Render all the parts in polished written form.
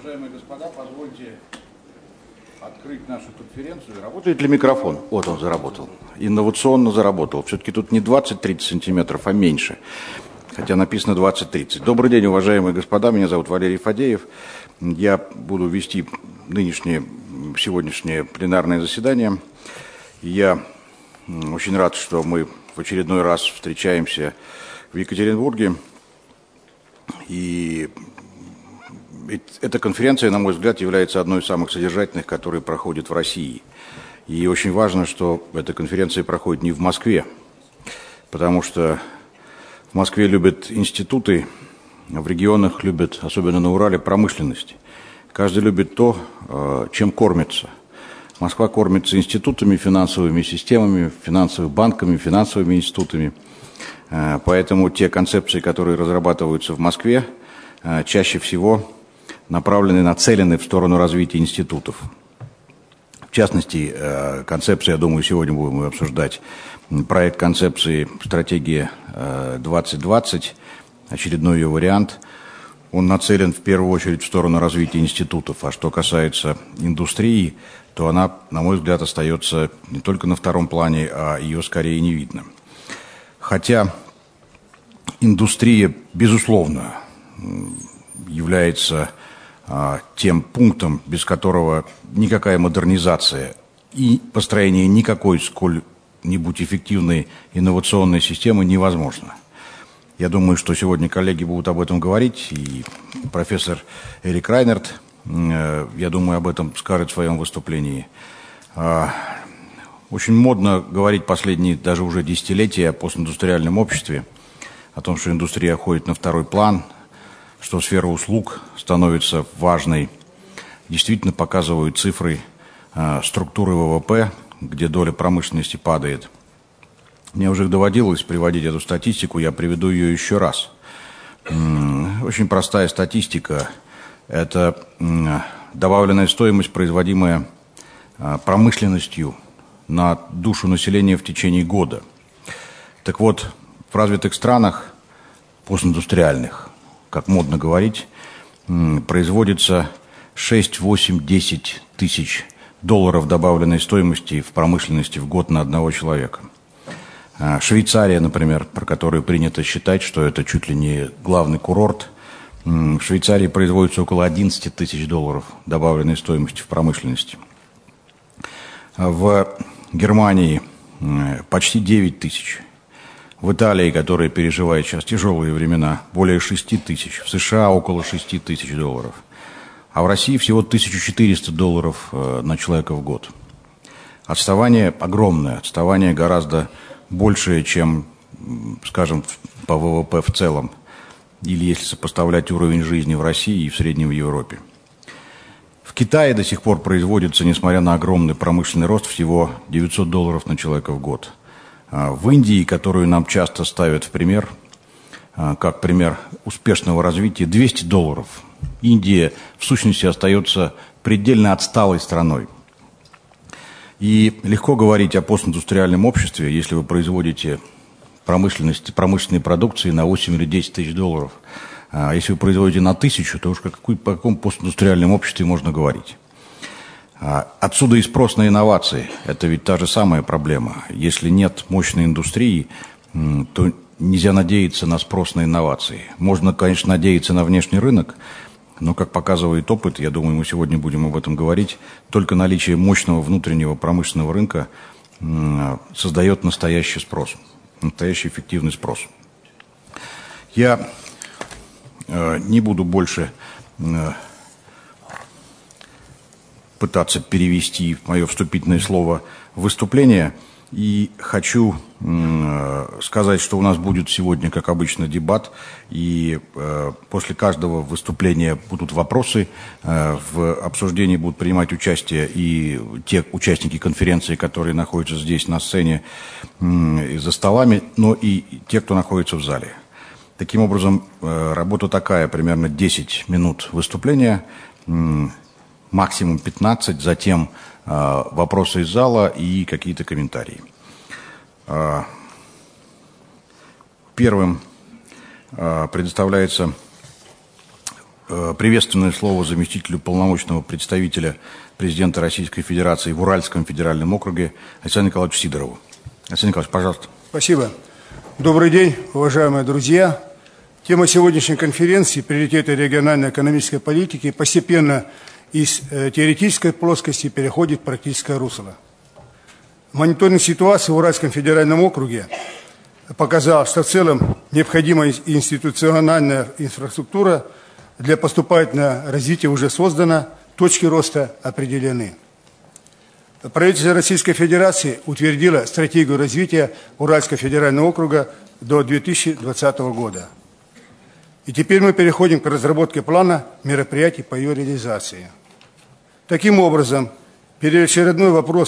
Уважаемые господа, позвольте открыть нашу конференцию. Работает ли микрофон? Вот он заработал. Инновационно заработал. Все-таки тут не 20-30 сантиметров, а меньше. Хотя написано 20-30. Добрый день, уважаемые господа. Меня зовут Валерий Фадеев. Я буду вести сегодняшнее пленарное заседание. Я очень рад, что мы в очередной раз встречаемся в Екатеринбурге. И эта конференция, на мой взгляд, является одной из самых содержательных, которые проходят в России. И очень важно, что эта конференция проходит не в Москве, потому что в Москве любят институты, а в регионах любят, особенно на Урале, промышленность. Каждый любит то, чем кормится. Москва кормится институтами, финансовыми системами, финансовыми банками, финансовыми институтами. Поэтому те концепции, которые разрабатываются в Москве, чаще всего нацелены в сторону развития институтов. В частности, концепция, я думаю, сегодня будем обсуждать проект концепции «Стратегия 2020», очередной ее вариант. Он нацелен в первую очередь в сторону развития институтов. А что касается индустрии, то она, на мой взгляд, остается не только на втором плане, а ее скорее не видно. Хотя индустрия, безусловно, является тем пунктом, без которого никакая модернизация и построение никакой сколь-нибудь эффективной инновационной системы невозможно. Я думаю, что сегодня коллеги будут об этом говорить, и профессор Эрик Райнерт, я думаю, об этом скажет в своем выступлении. Очень модно говорить последние даже уже десятилетия о постиндустриальном обществе, о том, что индустрия уходит на второй план, что сфера услуг становится важной. Действительно показывают цифры структуры ВВП, где доля промышленности падает. Мне уже доводилось приводить эту статистику, я приведу ее еще раз. Очень простая статистика. Это добавленная стоимость, производимая промышленностью на душу населения в течение года. Так вот, в развитых странах постиндустриальных, как модно говорить, производится 6, 8, 10 тысяч долларов добавленной стоимости в промышленности в год на одного человека. Швейцария, например, про которую принято считать, что это чуть ли не главный курорт, в Швейцарии производится около 11 тысяч долларов добавленной стоимости в промышленности. В Германии почти 9 тысяч. В Италии, которая переживает сейчас тяжелые времена, более 6 тысяч. В США около 6 тысяч долларов. А в России всего 1400 долларов на человека в год. Отставание огромное. Отставание гораздо большее, чем, скажем, по ВВП в целом. Или если сопоставлять уровень жизни в России и в среднем в Европе. В Китае до сих пор производится, несмотря на огромный промышленный рост, всего 900 долларов на человека в год. В Индии, которую нам часто ставят в пример, как пример успешного развития, 200 долларов. Индия, в сущности, остается предельно отсталой страной. И легко говорить о постиндустриальном обществе, если вы производите промышленной продукции на 8 или 10 тысяч долларов. А если вы производите на 1000, то уж о каком постиндустриальном обществе можно говорить. Отсюда и спрос на инновации. Это ведь та же самая проблема. Если нет мощной индустрии, то нельзя надеяться на спрос на инновации. Можно, конечно, надеяться на внешний рынок, но, как показывает опыт, я думаю, мы сегодня будем об этом говорить, только наличие мощного внутреннего промышленного рынка создает настоящий спрос, настоящий эффективный спрос. Я не буду больше пытаться перевести мое вступительное слово в выступление. И хочу сказать, что у нас будет сегодня, как обычно, дебат. И после каждого выступления будут вопросы. В обсуждении будут принимать участие и те участники конференции, которые находятся здесь на сцене за столами, но и те, кто находится в зале. Таким образом, работа такая, примерно 10 минут выступления, максимум 15, затем вопросы из зала и какие-то комментарии. Первым предоставляется приветственное слово заместителю полномочного представителя президента Российской Федерации в Уральском федеральном округе Александру Николаевичу Сидорову. Александр Николаевич, пожалуйста. Спасибо. Добрый день, уважаемые друзья. Тема сегодняшней конференции «Приоритеты региональной экономической политики» постепенно из теоретической плоскости переходит в практическое русло. Мониторинг ситуации в Уральском федеральном округе показал, что в целом необходимая институциональная инфраструктура для поступательного развития уже создана, точки роста определены. Правительство Российской Федерации утвердило стратегию развития Уральского федерального округа до 2020 года. И теперь мы переходим к разработке плана мероприятий по ее реализации. Таким образом, перед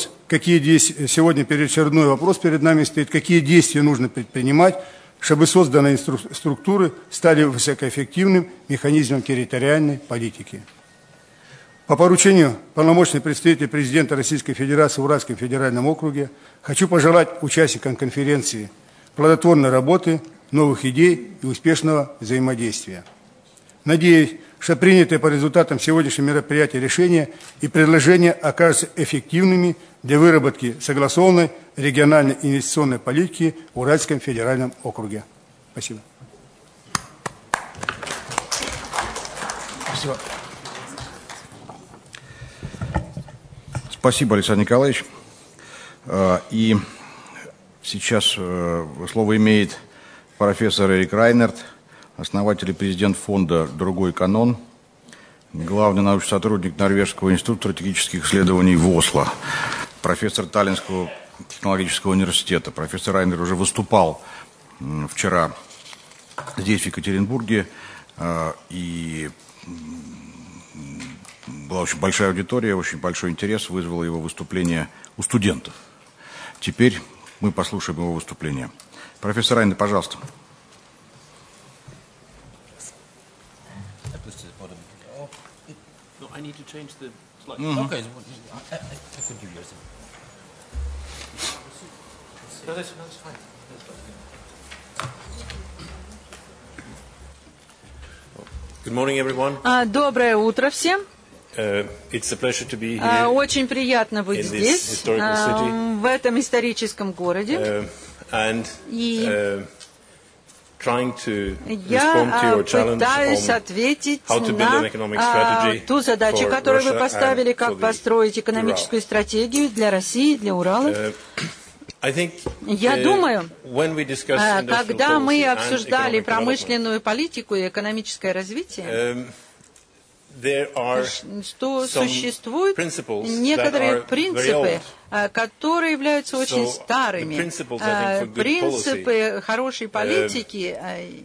нами стоит, какие действия нужно предпринимать, чтобы созданные структуры стали высокоэффективным механизмом территориальной политики. По поручению полномочного представителя президента Российской Федерации в Уральском федеральном округе хочу пожелать участникам конференции плодотворной работы, новых идей и успешного взаимодействия. Надеюсь, что принятые по результатам сегодняшнего мероприятия решения и предложения окажутся эффективными для выработки согласованной региональной инвестиционной политики в Уральском федеральном округе. Спасибо. Спасибо. Спасибо, Александр Николаевич. И сейчас слово имеет профессор Эрик Райнерт, основатель и президент фонда «Другой канон», главный научный сотрудник Норвежского института стратегических исследований в Осло, профессор Таллинского технологического университета. Профессор Райнерт уже выступал вчера здесь, в Екатеринбурге, и была очень большая аудитория, очень большой интерес вызвало его выступление у студентов. Теперь мы послушаем его выступление. Профессор Райнерт, пожалуйста. I need to change the slide. Okay, I could give you some. No, that's fine. Good morning, everyone. Доброе утро всем. It's a pleasure to be here. Очень приятно быть здесь, в этом историческом городе. И я пытаюсь ответить на ту задачу, которую вы поставили, как построить экономическую стратегию для России, для Урала. Я думаю, когда мы обсуждали промышленную политику и экономическое развитие, что существуют некоторые принципы, которые являются очень старыми. Принципы хорошей политики,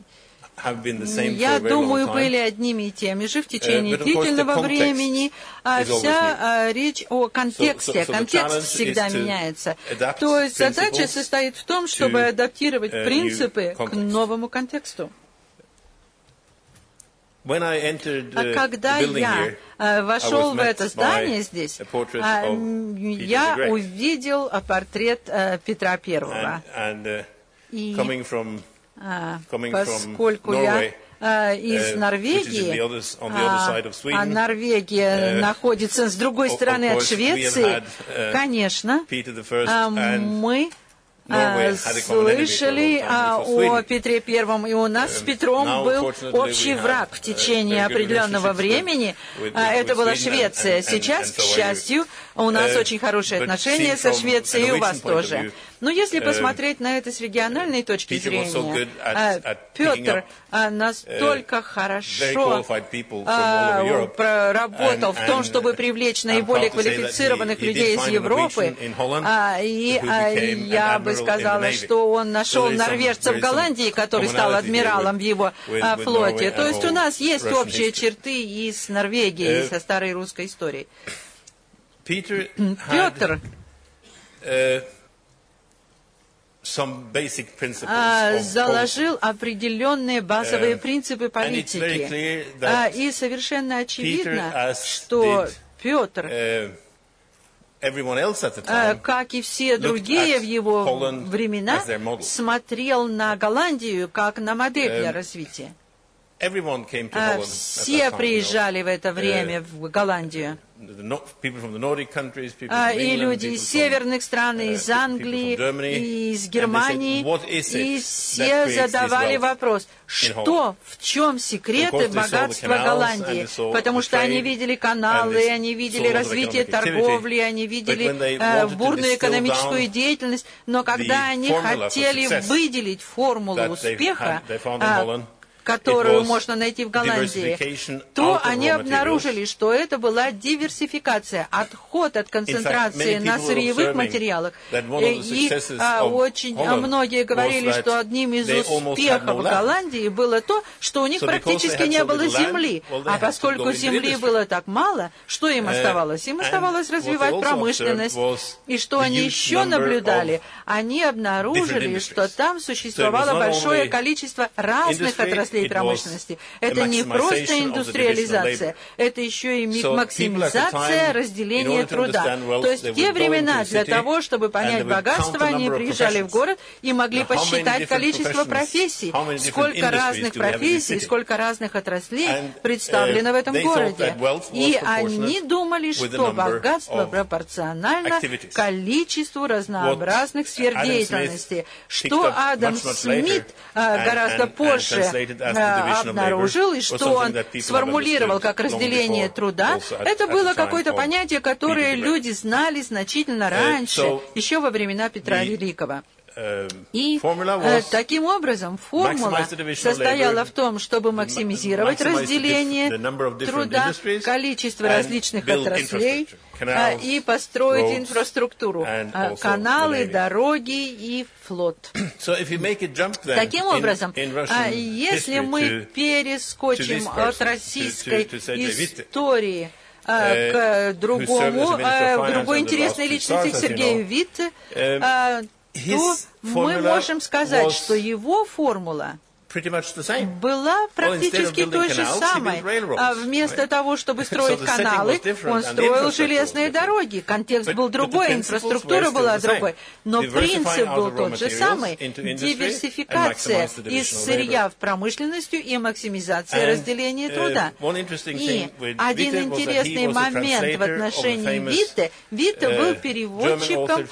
я думаю, были одними и теми же в течение длительного времени. Вся речь о контексте. Контекст всегда меняется. То есть задача состоит в том, чтобы адаптировать принципы к новому контексту. Когда я вошел в это здание здесь, я увидел портрет Петра Первого. И поскольку я из Норвегии, а Норвегия находится с другой стороны от Швеции, конечно, мы слышали о Петре Первом, и у нас с Петром был общий враг в течение определенного времени. Это была Швеция. Сейчас, к счастью, у нас очень хорошие отношения со Швецией, и у вас тоже. Но если посмотреть на это с региональной точки зрения, Петр настолько хорошо проработал в том, чтобы привлечь наиболее квалифицированных людей из Европы, и я бы сказала, что он нашел норвежца в Голландии, который стал адмиралом в его флоте. То есть у нас есть общие черты и с Норвегией, и со старой русской историей. Петр заложил определенные базовые принципы политики. И совершенно очевидно, что Петр, как и все другие в его времена, смотрел на Голландию как на модель для развития. Все приезжали в это время в Голландию. И люди из северных стран, из Англии, из Германии, и все задавали вопрос, что, в чем секреты богатства Голландии? Потому что они видели каналы, они видели развитие торговли, они видели бурную экономическую деятельность, но когда они хотели выделить формулу успеха, которую можно найти в Голландии, то они обнаружили, что это была диверсификация, отход от концентрации на сырьевых материалах. И очень многие говорили, что одним из успехов Голландии было то, что у них практически не было земли. А поскольку земли было так мало, что им оставалось? Им оставалось развивать промышленность. И что они еще наблюдали? Они обнаружили, что там существовало большое количество разных отраслей промышленности. Это не просто индустриализация, это еще и максимизация разделения труда. То есть в те времена для того, чтобы понять богатство, они приезжали в город и могли посчитать количество профессий, сколько разных профессий, сколько разных отраслей представлено в этом городе. И они думали, что богатство пропорционально количеству разнообразных сфер деятельности, что Адам Смит гораздо позже обнаружил, и что он сформулировал как разделение труда, это было какое-то понятие, которое люди знали значительно раньше, еще во времена Петра Великого. И таким образом формула состояла в том, чтобы максимизировать разделение труда, количество различных отраслей и построить инфраструктуру, каналы, дороги и флот. Таким образом, если мы перескочим от российской истории к другой интересной личности, к Сергею Витте, то мы можем сказать, что его формула была практически той же самой. Вместо того, чтобы строить каналы, он строил железные дороги. Контекст был другой, инфраструктура была другой. Но принцип был тот же самый. Диверсификация из сырья в промышленностью и максимизация разделения труда. И один интересный момент в отношении Витте. Витте был переводчиком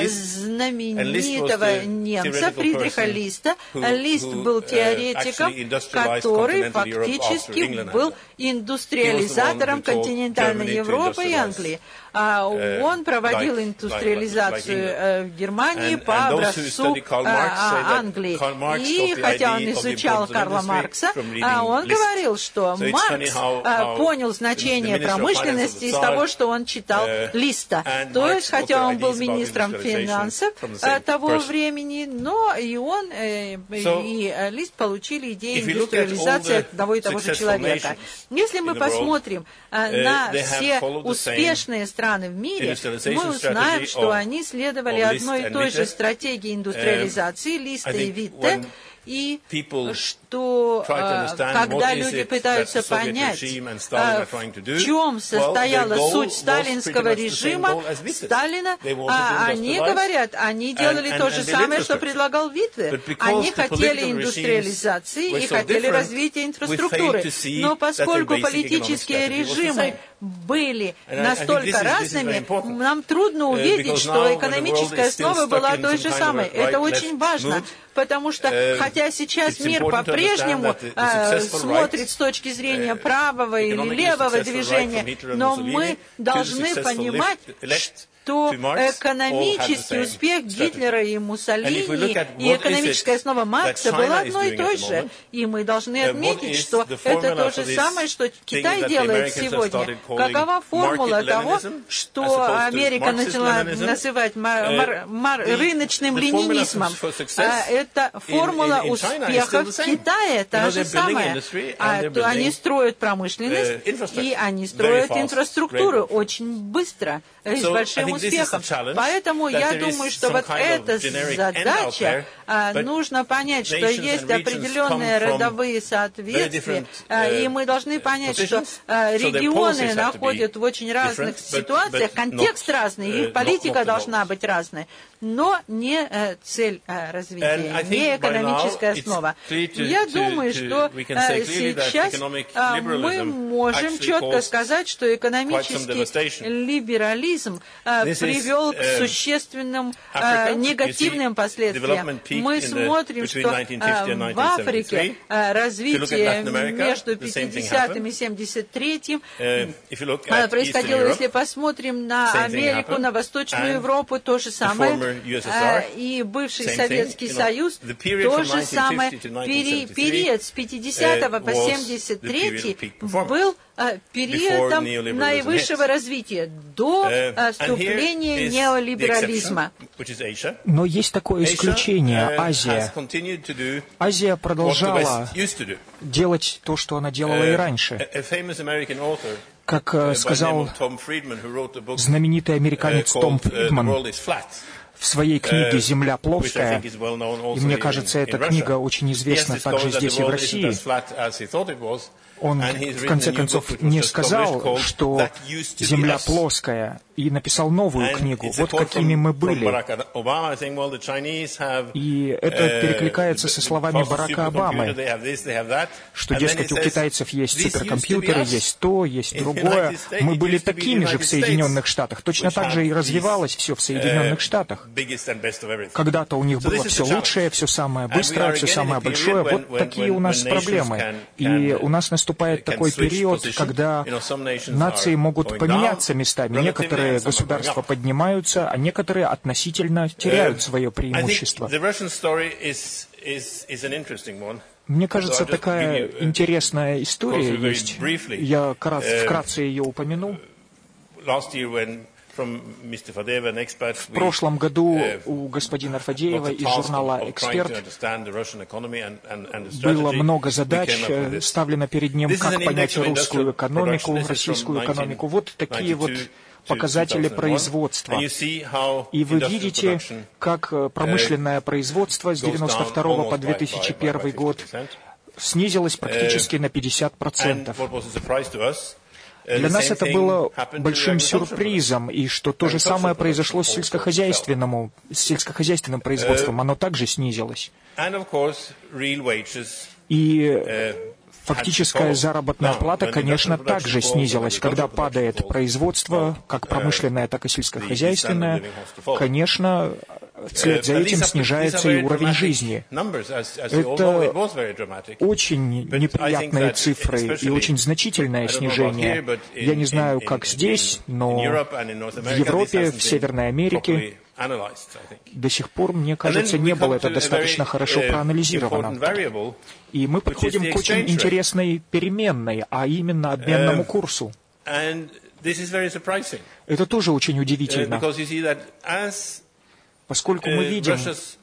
знаменитого немца Фридриха Листа. Лист был теоретиком, который фактически был индустриализатором континентальной Европы и Англии. Он проводил индустриализацию в Германии по образцу Англии. И хотя он изучал Карла Маркса, он говорил, что Маркс понял значение промышленности из того, что он читал Листа. То есть, хотя он был министром финансов того времени, но и он, и Лист получили идеи индустриализации одного и того же человека. Если мы посмотрим на все успешные страны в мире, мы узнаем, что они следовали одной и той же стратегии индустриализации Листа и Витте, и что, когда люди пытаются понять, в чем состояла суть сталинского режима, Сталина, они говорят, они делали то же самое, что предлагал Витте. Они хотели индустриализации и хотели развития инфраструктуры. Но поскольку политические режимы были настолько разными, нам трудно увидеть, что экономическая основа была той же самой. Это очень важно, потому что, хотя сейчас мир по-прежнему смотрит с точки зрения правого или левого движения, но мы должны понимать, что экономический успех Гитлера и Муссолини и экономическая основа Маркса была одной и той же. И мы должны отметить, что это то же самое, что Китай делает сегодня. Какова формула того, что Америка начала называть рыночным ленинизмом? Это формула успеха в Китае, та же самая. Они строят промышленность, и они строят инфраструктуру очень быстро, с большим успехом. Поэтому я думаю, что вот эта задача, нужно понять, что есть определенные родовые соответствия, и мы должны понять, что регионы находят в очень разных ситуациях, контекст разный, их политика должна быть разной. но не цель развития, не экономическая основа. Я думаю, что сейчас мы можем четко сказать, что экономический либерализм привел к существенным негативным последствиям. Мы смотрим, что в Африке развитие между 50-м и 73-м происходило. Если посмотрим на Америку, на Восточную Европу, то же самое. И бывший Советский Союз, то же самое. Период с 50 по 73 был периодом наивысшего развития до вступления неолиберализма. Но есть такое исключение – Азия. Азия продолжала делать то, что она делала и раньше. Как сказал знаменитый американец Том Фридман в своей книге «Земля плоская», и мне кажется, эта книга очень известна также здесь и в России, он, в конце концов, не сказал, что Земля плоская, и написал новую книгу. Вот какими мы были. И это перекликается со словами Барака Обамы, что, дескать, у китайцев есть суперкомпьютеры, есть то, есть другое. Мы были такими же в Соединенных Штатах. Точно так же и развивалось все в Соединенных Штатах. Когда-то у них было все лучшее, все самое быстрое, все самое большое. Вот такие у нас проблемы. И у нас наступает такой период, когда нации могут поменяться местами. Некоторые государства поднимаются, а некоторые относительно теряют свое преимущество. Мне кажется, такая интересная история есть. Я вкратце ее упомяну. В прошлом году у господина Фадеева из журнала «Эксперт» было много задач, ставлено перед ним, как понять русскую экономику, российскую экономику. Вот такие вот показатели производства. И вы видите, как промышленное производство с 1992 по 2001 год снизилось практически на 50%. Для нас это было большим сюрпризом, и что то же самое произошло с сельскохозяйственным производством, оно также снизилось. И фактическая заработная плата, конечно, также снизилась. Когда падает производство, как промышленное, так и сельскохозяйственное, конечно, вслед за этим снижается и уровень жизни. Это очень неприятные цифры и очень значительное снижение. Я не знаю, как здесь, но в Европе, в Северной Америке до сих пор, мне кажется, не было это достаточно хорошо проанализировано. И мы подходим к очень интересной переменной, а именно обменному курсу. Это тоже очень удивительно. Поскольку мы видим,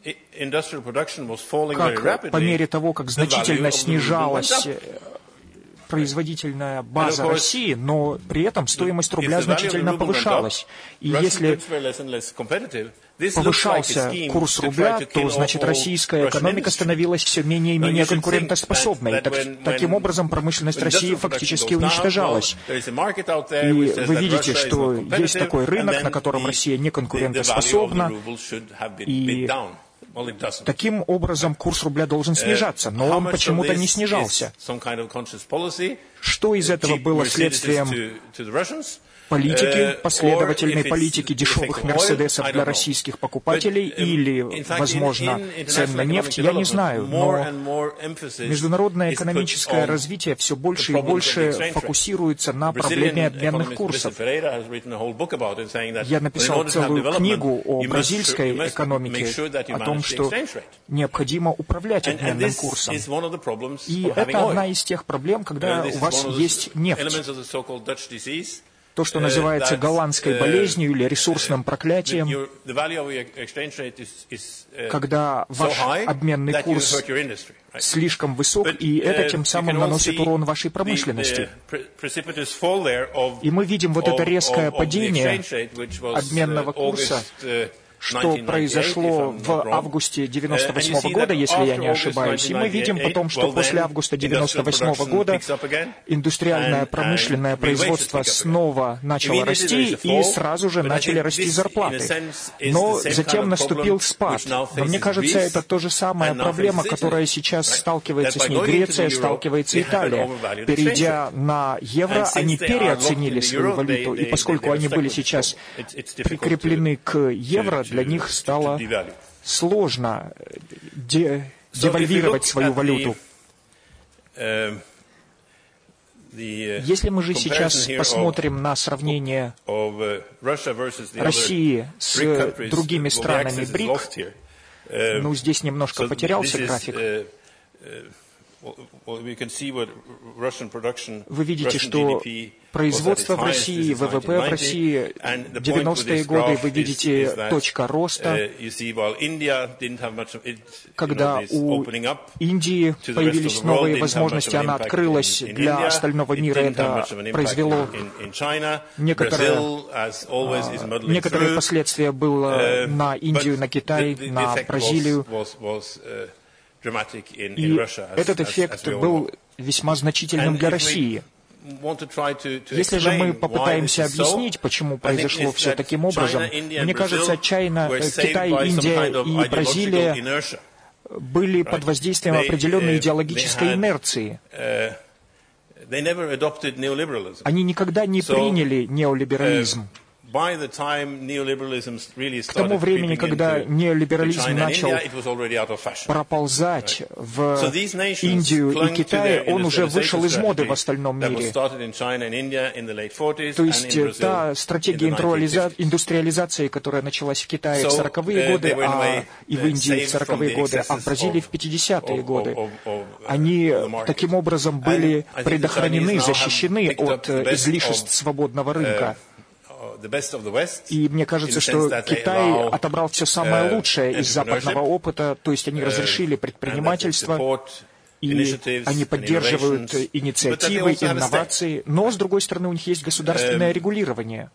как по мере того, как значительно снижалась производительная база России, но при этом стоимость рубля значительно повышалась. И если повышался курс рубля, то, значит, российская экономика становилась все менее и менее конкурентоспособной. Таким образом, промышленность России фактически уничтожалась. И вы видите, что есть такой рынок, на котором Россия не конкурентоспособна, и таким образом курс рубля должен снижаться, но он почему-то не снижался. Что из этого было следствием политики, последовательной политики дешевых мерседесов для российских покупателей или, возможно, цен на нефть, я не знаю, но международное экономическое развитие все больше и больше фокусируется на проблеме обменных курсов. Я написал целую книгу о бразильской экономике, о том, что необходимо управлять обменным курсом. И это одна из тех проблем, когда у вас есть нефть. То, что называется голландской болезнью или ресурсным проклятием, когда ваш обменный курс слишком высок, и это тем самым наносит урон вашей промышленности. И мы видим вот это резкое падение обменного курса, что произошло в августе 1998 года, если я не ошибаюсь. И мы видим потом, что после августа 1998 года индустриальное промышленное производство снова начало расти, и сразу же начали расти зарплаты. Но затем наступил спад. Но мне кажется, это то же самая проблема, которая сейчас сталкивается с ней Греция, сталкивается Италия. Перейдя на евро, они переоценили свою валюту, и поскольку они были сейчас прикреплены к евро, для них стало сложно девальвировать свою валюту. Если мы же сейчас посмотрим на сравнение России с другими странами БРИК, ну, здесь немножко потерялся график. Вы видите, что производство в России, ВВП в России, 90-е годы, вы видите точка роста, когда у Индии появились новые возможности, она открылась для остального мира, это произвело некоторые последствия было на Индию, на Китай, на Бразилию. И этот эффект был весьма значительным для России. Если же мы попытаемся объяснить, почему произошло все таким образом, мне кажется, Китай, Индия и Бразилия были под воздействием определенной идеологической инерции. Они никогда не приняли неолиберализм. К тому времени, когда неолиберализм начал проползать в Индию и Китай, он уже вышел из моды в остальном мире. То есть та стратегия индустриализации, которая началась в Китае в 40-е годы, и в Индии в 40-е годы, а в Бразилии в 50-е годы, они таким образом были предохранены, защищены от излишеств свободного рынка. И мне кажется, что Китай отобрал все самое лучшее из западного опыта, то есть они разрешили предпринимательство, и они поддерживают инициативы, инновации, но, с другой стороны, у них есть государственное регулирование.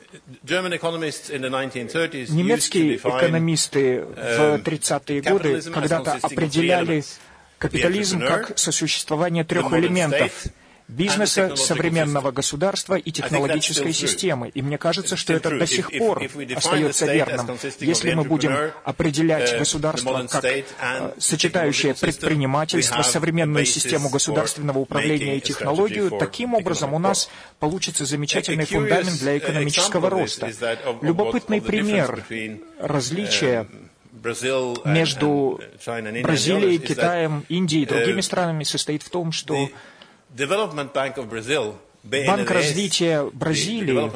Немецкие экономисты в 30-е годы когда-то определяли капитализм как сосуществование трех элементов: бизнеса, современного государства и технологической системы. И мне кажется, что это до сих пор остается верным. Если мы будем определять государство как сочетающее предпринимательство, современную систему государственного управления и технологию, таким образом у нас получится замечательный фундамент для экономического роста. Любопытный пример различия между Бразилией, Китаем, Индией и другими странами состоит в том, что Банк развития Бразилии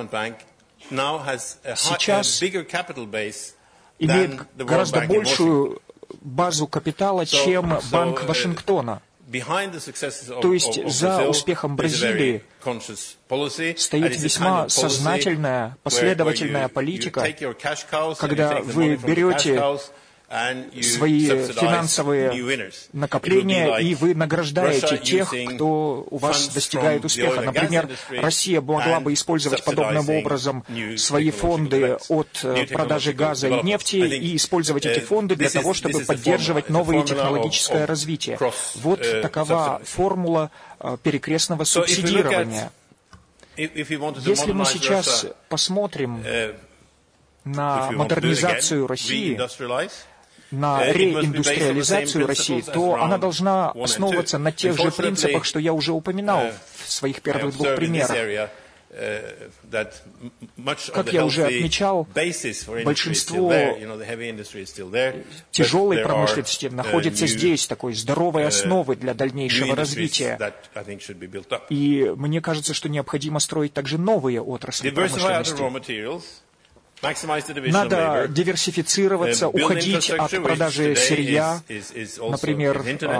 сейчас имеет гораздо большую базу капитала, чем Банк Вашингтона. То есть за успехом Бразилии стоит весьма сознательная, последовательная политика, когда вы берете свои финансовые накопления, и вы награждаете тех, кто у вас достигает успеха. Например, Россия могла бы использовать подобным образом свои фонды от продажи газа и нефти и использовать эти фонды для того, чтобы поддерживать новое технологическое развитие. Вот такова формула перекрестного субсидирования. Если мы сейчас посмотрим на модернизацию России, на реиндустриализацию России, то она должна основываться на тех же принципах, что я уже упоминал в своих первых двух примерах. Как я уже отмечал, большинство тяжелой промышленности находится здесь, такой здоровой основы для дальнейшего развития. И мне кажется, что необходимо строить также новые отрасли промышленности. Надо диверсифицироваться, уходить от продажи сырья, например,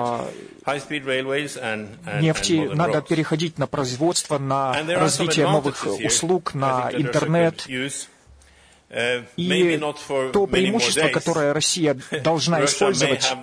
нефти. Надо переходить на производство, на развитие новых услуг, на интернет. И то преимущество, которое Россия должна использовать,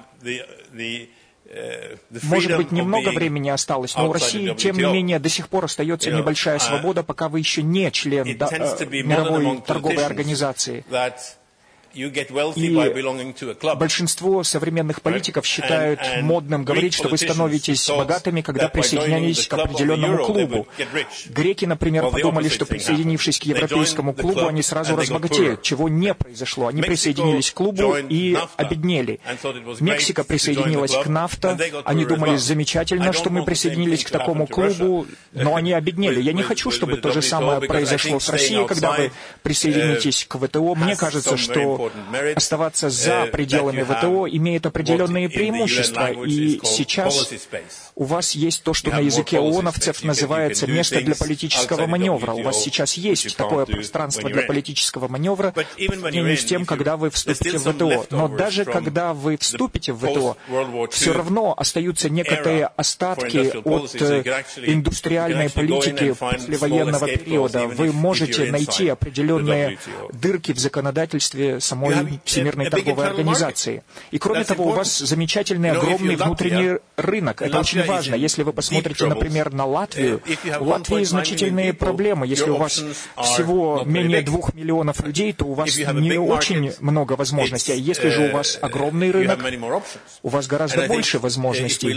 может быть, немного времени осталось, но у России, тем не менее, до сих пор остается небольшая свобода, пока вы еще не член мировой торговой организации. большинство современных политиков считают модным говорить, что вы становитесь богатыми, когда присоединялись к определенному клубу. Греки, например, подумали, что присоединившись к европейскому клубу, они сразу разбогатеют, чего не произошло. Они присоединились к клубу и обеднели. Мексика присоединилась к НАФТА. Они думали, замечательно, что мы присоединились к такому клубу, но они обеднели. Я не хочу, чтобы то же самое произошло с Россией, когда вы присоединитесь к ВТО. Мне кажется, что оставаться за пределами ВТО имеет определенные преимущества, и сейчас у вас есть то, что на языке ООНовцев называется место для политического маневра. У вас сейчас есть такое пространство для политического маневра по сравнению с тем, когда вы вступите в ВТО. Но даже когда вы вступите в ВТО, все равно остаются некоторые остатки от индустриальной политики послевоенного периода. Вы можете найти определенные дырки в законодательстве самой Всемирной торговой организации. И кроме того, у вас замечательный огромный внутренний рынок. Это очень важно. Если вы посмотрите, например, на Латвию, у Латвии значительные проблемы. Если у вас всего менее 2 миллионов людей, то у вас не очень много возможностей. А если же у вас огромный рынок, у вас гораздо больше возможностей.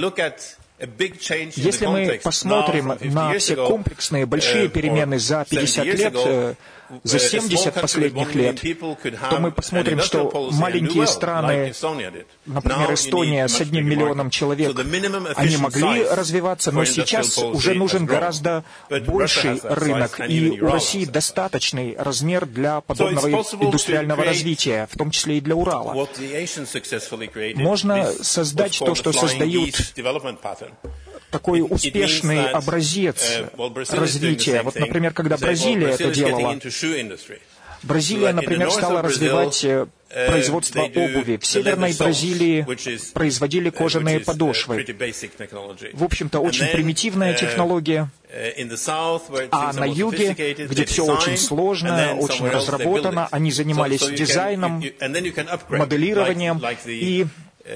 Если мы посмотрим на все комплексные большие перемены за 50 лет, за 70 последних лет, то мы посмотрим, что маленькие страны, например, Эстония с 1 миллионом человек, они могли развиваться, но сейчас уже нужен гораздо больший рынок, и у России достаточный размер для подобного индустриального развития, в том числе и для Урала. Можно создать то, что создают такой успешный образец развития. Вот, например, когда Бразилия это делала, Бразилия, например, стала развивать производство обуви. В Северной Бразилии производили кожаные подошвы. В общем-то, очень примитивная технология. А на юге, где все очень сложно, очень разработано, они занимались дизайном, моделированием и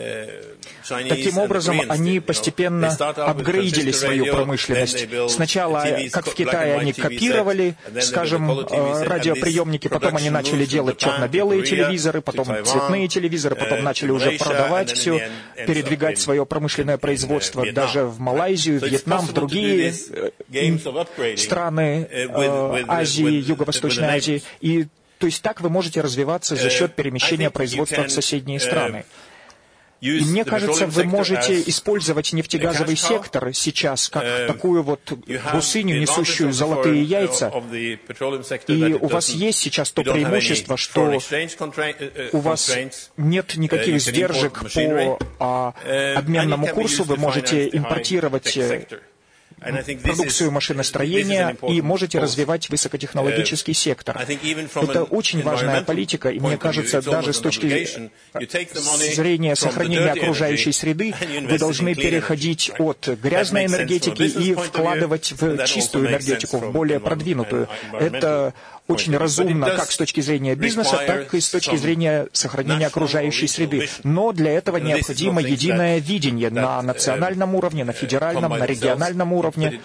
таким образом, они постепенно апгрейдили свою промышленность. Сначала, как в Китае, они копировали, скажем, радиоприемники, потом они начали делать черно-белые телевизоры, потом цветные телевизоры, потом начали уже продавать все, передвигать свое промышленное производство даже в Малайзию, Вьетнам, в другие страны Азии, Юго-Восточной Азии. И, то есть так вы можете развиваться за счет перемещения производства в соседние страны. И мне кажется, вы можете использовать нефтегазовый сектор сейчас как такую вот гусыню, несущую золотые яйца. И у вас есть сейчас то преимущество, что у вас нет никаких сдержек по обменному курсу, вы можете импортировать продукцию машиностроения и можете развивать высокотехнологический сектор. Это очень важная политика, и мне кажется, даже с точки зрения сохранения окружающей среды, вы должны переходить от грязной энергетики и вкладывать в чистую энергетику, в более продвинутую. Это очень разумно как с точки зрения бизнеса, так и с точки зрения сохранения окружающей среды. Но для этого необходимо единое видение на национальном уровне, на федеральном, на региональном уровне.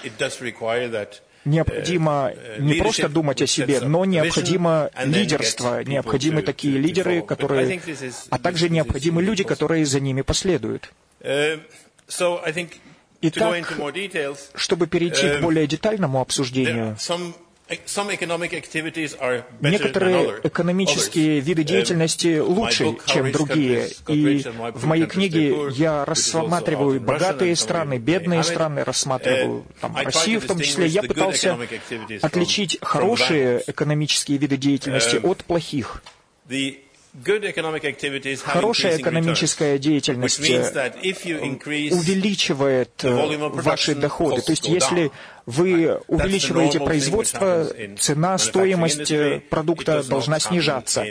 Необходимо не просто думать о себе, но необходимо лидерство, необходимы такие лидеры, которые, а также необходимы люди, которые за ними последуют. Итак, чтобы перейти к более детальному обсуждению, некоторые экономические виды деятельности лучше, чем другие. И в моей книге я рассматриваю богатые страны, бедные страны, рассматриваю Россию в том числе. Я пытался отличить хорошие экономические виды деятельности от плохих. Хорошая экономическая деятельность увеличивает ваши доходы. То есть, если вы увеличиваете производство, цена, стоимость продукта должна снижаться.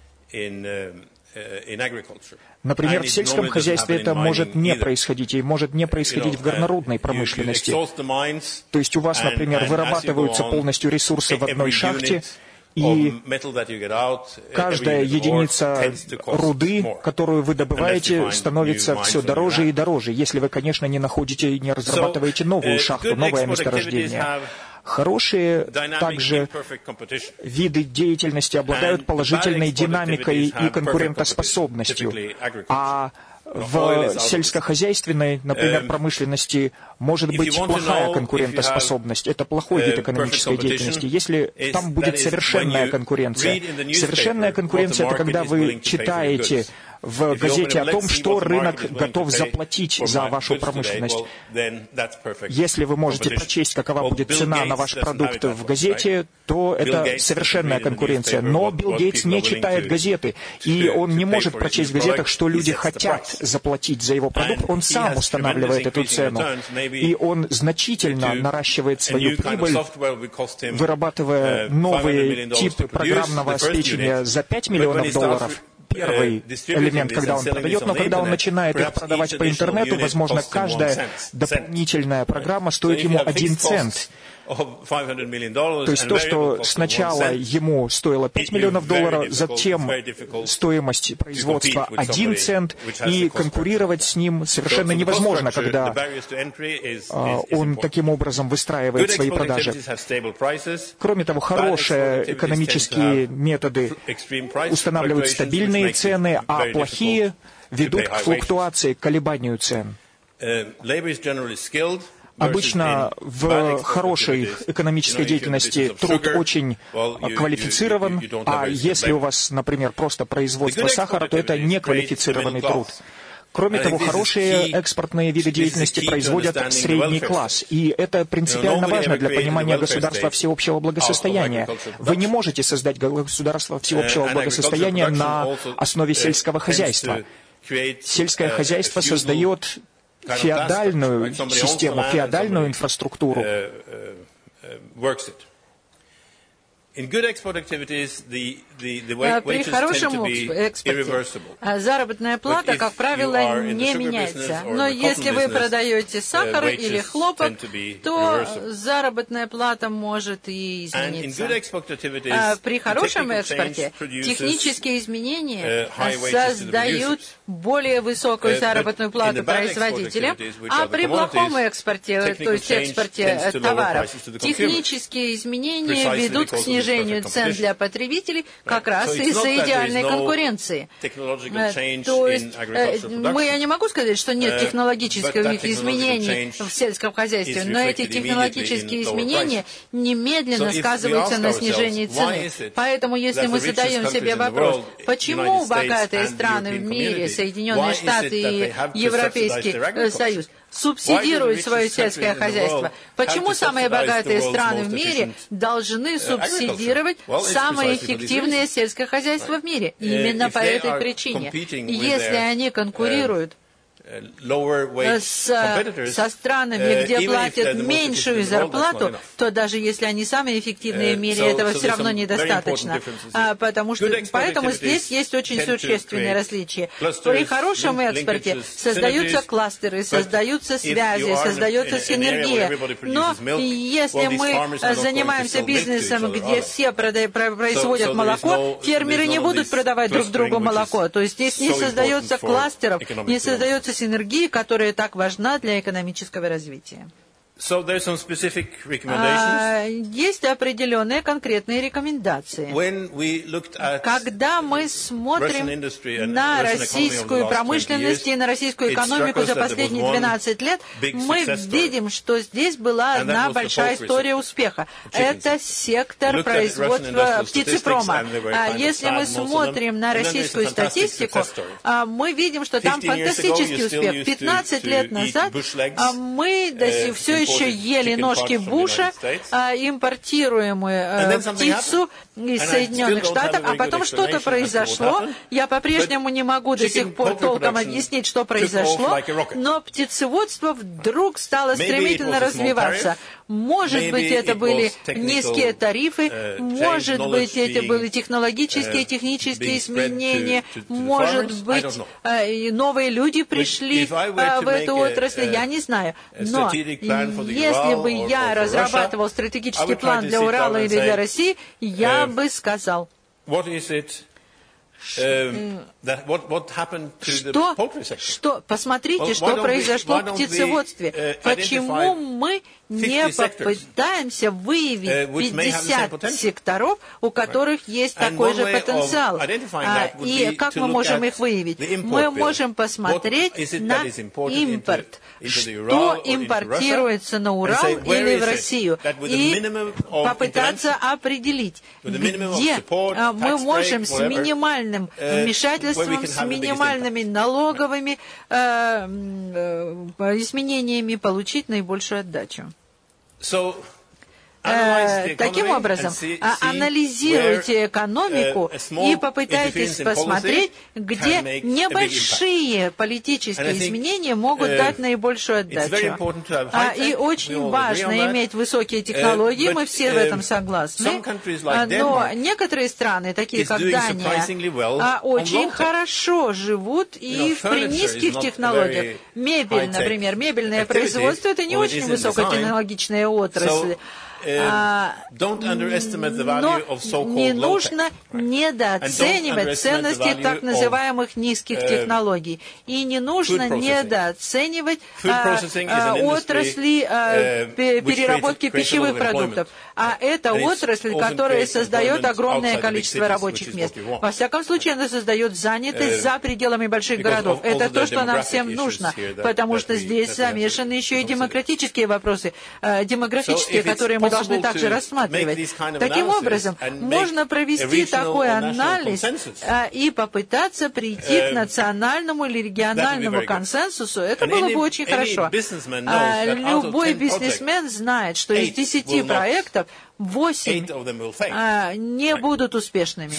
Например, в сельском хозяйстве это может не происходить, и может не происходить в горнорудной промышленности. То есть у вас, например, вырабатываются полностью ресурсы в одной шахте, и каждая единица руды, которую вы добываете, становится все дороже и дороже, если вы, конечно, не находите и не разрабатываете новую шахту, новое месторождение. Хорошие также виды деятельности обладают положительной динамикой и конкурентоспособностью, а в сельскохозяйственной, например, промышленности может быть плохая конкурентоспособность. Это плохой вид экономической деятельности. Если там будет совершенная конкуренция. Совершенная конкуренция — это когда вы читаете в газете о том, что рынок готов заплатить за вашу промышленность. Если вы можете прочесть, какова будет цена на ваш продукт в газете, то это совершенная конкуренция. Но Билл Гейтс не читает газеты, и он не может прочесть в газетах, что люди хотят заплатить за его продукт. Он сам устанавливает эту цену, и он значительно наращивает свою прибыль, вырабатывая новые типы программного обеспечения за $5 миллионов. Первый элемент, когда он продает, но когда он начинает их продавать по интернету, возможно, каждая дополнительная программа стоит ему 1 цент. То есть то, что сначала ему стоило $5 миллионов, затем стоимость производства 1 цент, и конкурировать с ним совершенно невозможно, когда он таким образом выстраивает свои продажи. Кроме того, хорошие экономические методы устанавливают стабильные цены, а плохие ведут к флуктуации, к колебанию цен. Обычно в хорошей экономической деятельности труд очень квалифицирован, а если у вас, например, просто производство сахара, то это неквалифицированный труд. Кроме того, хорошие экспортные виды деятельности производят средний класс, и это принципиально важно для понимания государства всеобщего благосостояния. Вы не можете создать государство всеобщего благосостояния на основе сельского хозяйства. Сельское хозяйство создает феодальную систему, феодальную инфраструктуру. При хорошем экспорте заработная плата, как правило, не меняется. Но если вы продаете сахар или хлопок, то заработная плата может и измениться. При хорошем экспорте технические изменения создают более высокую заработную плату производителям, а при плохом экспорте, то есть экспорте товаров, технические изменения ведут к снижению цен для потребителей как раз из-за идеальной конкуренции. То есть я не могу сказать, что нет технологических изменений в сельском хозяйстве, но эти технологические изменения немедленно сказываются на снижении цены. Поэтому, если мы задаем себе вопрос, почему богатые страны в мире, Соединенные Штаты и Европейский Союз, субсидируют свое сельское хозяйство. Почему самые богатые страны в мире должны субсидировать самое эффективное сельское хозяйство в мире? Именно по этой причине. Если они конкурируют со странами, где платят меньшую зарплату, то даже если они самые эффективные в мире, этого все равно недостаточно. Поэтому здесь есть очень существенные различия. При хорошем экспорте создаются кластеры, создаются связи, создается синергия. Но если мы занимаемся бизнесом, где все производят молоко, фермеры не будут продавать друг другу молоко. То есть здесь не создается кластеров, не создается синергии, которая так важна для экономического развития. Есть определенные конкретные рекомендации. Когда мы смотрим на российскую промышленность и на российскую экономику за последние 12 лет, мы видим, что здесь была одна большая история успеха. Это сектор производства птицепрома. Если мы смотрим на российскую статистику, мы видим, что там фантастический успех. 15 лет назад мы все еще ели ножки Буша, импортируемую птицу из Соединенных Штатов, а потом что-то произошло. Я по-прежнему не могу до сих пор толком объяснить, что произошло, но птицеводство вдруг стало стремительно развиваться. Может быть, это были низкие тарифы, может быть, это были технологические, технические изменения, может быть, новые люди пришли в эту отрасль, я не знаю. Но если бы я разрабатывал стратегический план для Урала или для России, я бы сказал, посмотрите, что произошло в птицеводстве. Почему мы не попытаемся выявить 50 секторов, у которых есть такой же потенциал. И как мы можем их выявить? Мы можем посмотреть на импорт. Что импортируется на Урал или в Россию? И попытаться определить, где мы можем с минимальным вмешательством, с минимальными налоговыми изменениями получить наибольшую отдачу. Таким образом, анализируйте экономику и попытайтесь посмотреть, где небольшие политические изменения могут дать наибольшую отдачу. И очень важно иметь высокие технологии, мы все в этом согласны, но некоторые страны, такие как Дания, очень хорошо живут и при низких технологиях. Мебель, например, мебельное производство – это не очень высокотехнологичная отрасль. Но не нужно недооценивать ценности так называемых низких технологий. И не нужно недооценивать отрасли переработки пищевых продуктов. А это отрасль, которая создает огромное количество рабочих мест. Во всяком случае, она создает занятость за пределами больших городов. Это то, что нам всем нужно, потому что здесь замешаны еще и демократические вопросы, демографические, которые мы должны также рассматривать. Таким образом, можно провести такой анализ и попытаться прийти к национальному или региональному консенсусу. Это было бы очень хорошо. Любой бизнесмен знает, что из 10 проектов 8 не будут успешными.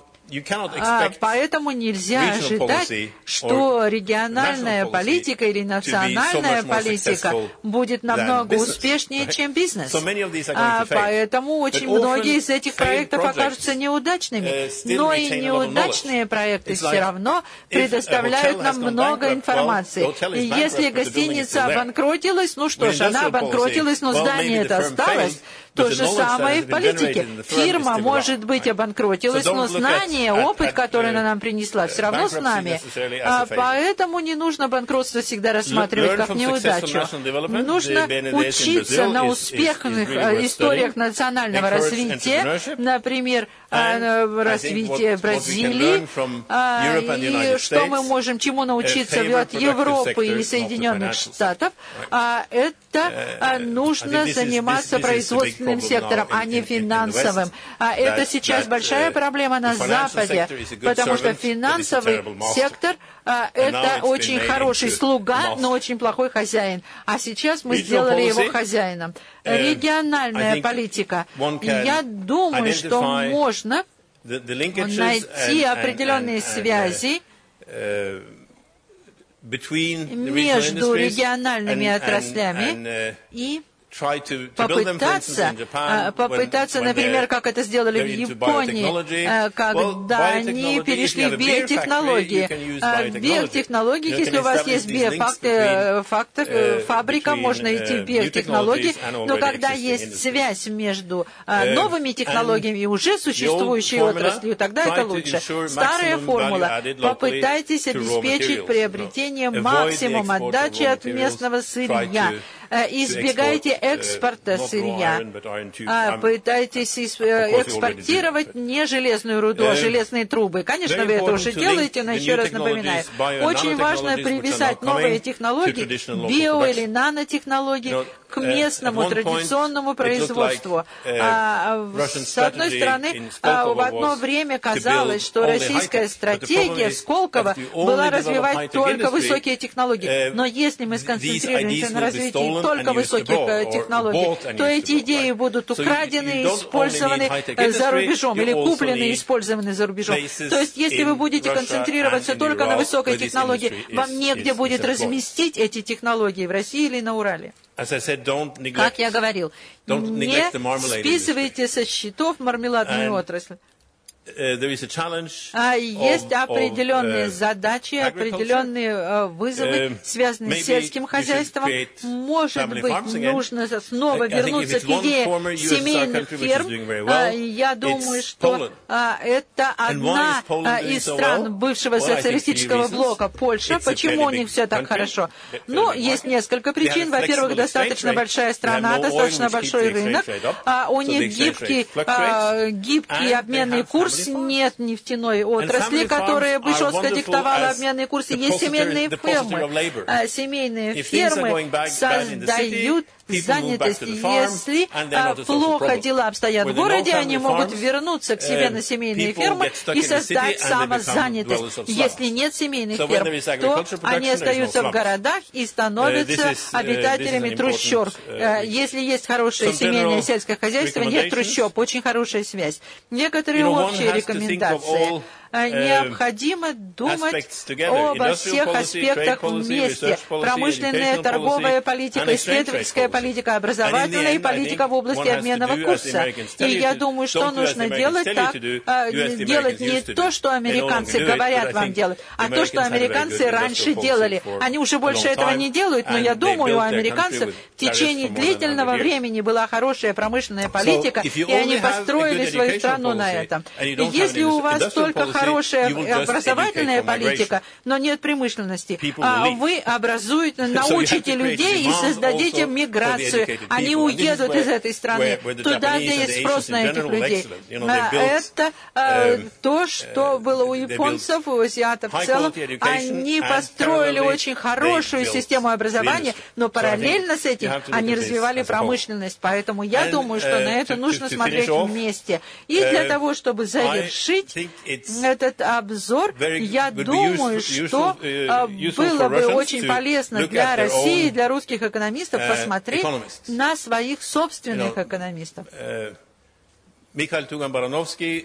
Поэтому нельзя ожидать, что региональная политика или национальная политика будет намного успешнее, чем бизнес. Поэтому очень многие из этих проектов окажутся неудачными. Но и неудачные проекты все равно предоставляют нам много информации. И если гостиница обанкротилась, ну что ж, она обанкротилась, но здание это осталось. То же самое и в политике. Фирма, может быть, обанкротилась, но знание, опыт, который она нам принесла, все равно с нами. Поэтому не нужно банкротство всегда рассматривать как неудачу. Нужно учиться на успешных историях национального развития, например, развитие Бразилии, и что мы можем, чему научиться от Европы или Соединенных Штатов. Это нужно заниматься производственным сектором, а не финансовым. Это сейчас большая проблема на Западе, потому что финансовый сектор это очень хороший слуга, но очень плохой хозяин. А сейчас мы сделали его хозяином. Региональная политика. Я думаю, что можно найти определенные связи между региональными отраслями и попытаться, например, как это сделали в Японии, когда они перешли в биотехнологии. В биотехнологиях, если у вас есть фабрика, можно идти в биотехнологии, но когда есть связь между новыми технологиями и уже существующей отраслью, тогда это лучше. Старая формула. Попытайтесь обеспечить приобретение максимум отдачи от местного сырья. Избегайте экспорта сырья. Пытайтесь экспортировать не железную руду, а железные трубы. Конечно, вы это уже делаете, но еще раз напоминаю. Очень важно привязать новые технологии, био- или нанотехнологии, к местному традиционному производству. С одной стороны, в одно время казалось, что российская стратегия Сколково была развивать только высокие технологии. Но если мы сконцентрируемся на развитии только высоких технологий, то эти идеи будут украдены и использованы за рубежом, или куплены и использованы за рубежом. То есть, если вы будете концентрироваться только на высокой технологии, вам негде будет разместить эти технологии в России или на Урале. Как я говорил, не списывайте со счетов мармеладную отрасль. Есть определенные задачи, определенные вызовы, связанные с сельским хозяйством. Может быть, нужно снова вернуться к идее семейных ферм. Я думаю, что это одна из стран бывшего социалистического блока, Польша. Почему у них все так хорошо? Ну, есть несколько причин. Во-первых, достаточно большая страна, достаточно большой рынок. У них гибкий обменный курс, нет нефтяной отрасли, которая бы жестко диктовала обменные курсы. Есть семейные фермы. Семейные фермы создают занятость. Если плохо дела обстоят в городе, они могут вернуться к себе на семейные фермы и создать самозанятость. Если нет семейных ферм, то они остаются в городах и становятся обитателями трущоб. Если есть хорошее семейное сельское хозяйство, нет трущоб. Очень хорошая связь. Некоторые общие рекомендации. Необходимо думать обо всех аспектах вместе. Промышленная, торговая политика, исследовательская политика, образовательная и политика в области обменного курса. И я думаю, что нужно делать так, делать не то, что американцы говорят вам делать, а то, что американцы раньше делали. Они уже больше этого не делают, но я думаю, у американцев в течение длительного времени была хорошая промышленная политика, и они построили свою страну на этом. И если у вас только хорошая образовательная политика, но нет промышленности, вы научите людей и создадите миграцию. Они уедут из этой страны туда, где есть спрос на этих людей. Это то, что было у японцев, у азиатов в целом. Они построили очень хорошую систему образования, но параллельно с этим они развивали промышленность. Поэтому я думаю, что на это нужно смотреть вместе. И для того, чтобы завершить этот обзор, я думаю, что было бы очень полезно для России и для русских экономистов посмотреть на своих собственных экономистов. Михаил Туган-Барановский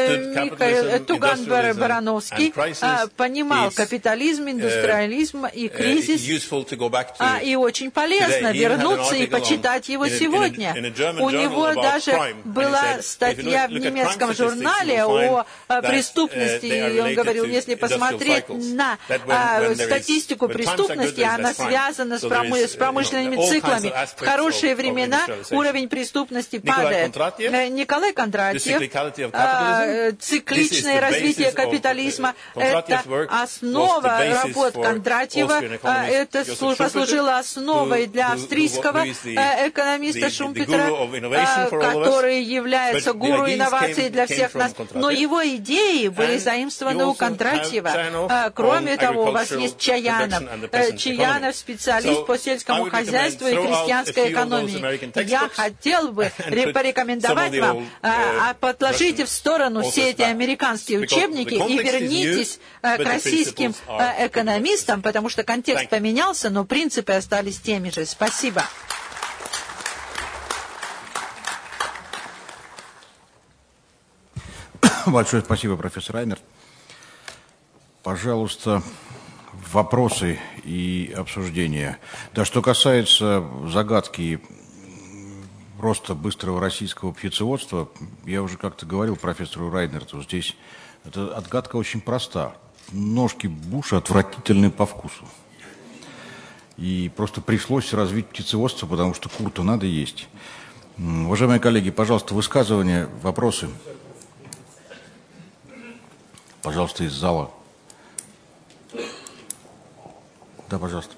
понимал капитализм, индустриализм и кризис, и очень полезно вернуться и почитать его сегодня. У него даже была статья в немецком журнале о преступности, и он говорил, если посмотреть на статистику преступности, она связана с промышленными циклами. В хорошие времена уровень преступности падает. Николай Кондратьев, цикличное развитие капитализма, это основа работ Кондратьева, это послужило основой для австрийского экономиста Шумпетера, который является гуру инноваций для всех нас, но его идеи были заимствованы у Кондратьева. Кроме того, у вас есть Чаянов. Чаянов специалист по сельскому хозяйству и крестьянской экономии. Я хотел бы порекомендовать вам, подложите в сторону все эти американские учебники и вернитесь к российским экономистам, потому что контекст поменялся, но принципы остались теми же. Спасибо. Большое спасибо, профессор Райнерт. Пожалуйста, вопросы и обсуждения. Да, что касается загадки роста быстрого российского птицеводства, я уже как-то говорил профессору Райнерту, здесь эта отгадка очень проста. Ножки Буша отвратительны по вкусу. И просто пришлось развить птицеводство, потому что кур-то надо есть. Уважаемые коллеги, пожалуйста, высказывания, вопросы. Пожалуйста, из зала. Да, пожалуйста.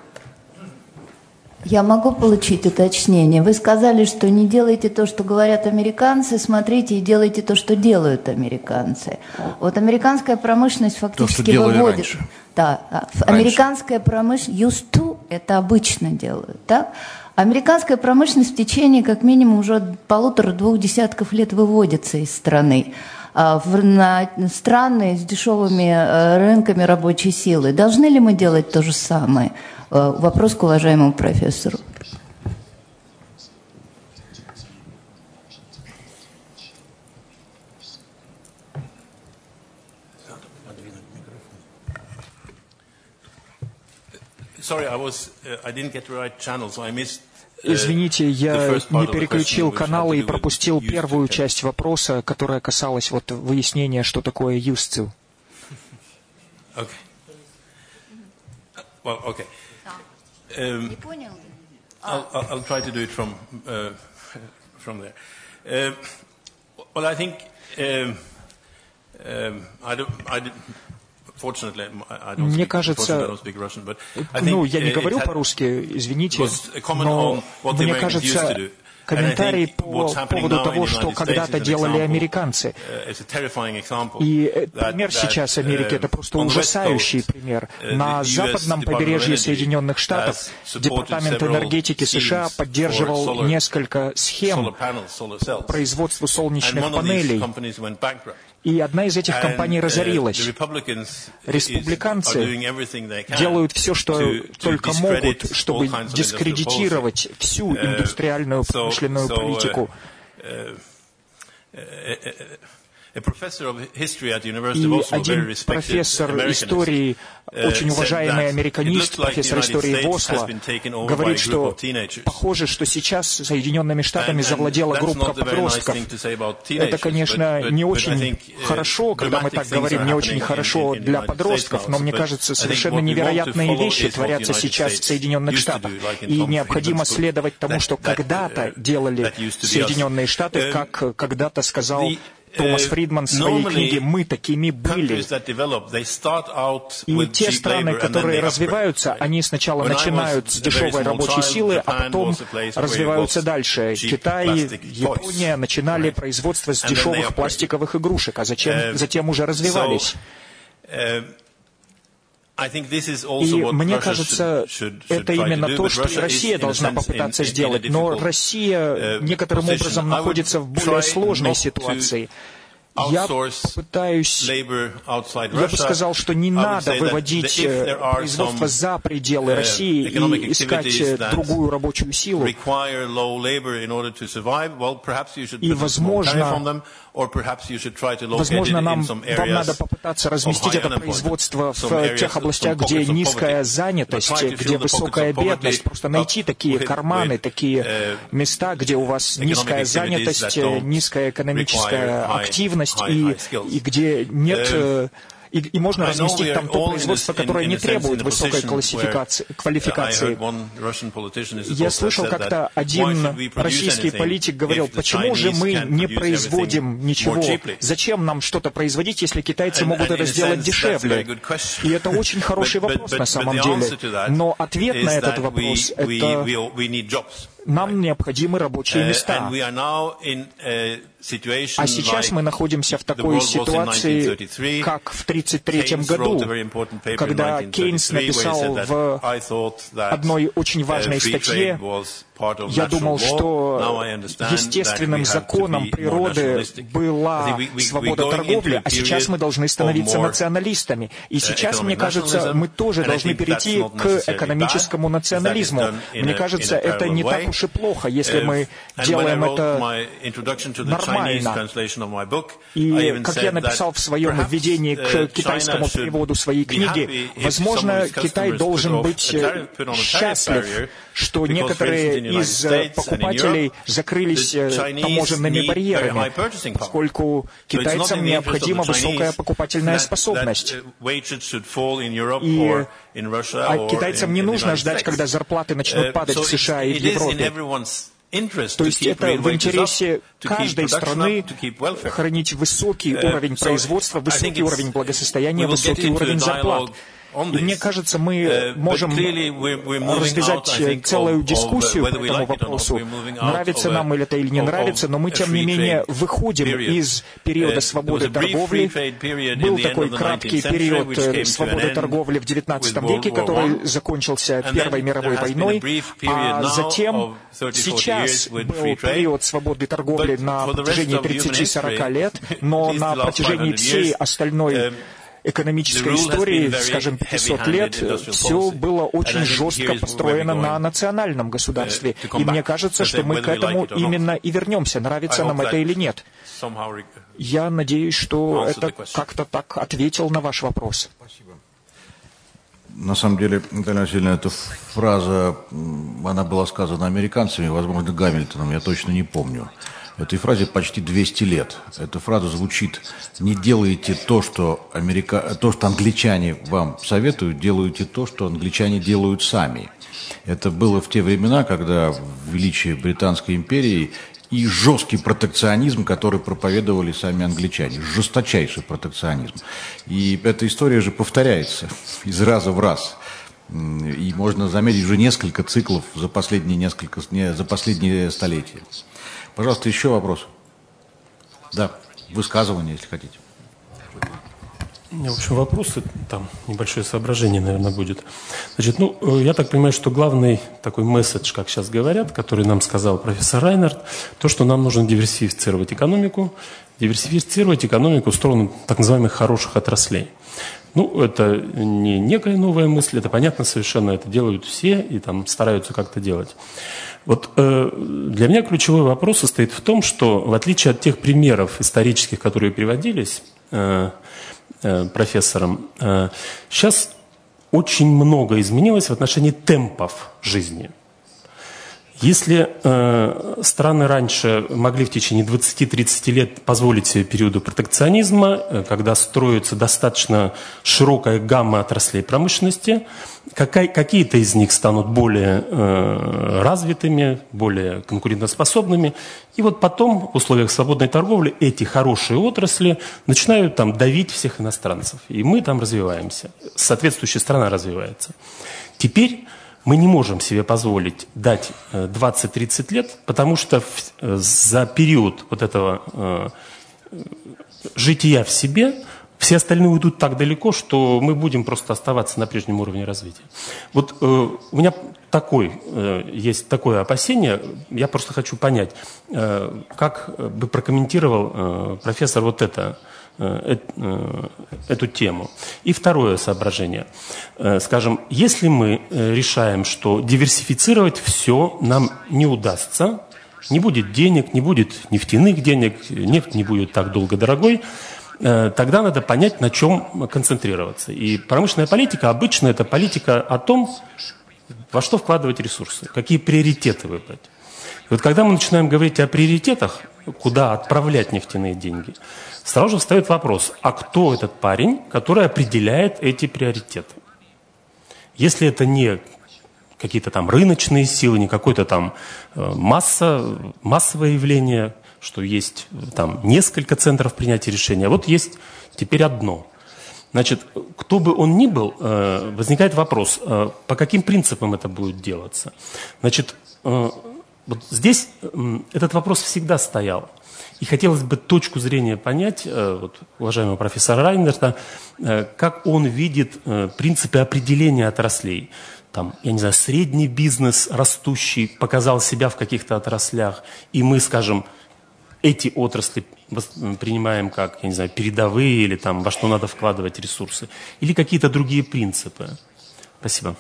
Я могу получить уточнение? Вы сказали, что не делайте то, что говорят американцы, смотрите и делайте то, что делают американцы. Вот американская промышленность фактически выводит... Да, американская промышленность used to, это обычно делают, так? Американская промышленность в течение как минимум уже 1,5-2 десятков лет выводится из страны. На страны с дешевыми рынками рабочей силы. Должны ли мы делать то же самое? Вопрос к уважаемому профессору. Sorry, I didn't get the right channel, so I missed Извините, я не переключил каналы и пропустил первую часть вопроса, которая касалась вот выяснения, что такое used to. Okay. Well, okay. Не понял? I'll try to do it from there. Well, I think Мне кажется, я не говорю по-русски, извините, но мне кажется, комментарий по поводу того, что когда-то делали американцы. И пример сейчас Америки — это просто ужасающий пример. На западном побережье Соединенных Штатов Департамент энергетики США поддерживал несколько схем производства солнечных панелей. И одна из этих компаний разорилась. Республиканцы делают все, что только могут, чтобы дискредитировать всю индустриальную промышленную политику. И один профессор истории, очень уважаемый американист, профессор истории в Осло, говорит, что похоже, что сейчас Соединенными Штатами завладела группа подростков. Это, конечно, не очень хорошо, когда мы так говорим, не очень хорошо для подростков, но мне кажется, совершенно невероятные вещи творятся сейчас в Соединенных Штатах. И необходимо следовать тому, что когда-то делали Соединенные Штаты, как когда-то сказал Томас Фридман в своей книге «Мы такими были». И те страны, которые развиваются, они сначала начинают с дешевой рабочей силы, а потом развиваются дальше. Китай, Япония начинали производство с дешевых пластиковых игрушек, а затем уже развивались. И мне кажется, это именно то, что Россия должна попытаться сделать. Но Россия некоторым образом находится в более сложной ситуации. Я бы сказал, что не надо выводить производство за пределы России и искать другую рабочую силу. И, возможно, вам надо попытаться разместить это производство в тех областях, где низкая занятость, где высокая бедность. Просто найти такие карманы, такие места, где у вас низкая занятость, низкая экономическая активность, и где нет... И можно разместить там то производство, которое не требует высокой квалификации. Я слышал, как-то один российский политик говорил, почему же мы не производим ничего? Зачем нам что-то производить, если китайцы могут это сделать дешевле? И это очень хороший вопрос на самом деле. Но ответ на этот вопрос — это нам необходимы рабочие места. А сейчас мы находимся в такой ситуации, как в 1933 году, когда Кейнс написал в одной очень важной статье, я думал, что естественным законом природы была свобода торговли, а сейчас мы должны становиться националистами. И сейчас, мне кажется, мы тоже должны перейти к экономическому национализму. Мне кажется, это не так уж и плохо, если мы делаем это нормально. И, как я написал в своем введении к китайскому переводу своей книги, возможно, Китай должен быть счастлив, что некоторые из покупателей закрылись таможенными барьерами, поскольку китайцам необходима высокая покупательная способность. А китайцам не нужно ждать, когда зарплаты начнут падать в США и в Европе. То есть это в интересе каждой страны хранить высокий уровень производства, высокий уровень благосостояния, высокий уровень зарплат. И мне кажется, мы можем развязать целую дискуссию по этому вопросу, нравится нам это или не нравится, но мы, тем не менее, выходим из периода свободы торговли. Был такой краткий период свободы торговли в XIX веке, который закончился Первой мировой войной, а затем сейчас был период свободы торговли на протяжении 30-40 лет, но на протяжении всей остальной экономической истории, скажем, 500 лет, все было очень жестко построено на национальном государстве. И мне кажется, что мы к этому именно и вернемся, нравится нам это или нет. Я надеюсь, что это как-то так ответил на ваш вопрос. На самом деле, Наталья Васильевна, эта фраза, она была сказана американцами, возможно, Гамильтоном, я точно не помню. Этой фразе почти 200 лет. Эта фраза звучит: не делайте то, что англичане вам советуют, делайте то, что англичане делают сами. Это было в те времена, когда величие Британской империи и жесткий протекционизм, который проповедовали сами англичане. Жесточайший протекционизм. И эта история же повторяется из раза в раз. И можно заметить уже несколько циклов за последние столетия. Пожалуйста, еще вопрос. Да, высказывание, если хотите. У меня, в общем, вопросы, там небольшое соображение, наверное, будет. Значит, я так понимаю, что главный такой месседж, как сейчас говорят, который нам сказал профессор Райнерт, то, что нам нужно диверсифицировать экономику в сторону так называемых хороших отраслей. Это не некая новая мысль, это понятно совершенно, это делают все и там стараются как-то делать. Для меня ключевой вопрос состоит в том, что в отличие от тех примеров исторических, которые приводились профессором, сейчас очень много изменилось в отношении темпов жизни. Если страны раньше могли в течение 20-30 лет позволить себе периоды протекционизма, когда строится достаточно широкая гамма отраслей промышленности, какие-то из них станут более развитыми, более конкурентоспособными, и потом в условиях свободной торговли эти хорошие отрасли начинают давить всех иностранцев, и мы там развиваемся, соответствующая страна развивается. Теперь мы не можем себе позволить дать 20-30 лет, потому что за период этого жития в себе все остальные уйдут так далеко, что мы будем просто оставаться на прежнем уровне развития. У меня есть такое опасение, я просто хочу понять, как бы прокомментировал профессор эту тему. И второе соображение. Скажем, если мы решаем, что диверсифицировать все нам не удастся, не будет денег, не будет нефтяных денег, нефть не будет так долго дорогой, тогда надо понять, на чем концентрироваться. И промышленная политика обычно это политика о том, во что вкладывать ресурсы, какие приоритеты выбрать. И когда мы начинаем говорить о приоритетах, куда отправлять нефтяные деньги, сразу же встает вопрос, а кто этот парень, который определяет эти приоритеты? Если это не какие-то рыночные силы, не какое-то массовое явление, что есть несколько центров принятия решения, есть теперь одно. Значит, кто бы он ни был, возникает вопрос, по каким принципам это будет делаться. Значит, здесь этот вопрос всегда стоял. И хотелось бы точку зрения понять, уважаемого профессора Райнерта, как он видит принципы определения отраслей. Средний бизнес растущий показал себя в каких-то отраслях, и мы, скажем, эти отрасли принимаем как, передовые или во что надо вкладывать ресурсы, или какие-то другие принципы. Спасибо.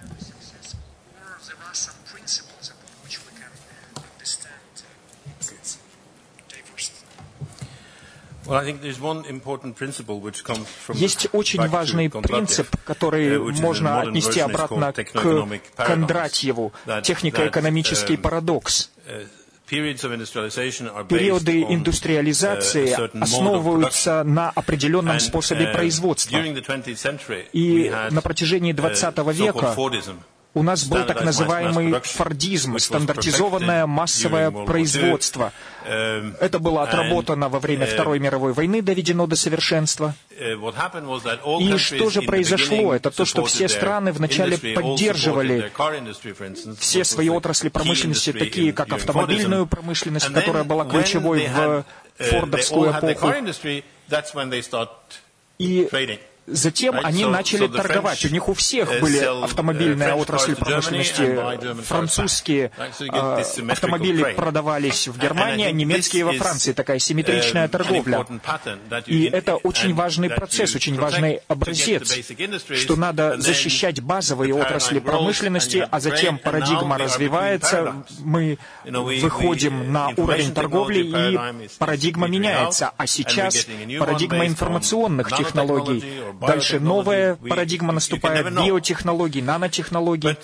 Есть очень важный принцип, который можно отнести обратно к Кондратьеву, технико-экономический парадокс. Периоды индустриализации основываются на определенном способе производства. И на протяжении XX века у нас был так называемый фордизм, стандартизованное массовое производство. Это было отработано во время Второй мировой войны, доведено до совершенства. И что же произошло? Это то, что все страны вначале поддерживали все свои отрасли промышленности, такие как автомобильную промышленность, которая была ключевой в фордовскую эпоху. И затем они начали торговать. У них у всех были автомобильные отрасли промышленности. Французские автомобили продавались в Германии, а немецкие во Франции. Такая симметричная торговля. И это очень важный процесс, очень важный образец, что надо защищать базовые отрасли промышленности, а затем парадигма развивается, мы выходим на уровень торговли, и парадигма меняется. А сейчас парадигма информационных технологий. Дальше новая парадигма наступает, биотехнологий, нанотехнологий.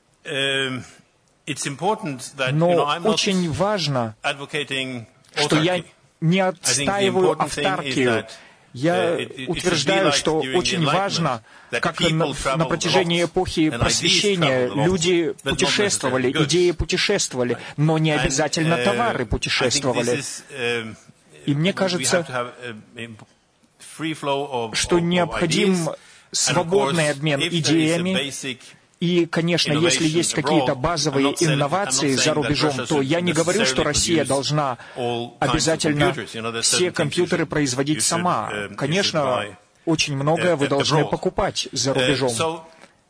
Но очень важно, что я не отстаиваю автаркию. Я утверждаю, что очень важно, как на протяжении эпохи просвещения люди путешествовали, идеи путешествовали, но не обязательно товары путешествовали. И мне кажется, что необходим свободный обмен идеями. И, конечно, если есть какие-то базовые инновации за рубежом, то я не говорю, что Россия должна обязательно все компьютеры производить сама. Конечно, очень многое вы должны покупать за рубежом.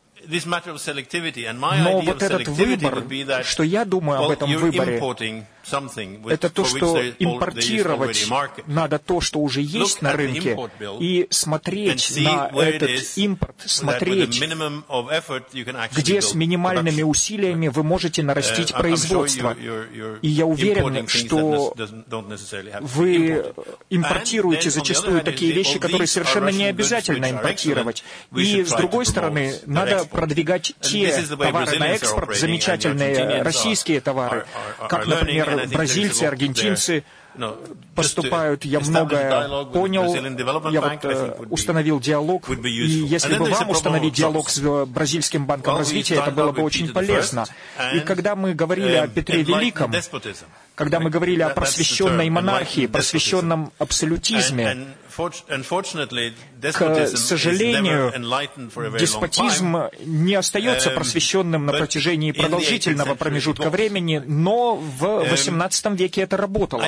Но вот этот выбор, что я думаю об этом выборе, это то, что импортировать надо то, что уже есть на рынке, и смотреть на этот импорт, смотреть, где с минимальными усилиями вы можете нарастить производство. И я уверен, что вы импортируете зачастую такие вещи, которые совершенно не обязательно импортировать. И, с другой стороны, надо продвигать те товары на экспорт, замечательные российские товары, как, например, бразильцы, аргентинцы поступают. Я многое понял, я вот установил диалог, и если бы вам установить диалог с Бразильским банком развития, это было бы очень полезно. И когда мы говорили о Петре Великом, когда мы говорили о просвещенной монархии, просвещенном абсолютизме, к сожалению, деспотизм не остается просвещенным на протяжении продолжительного промежутка времени, но в XVIII веке это работало.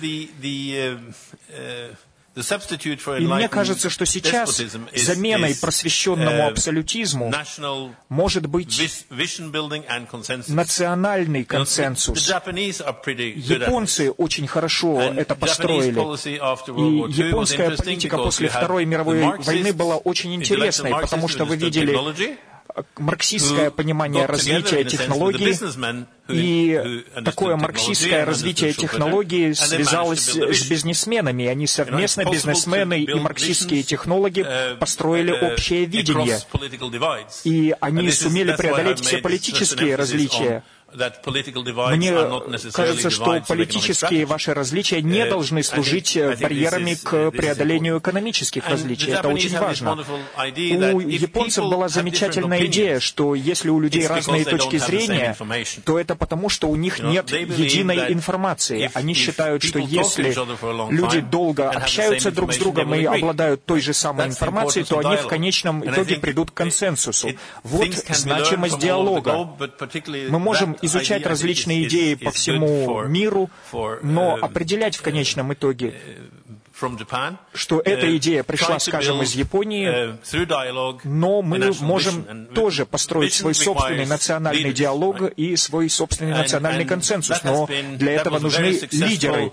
И мне кажется, что сейчас заменой просвещенному абсолютизму может быть национальный консенсус. Японцы очень хорошо это построили. И японская политика после Второй мировой войны была очень интересной, потому что вы видели марксистское понимание развития технологий, и такое марксистское развитие технологий связалось с бизнесменами, и они совместно, бизнесмены и марксистские технологи, построили общее видение, и они сумели преодолеть все политические различия. Мне кажется, что политические ваши различия не должны служить барьерами к преодолению экономических различий. Это очень важно. У японцев была замечательная идея, что если у людей разные точки зрения, то это потому, что у них нет единой информации. Они считают, что если люди долго общаются друг с другом и обладают той же самой информацией, то они в конечном итоге придут к консенсусу. Вот значимость диалога. Мы можем изучать различные идеи по всему миру, но определять в конечном итоге, что эта идея пришла, скажем, из Японии, но мы можем тоже построить свой собственный национальный диалог и свой собственный национальный консенсус, но для этого нужны лидеры.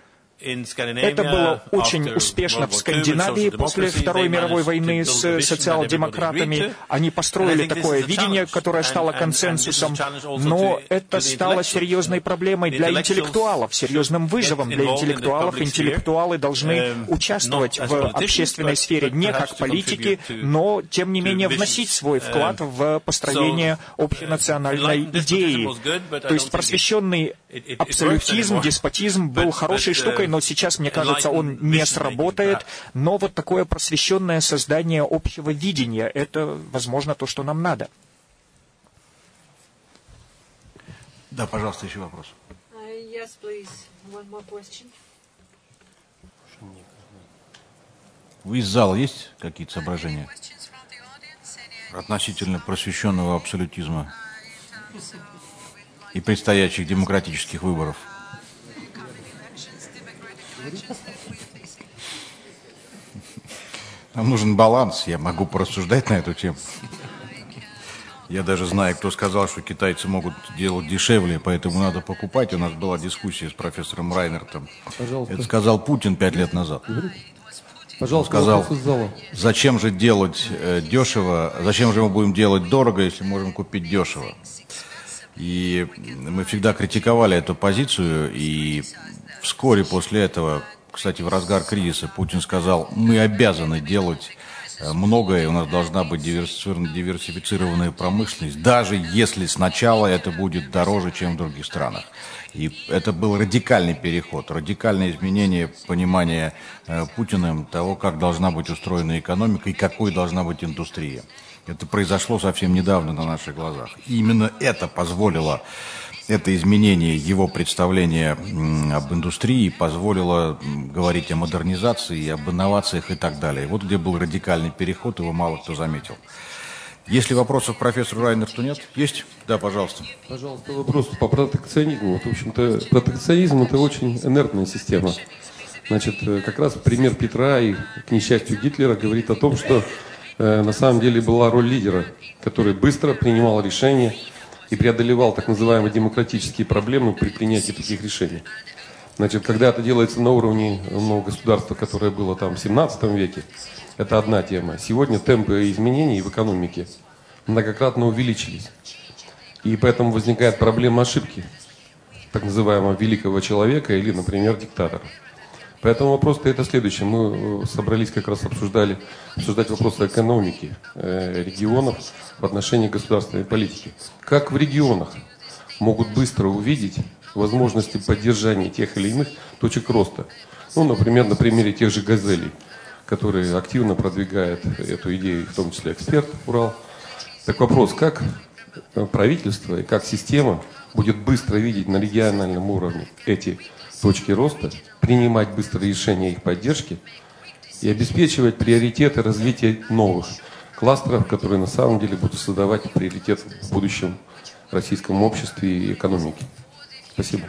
Это было очень успешно в Скандинавии после Второй мировой войны с социал-демократами. Они построили такое видение, которое стало консенсусом, но это стало серьезной проблемой для интеллектуалов, серьезным вызовом для интеллектуалов. Интеллектуалы должны участвовать в общественной сфере не как политики, но, тем не менее, вносить свой вклад в построение общенациональной идеи. То есть просвещенный абсолютизм, деспотизм был хорошей штукой, но сейчас, мне кажется, он не сработает. Но вот такое просвещенное создание общего видения, это, возможно, то, что нам надо. Да, пожалуйста, еще вопрос. Yes, please. One more question. Вы из зала есть какие-то соображения относительно просвещенного абсолютизма и предстоящих демократических выборов? Нам нужен баланс, я могу порассуждать на эту тему. Я даже знаю, кто сказал, что китайцы могут делать дешевле, поэтому надо покупать. У нас была дискуссия с профессором Райнертом. Пожалуйста. Это сказал Путин 5 лет назад. Пожалуйста, он сказал, зачем же делать дешево, зачем же мы будем делать дорого, если можем купить дешево. И мы всегда критиковали эту позицию, и вскоре после этого, кстати, в разгар кризиса, Путин сказал, мы обязаны делать многое, у нас должна быть диверсифицированная промышленность, даже если сначала это будет дороже, чем в других странах. И это был радикальный переход, радикальное изменение понимания Путиным того, как должна быть устроена экономика и какой должна быть индустрия. Это произошло совсем недавно на наших глазах. И именно это позволило, это изменение его представления об индустрии позволило говорить о модернизации, об инновациях и так далее. Вот где был радикальный переход, его мало кто заметил. Если вопросов к профессору Райнерту нет? Есть? Да, пожалуйста. Пожалуйста, вопрос по протекционизму. Вот, в общем-то, протекционизм – это очень инертная система. Значит, как раз пример Петра и, к несчастью, Гитлера говорит о том, что на самом деле была роль лидера, который быстро принимал решения и преодолевал так называемые демократические проблемы при принятии таких решений. Значит, когда это делается на уровне государства, которое было там в 17 веке, это одна тема. Сегодня темпы изменений в экономике многократно увеличились. И поэтому возникает проблема ошибки так называемого великого человека или, например, диктатора. Поэтому вопрос-то это следующий. Мы собрались как раз обсуждать вопросы экономики регионов в отношении государственной политики. Как в регионах могут быстро увидеть возможности поддержания тех или иных точек роста? Ну, например, на примере тех же «Газелей», которые активно продвигают эту идею, в том числе эксперт Урал. Так вопрос, как правительство и как система будет быстро видеть на региональном уровне эти точки роста, принимать быстрые решения их поддержки и обеспечивать приоритеты развития новых кластеров, которые на самом деле будут создавать приоритет в будущем российском обществе и экономике. Спасибо.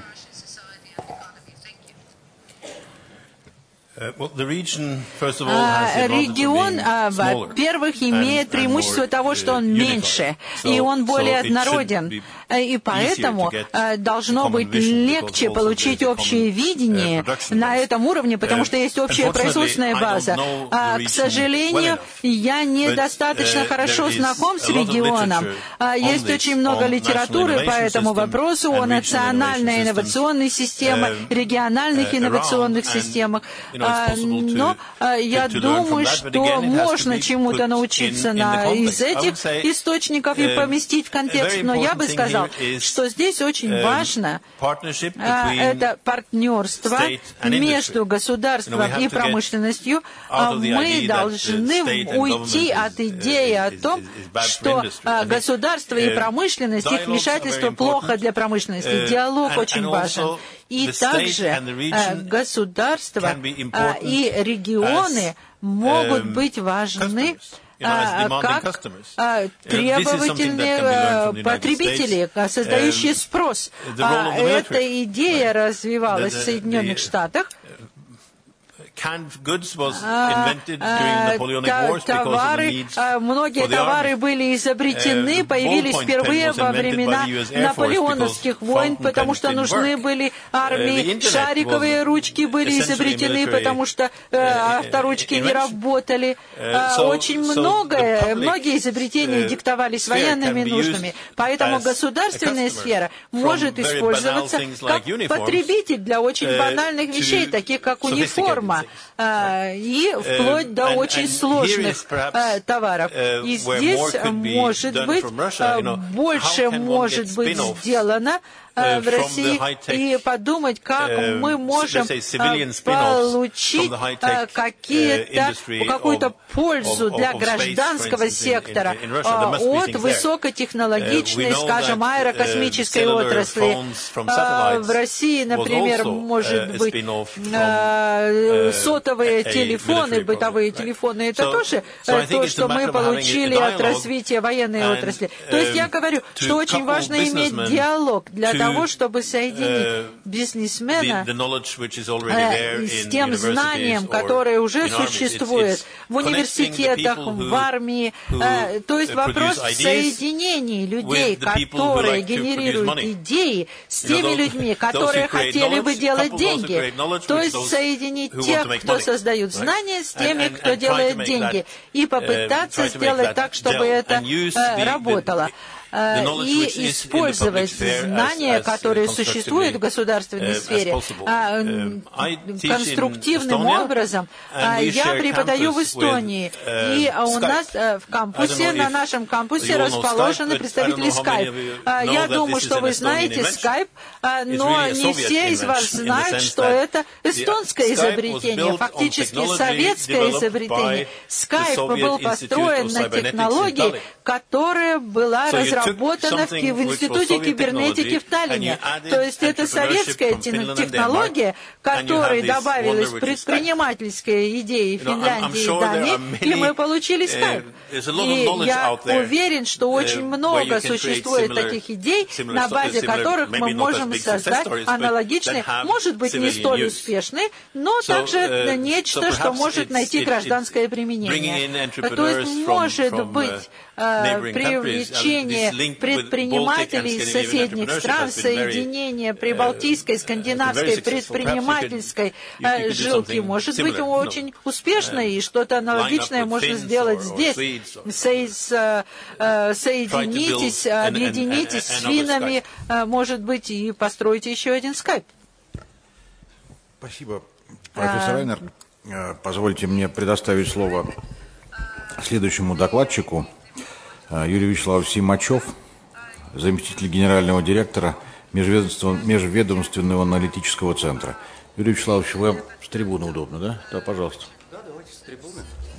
Регион, во-первых, имеет преимущество того, что он меньше, и он более однороден. И поэтому должно быть легче получить общее видение на этом уровне, потому что есть общая производственная база. К сожалению, я недостаточно хорошо знаком с регионом. Есть очень много литературы по этому вопросу, о национальной инновационной системе, региональных инновационных системах. Но я думаю, что можно чему-то научиться из этих источников и поместить в контекст. Но я бы сказал, что здесь очень важно это партнерство между государством и промышленностью. Мы должны уйти от идеи о том, что государство и промышленность, их вмешательство плохо для промышленности. Диалог очень важен. И также государства и регионы могут быть важны как требовательные потребители, создающие спрос. Эта идея развивалась в Соединенных Штатах. Многие товары были изобретены, появились впервые во времена наполеоновских войн, потому что нужны были армии. Шариковые ручки были изобретены, потому что авторучки не работали. Очень многие изобретения диктовались военными нуждами. Поэтому государственная сфера может использоваться как потребитель для очень банальных вещей, таких как униформа. И вплоть до очень сложных товаров. И здесь, может быть, больше может быть сделано в России и подумать, как мы можем получить какую-то пользу для гражданского сектора от высокотехнологичной, скажем, аэрокосмической отрасли. В России, например, может быть, сотовые телефоны, бытовые телефоны, это тоже то, что мы получили от развития военной отрасли. То есть я говорю, что очень важно иметь диалог для того, чтобы соединить бизнесмена с тем знанием, которое уже существует в университетах, в армии. То есть вопрос в соединении людей, которые генерируют идеи, с теми людьми, которые хотели бы делать деньги. То есть соединить тех, кто создают знания, с теми, кто делает деньги. И попытаться сделать так, чтобы это работало. и использовать знания, которые существуют в государственной сфере, конструктивным образом. Я преподаю в Эстонии, и у нас в кампусе, на нашем кампусе расположены представители Skype. Я думаю, что вы знаете Skype, но не все из вас знают, что это эстонское изобретение, фактически советское изобретение. Skype был построен на технологии, которая была разработана в Институте кибернетики в Таллине. То есть это советская технология, которой добавилась предпринимательская идея Финляндии и Дании, и мы получили Skype. И я уверен, что очень много существует таких идей, на базе которых мы можем создать аналогичные, может быть, не столь успешные, но также нечто, что может найти гражданское применение. То есть, может быть, привлечение предпринимателей из соседних стран, соединение прибалтийской, скандинавской предпринимательской жилки может быть очень успешной, и что-то аналогичное можно сделать здесь. Соединитесь, объединитесь с финнами, может быть, и постройте еще один скайп. Спасибо, профессор Райнер. Позвольте мне предоставить слово следующему докладчику. Юрий Вячеславович Симачев, заместитель генерального директора Межведомственного аналитического центра. Юрий Вячеславович, вам с трибуны удобно, да? Да, пожалуйста. Да, давайте с трибуны.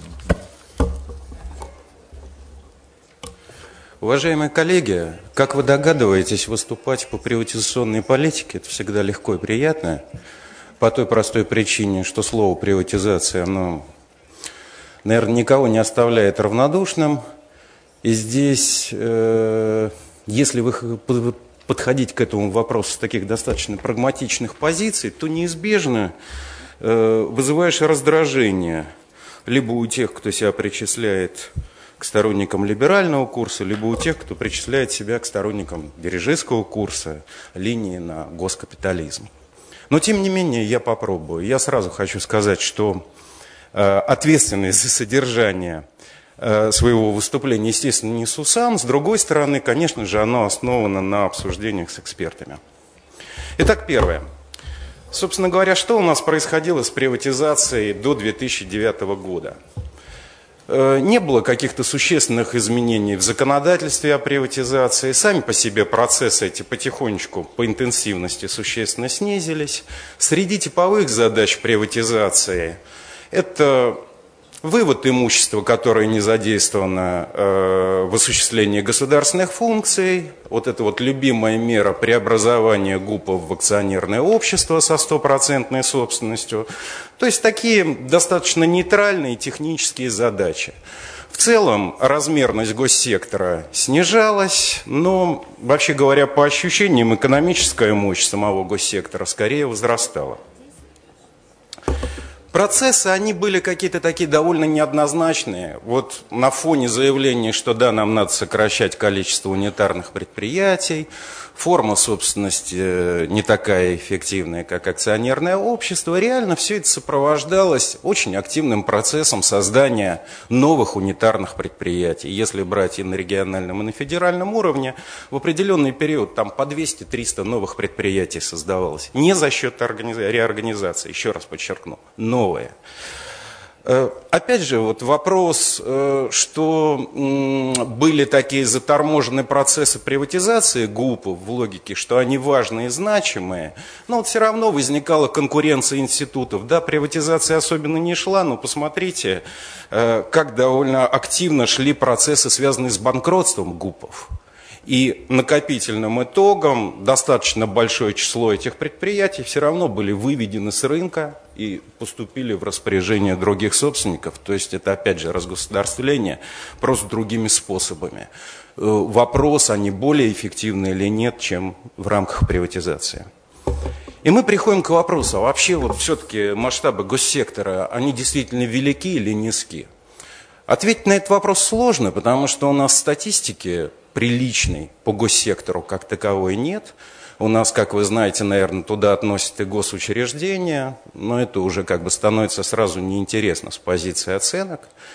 Уважаемые коллеги, как вы догадываетесь, выступать по приватизационной политике – это всегда легко и приятно, по той простой причине, что слово «приватизация», оно, наверное, никого не оставляет равнодушным. И здесь, если вы подходить к этому вопросу с таких достаточно прагматичных позиций, то неизбежно вызываешь раздражение либо у тех, кто себя причисляет к сторонникам либерального курса, либо у тех, кто причисляет себя к сторонникам дирижистского курса, линии на госкапитализм. Но, тем не менее, я попробую. Я сразу хочу сказать, что ответственность за содержание своего выступления, естественно, несу сам. С другой стороны, конечно же, оно основано на обсуждениях с экспертами. Итак, первое. Собственно говоря, что у нас происходило с приватизацией до 2009 года? Не было каких-то существенных изменений в законодательстве о приватизации. Сами по себе процессы эти потихонечку по интенсивности существенно снизились. Среди типовых задач приватизации это вывод имущества, которое не задействовано в осуществлении государственных функций. Вот это вот любимая мера преобразования ГУПов в акционерное общество со 100% собственностью. То есть такие достаточно нейтральные технические задачи. В целом размерность госсектора снижалась, но, вообще говоря, по ощущениям, экономическая мощь самого госсектора скорее возрастала. Процессы, они были какие-то такие довольно неоднозначные. Вот на фоне заявления, что да, нам надо сокращать количество унитарных предприятий, форма собственности не такая эффективная, как акционерное общество, реально все это сопровождалось очень активным процессом создания новых унитарных предприятий. Если брать и на региональном, и на федеральном уровне, в определенный период там по 200-300 новых предприятий создавалось. Не за счет реорганизации, еще раз подчеркну, новые. Опять же, вот вопрос, что были такие заторможенные процессы приватизации ГУПов в логике, что они важные и значимые, но вот все равно возникала конкуренция институтов. Да, приватизация особенно не шла, но посмотрите, как довольно активно шли процессы, связанные с банкротством ГУПов. И накопительным итогом достаточно большое число этих предприятий все равно были выведены с рынка и поступили в распоряжение других собственников. То есть это опять же разгосударствление, просто другими способами. Вопрос, они более эффективны или нет, чем в рамках приватизации. И мы приходим к вопросу, а вообще вот все-таки масштабы госсектора, они действительно велики или низки? Ответить на этот вопрос сложно, потому что у нас статистики приличной по госсектору как таковой нет. У нас, как вы знаете, наверное, туда относят и госучреждения, но это уже как бы становится сразу неинтересно с позиции оценок.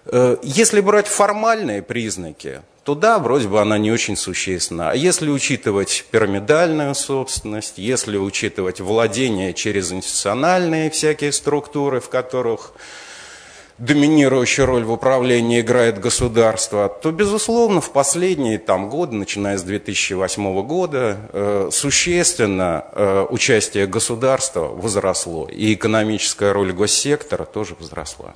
Если брать формальные признаки, то да, вроде бы она не очень существенна. А если учитывать пирамидальную собственность, если учитывать владение через институциональные всякие структуры, в которых доминирующую роль в управлении играет государство, то, безусловно, в последние годы, начиная с 2008 года, существенно участие государства возросло, и экономическая роль госсектора тоже возросла.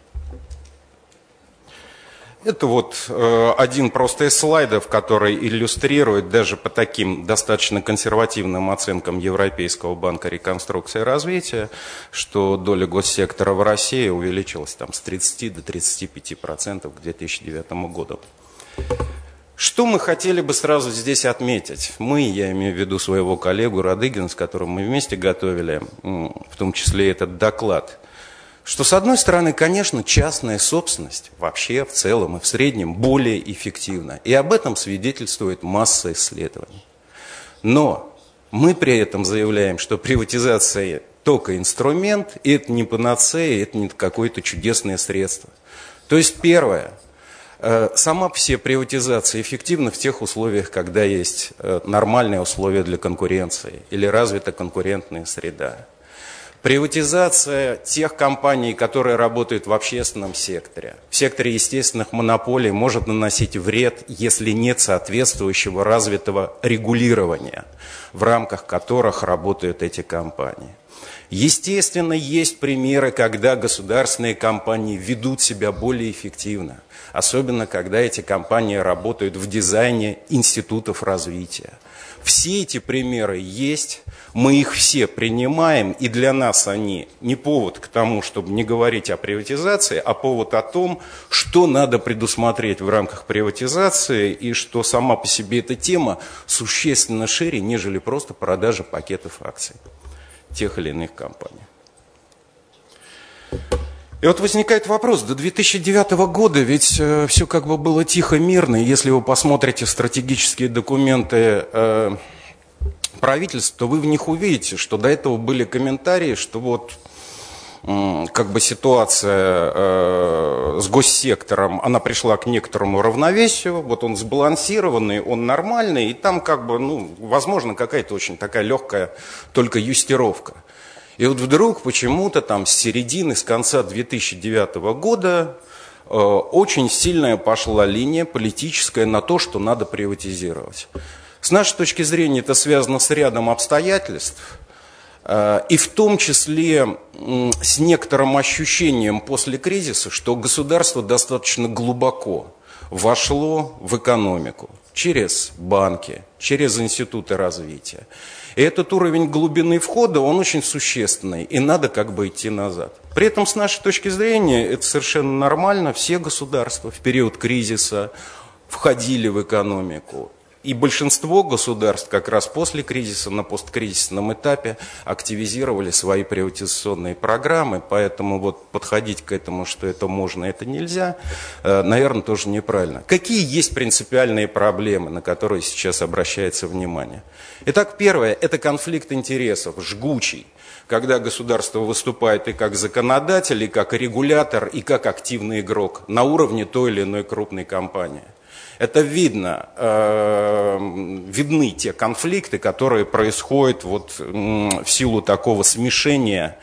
Это вот один просто из слайдов, который иллюстрирует даже по таким достаточно консервативным оценкам Европейского банка реконструкции и развития, что доля госсектора в России увеличилась с 30 до 35% к 2009 году. Что мы хотели бы сразу здесь отметить? Я имею в виду своего коллегу Радыгина, с которым мы вместе готовили, в том числе этот доклад. Что, с одной стороны, конечно, частная собственность вообще в целом и в среднем более эффективна. И об этом свидетельствует масса исследований. Но мы при этом заявляем, что приватизация только инструмент, и это не панацея, это не какое-то чудесное средство. То есть, первое, сама по себе приватизация эффективна в тех условиях, когда есть нормальные условия для конкуренции или развита конкурентная среда. Приватизация тех компаний, которые работают в общественном секторе, в секторе естественных монополий, может наносить вред, если нет соответствующего развитого регулирования, в рамках которых работают эти компании. Естественно, есть примеры, когда государственные компании ведут себя более эффективно, особенно когда эти компании работают в дизайне институтов развития. Все эти примеры есть, мы их все принимаем, и для нас они не повод к тому, чтобы не говорить о приватизации, а повод о том, что надо предусмотреть в рамках приватизации, и что сама по себе эта тема существенно шире, нежели просто продажа пакетов акций тех или иных компаний. И вот возникает вопрос, до 2009 года ведь все было тихо, мирно, и если вы посмотрите стратегические документы правительства, то вы в них увидите, что до этого были комментарии, что ситуация с госсектором, она пришла к некоторому равновесию, он сбалансированный, он нормальный, и там возможно какая-то очень такая легкая только юстировка. И вдруг почему-то с середины, с конца 2009 года очень сильная пошла линия политическая на то, что надо приватизировать. С нашей точки зрения это связано с рядом обстоятельств, и в том числе с некоторым ощущением после кризиса, что государство достаточно глубоко вошло в экономику через банки, через институты развития. И этот уровень глубины входа, он очень существенный, и надо идти назад. При этом, с нашей точки зрения, это совершенно нормально. Все государства в период кризиса входили в экономику. И большинство государств как раз после кризиса, на посткризисном этапе, активизировали свои приватизационные программы. Поэтому подходить к этому, что это можно, это нельзя, наверное, тоже неправильно. Какие есть принципиальные проблемы, на которые сейчас обращается внимание? Итак, первое – это конфликт интересов, жгучий, когда государство выступает и как законодатель, и как регулятор, и как активный игрок на уровне той или иной крупной компании. Это видно, видны те конфликты, которые происходят в силу такого смешения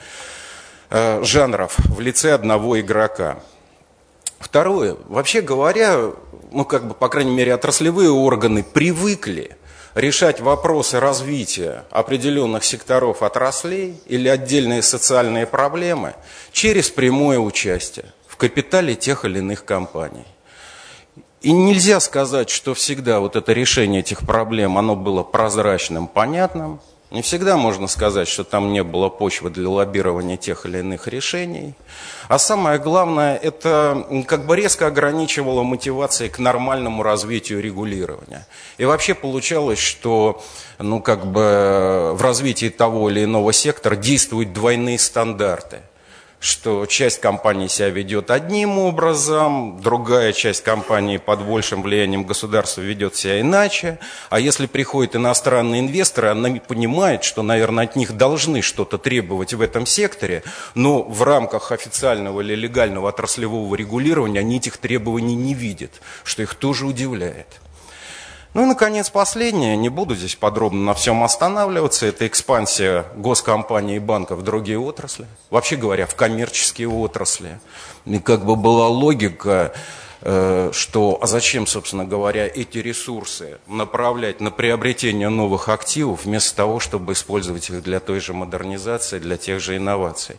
жанров в лице одного игрока. Второе, вообще говоря, по крайней мере, отраслевые органы привыкли решать вопросы развития определенных секторов отраслей или отдельные социальные проблемы через прямое участие в капитале тех или иных компаний. И нельзя сказать, что всегда это решение этих проблем, оно было прозрачным, понятным. Не всегда можно сказать, что там не было почвы для лоббирования тех или иных решений. А самое главное, это резко ограничивало мотивации к нормальному развитию регулирования. И вообще получалось, что в развитии того или иного сектора действуют двойные стандарты. что часть компании себя ведет одним образом, другая часть компании под большим влиянием государства ведет себя иначе. А если приходят иностранные инвесторы, они понимают, что, наверное, от них должны что-то требовать в этом секторе, но в рамках официального или легального отраслевого регулирования они этих требований не видят, что их тоже удивляет. Ну и, наконец, последнее, не буду здесь подробно на всем останавливаться, это экспансия госкомпаний и банков в другие отрасли, вообще говоря, в коммерческие отрасли. И как бы была логика, что, а зачем, собственно говоря, эти ресурсы направлять на приобретение новых активов, вместо того, чтобы использовать их для той же модернизации, для тех же инноваций.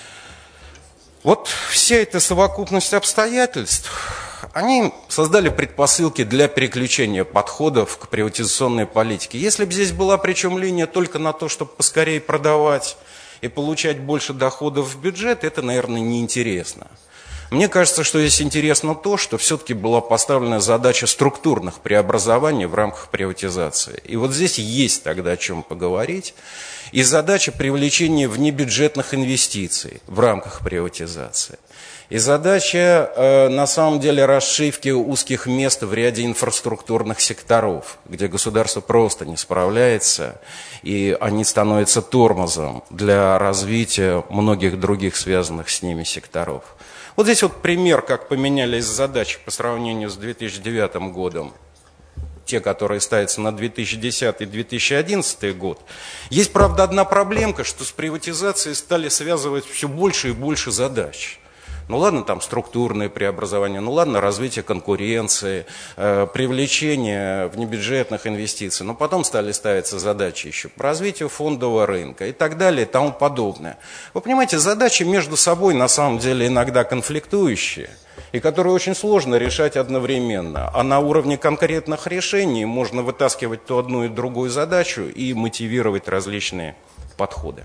Вот вся эта совокупность обстоятельств, они создали предпосылки для переключения подходов к приватизационной политике. Если бы здесь была причем линия только на то, чтобы поскорее продавать и получать больше доходов в бюджет, это, наверное, неинтересно. Мне кажется, что здесь интересно то, что все-таки была поставлена задача структурных преобразований в рамках приватизации. И вот здесь есть тогда о чем поговорить. И задача привлечения внебюджетных инвестиций в рамках приватизации. И задача, на самом деле, расшивки узких мест в ряде инфраструктурных секторов, где государство просто не справляется, и они становятся тормозом для развития многих других связанных с ними секторов. Вот здесь вот пример, как поменялись задачи по сравнению с 2009 годом. Те, которые ставятся на 2010 и 2011 год. Есть, правда, одна проблемка, что с приватизацией стали связывать все больше и больше задач. Ну ладно, там структурные преобразования, ну ладно, развитие конкуренции, привлечение внебюджетных инвестиций, но потом стали ставиться задачи еще по развитию фондового рынка и так далее и тому подобное. Вы понимаете, задачи между собой на самом деле иногда конфликтующие, и которые очень сложно решать одновременно. А на уровне конкретных решений можно вытаскивать то одну и другую задачу и мотивировать различные подходы.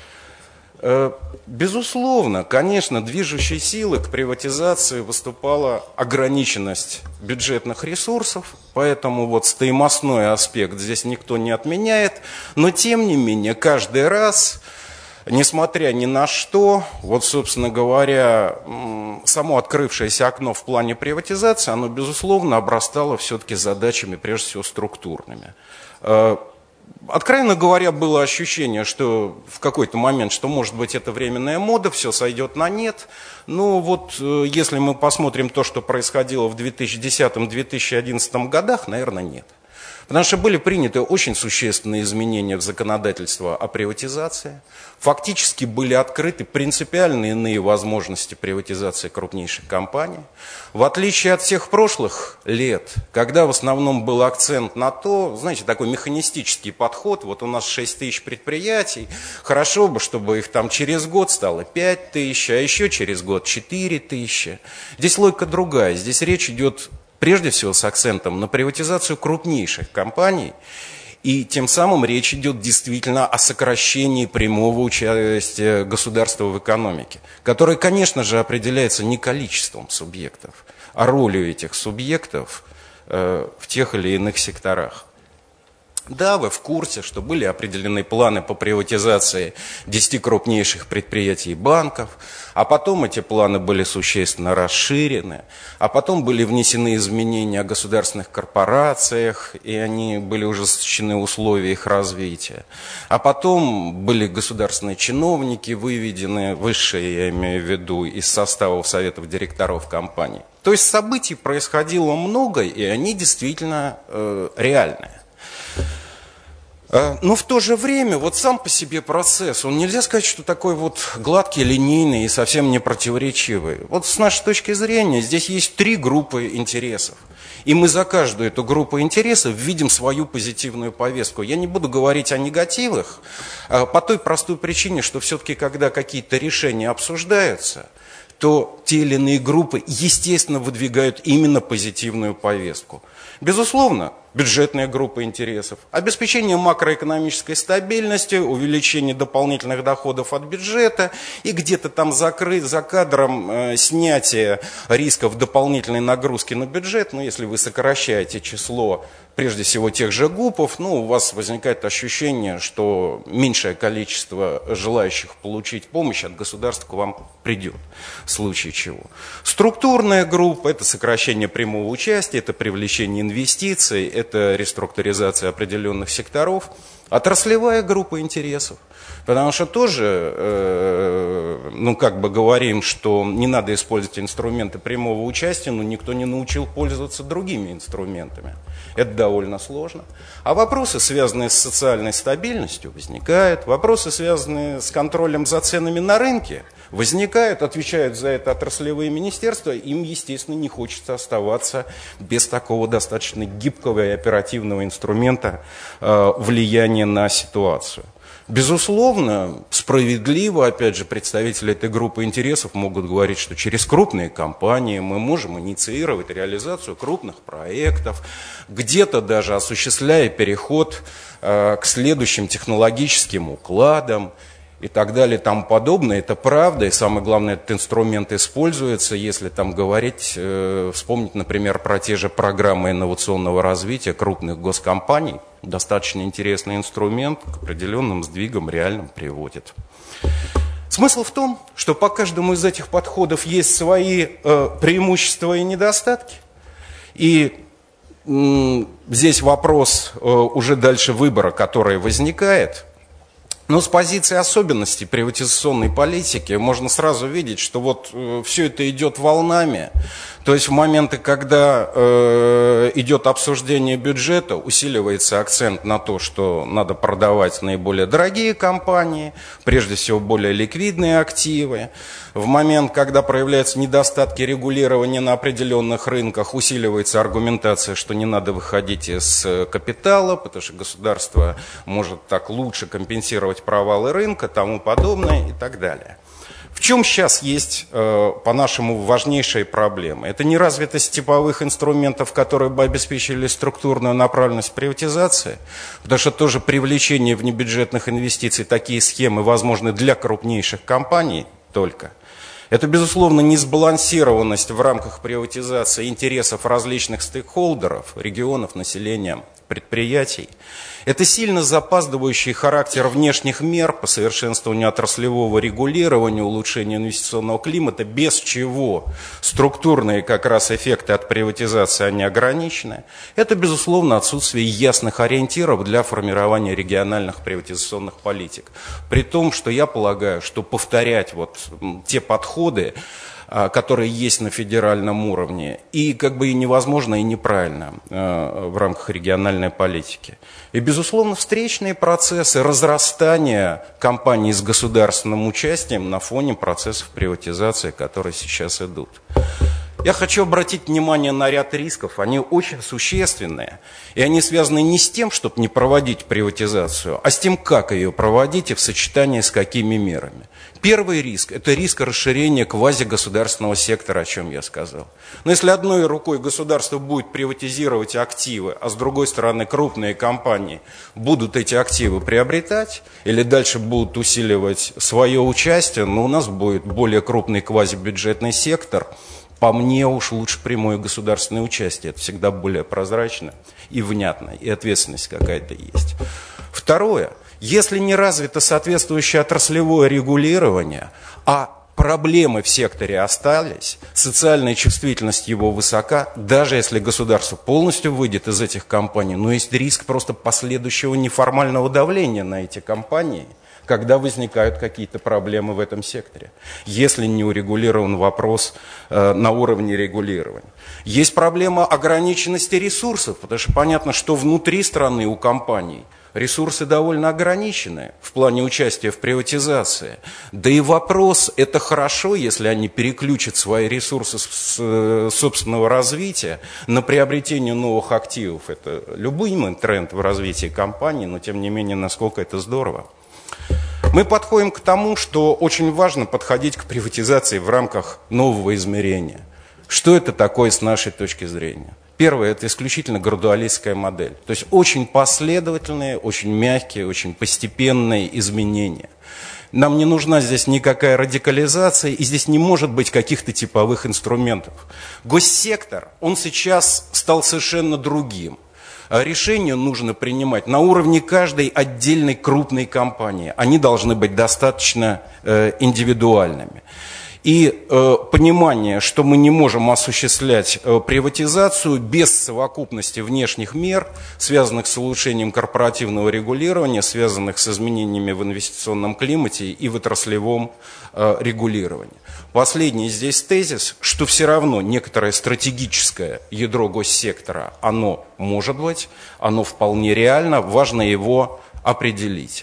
Безусловно, конечно, движущей силой к приватизации выступала ограниченность бюджетных ресурсов, поэтому вот стоимостной аспект здесь никто не отменяет, но тем не менее каждый раз, несмотря ни на что, вот, собственно говоря, само открывшееся окно в плане приватизации, оно, безусловно, обрастало все-таки задачами, прежде всего, структурными. Откровенно говоря, было ощущение, что в какой-то момент, что, может быть, это временная мода, все сойдет на нет. Но вот если мы посмотрим то, что происходило в 2010-2011 годах, наверное, нет. Потому что были приняты очень существенные изменения в законодательство о приватизации. Фактически были открыты принципиально иные возможности приватизации крупнейших компаний. В отличие от всех прошлых лет, когда в основном был акцент на то, знаете, такой механистический подход, вот у нас 6 тысяч предприятий, хорошо бы, чтобы их там через год стало 5 тысяч, а еще через год 4 тысячи. Здесь логика другая, здесь речь идет прежде всего с акцентом на приватизацию крупнейших компаний, и тем самым речь идет действительно о сокращении прямого участия государства в экономике, которое, конечно же, определяется не количеством субъектов, а ролью этих субъектов в тех или иных секторах. Да, вы в курсе, что были определены планы по приватизации 10 крупнейших предприятий и банков, а потом эти планы были существенно расширены, а потом были внесены изменения о государственных корпорациях, и они были ужесточены условия их развития. А потом были государственные чиновники выведены, высшие, я имею в виду, из составов советов директоров компаний. То есть событий происходило много, и они действительно реальные. Но в то же время вот сам по себе процесс, он нельзя сказать, что такой вот гладкий, линейный и совсем не противоречивый. Вот с нашей точки зрения здесь есть 3 группы интересов. И мы за каждую эту группу интересов видим свою позитивную повестку. Я не буду говорить о негативах, по той простой причине, что все-таки когда какие-то решения обсуждаются, то те или иные группы, естественно, выдвигают именно позитивную повестку. Безусловно, бюджетная группа интересов, обеспечение макроэкономической стабильности, увеличение дополнительных доходов от бюджета и где-то там за кадром снятие рисков дополнительной нагрузки на бюджет. Но если вы сокращаете число, прежде всего, тех же ГУПов, у вас возникает ощущение, что меньшее количество желающих получить помощь от государства к вам придет, в случае чего. Структурная группа – это сокращение прямого участия, это привлечение инвестиций, это реструктуризация определенных секторов. Отраслевая группа интересов. Потому что тоже, говорим, что не надо использовать инструменты прямого участия, но никто не научил пользоваться другими инструментами. Это довольно сложно. А вопросы, связанные с социальной стабильностью, возникают. Вопросы, связанные с контролем за ценами на рынке, возникают, отвечают за это отраслевые министерства. Им, естественно, не хочется оставаться без такого достаточно гибкого и оперативного инструмента влияния на ситуацию. Безусловно, справедливо, опять же, представители этой группы интересов могут говорить, что через крупные компании мы можем инициировать реализацию крупных проектов, где-то даже осуществляя переход к следующим технологическим укладам и так далее и тому подобное. Это правда, и самое главное, этот инструмент используется, если там говорить, вспомнить, например, про те же программы инновационного развития крупных госкомпаний. Достаточно интересный инструмент, к определенным сдвигам реальным приводит. Смысл в том, что по каждому из этих подходов есть свои преимущества и недостатки. И здесь вопрос уже дальше выбора, который возникает. Но с позиции особенностей приватизационной политики можно сразу видеть, что вот все это идет волнами. То есть в моменты, когда идет обсуждение бюджета, усиливается акцент на то, что надо продавать наиболее дорогие компании, прежде всего более ликвидные активы. В момент, когда проявляются недостатки регулирования на определенных рынках, усиливается аргументация, что не надо выходить из капитала, потому что государство может так лучше компенсировать провалы рынка, тому подобное и так далее. В чем сейчас есть, по-нашему, важнейшие проблемы? Это неразвитость типовых инструментов, которые бы обеспечили структурную направленность приватизации, потому что тоже привлечение внебюджетных инвестиций, такие схемы возможны для крупнейших компаний только. Это, безусловно, несбалансированность в рамках приватизации интересов различных стейкхолдеров, регионов, населения, предприятий. Это сильно запаздывающий характер внешних мер по совершенствованию отраслевого регулирования, улучшению инвестиционного климата, без чего структурные как раз эффекты от приватизации, они ограничены. Это, безусловно, отсутствие ясных ориентиров для формирования региональных приватизационных политик. При том, что я полагаю, что повторять вот те подходы, которые есть на федеральном уровне, и и невозможно, и неправильно в рамках региональной политики. И, безусловно, встречные процессы разрастания компаний с государственным участием на фоне процессов приватизации, которые сейчас идут. Я хочу обратить внимание на ряд рисков, они очень существенные, и они связаны не с тем, чтобы не проводить приватизацию, а с тем, как ее проводить и в сочетании с какими мерами. Первый риск – это риск расширения квазигосударственного сектора, о чем я сказал. Но если одной рукой государство будет приватизировать активы, а с другой стороны крупные компании будут эти активы приобретать или дальше будут усиливать свое участие, но у нас будет более крупный квазибюджетный сектор. По мне уж лучше прямое государственное участие. Это всегда более прозрачно и внятно, и ответственность какая-то есть. Второе. Если не развито соответствующее отраслевое регулирование, а проблемы в секторе остались, социальная чувствительность его высока, даже если государство полностью выйдет из этих компаний, но есть риск просто последующего неформального давления на эти компании, когда возникают какие-то проблемы в этом секторе, если не урегулирован вопрос на уровне регулирования. Есть проблема ограниченности ресурсов, потому что понятно, что внутри страны у компаний ресурсы довольно ограничены в плане участия в приватизации. Да и вопрос, это хорошо, если они переключат свои ресурсы с собственного развития на приобретение новых активов. Это любимый тренд в развитии компании, но тем не менее, насколько это здорово. Мы подходим к тому, что очень важно подходить к приватизации в рамках нового измерения. Что это такое с нашей точки зрения? Первое – это исключительно градуалистская модель. То есть очень последовательные, очень мягкие, очень постепенные изменения. Нам не нужна здесь никакая радикализация, и здесь не может быть каких-то типовых инструментов. Госсектор, он сейчас стал совершенно другим. Решения нужно принимать на уровне каждой отдельной крупной компании. Они должны быть достаточно индивидуальными. И понимание, что мы не можем осуществлять приватизацию без совокупности внешних мер, связанных с улучшением корпоративного регулирования, связанных с изменениями в инвестиционном климате и в отраслевом регулировании. Последний здесь тезис, что все равно некоторое стратегическое ядро госсектора, оно может быть, оно вполне реально, важно его определить.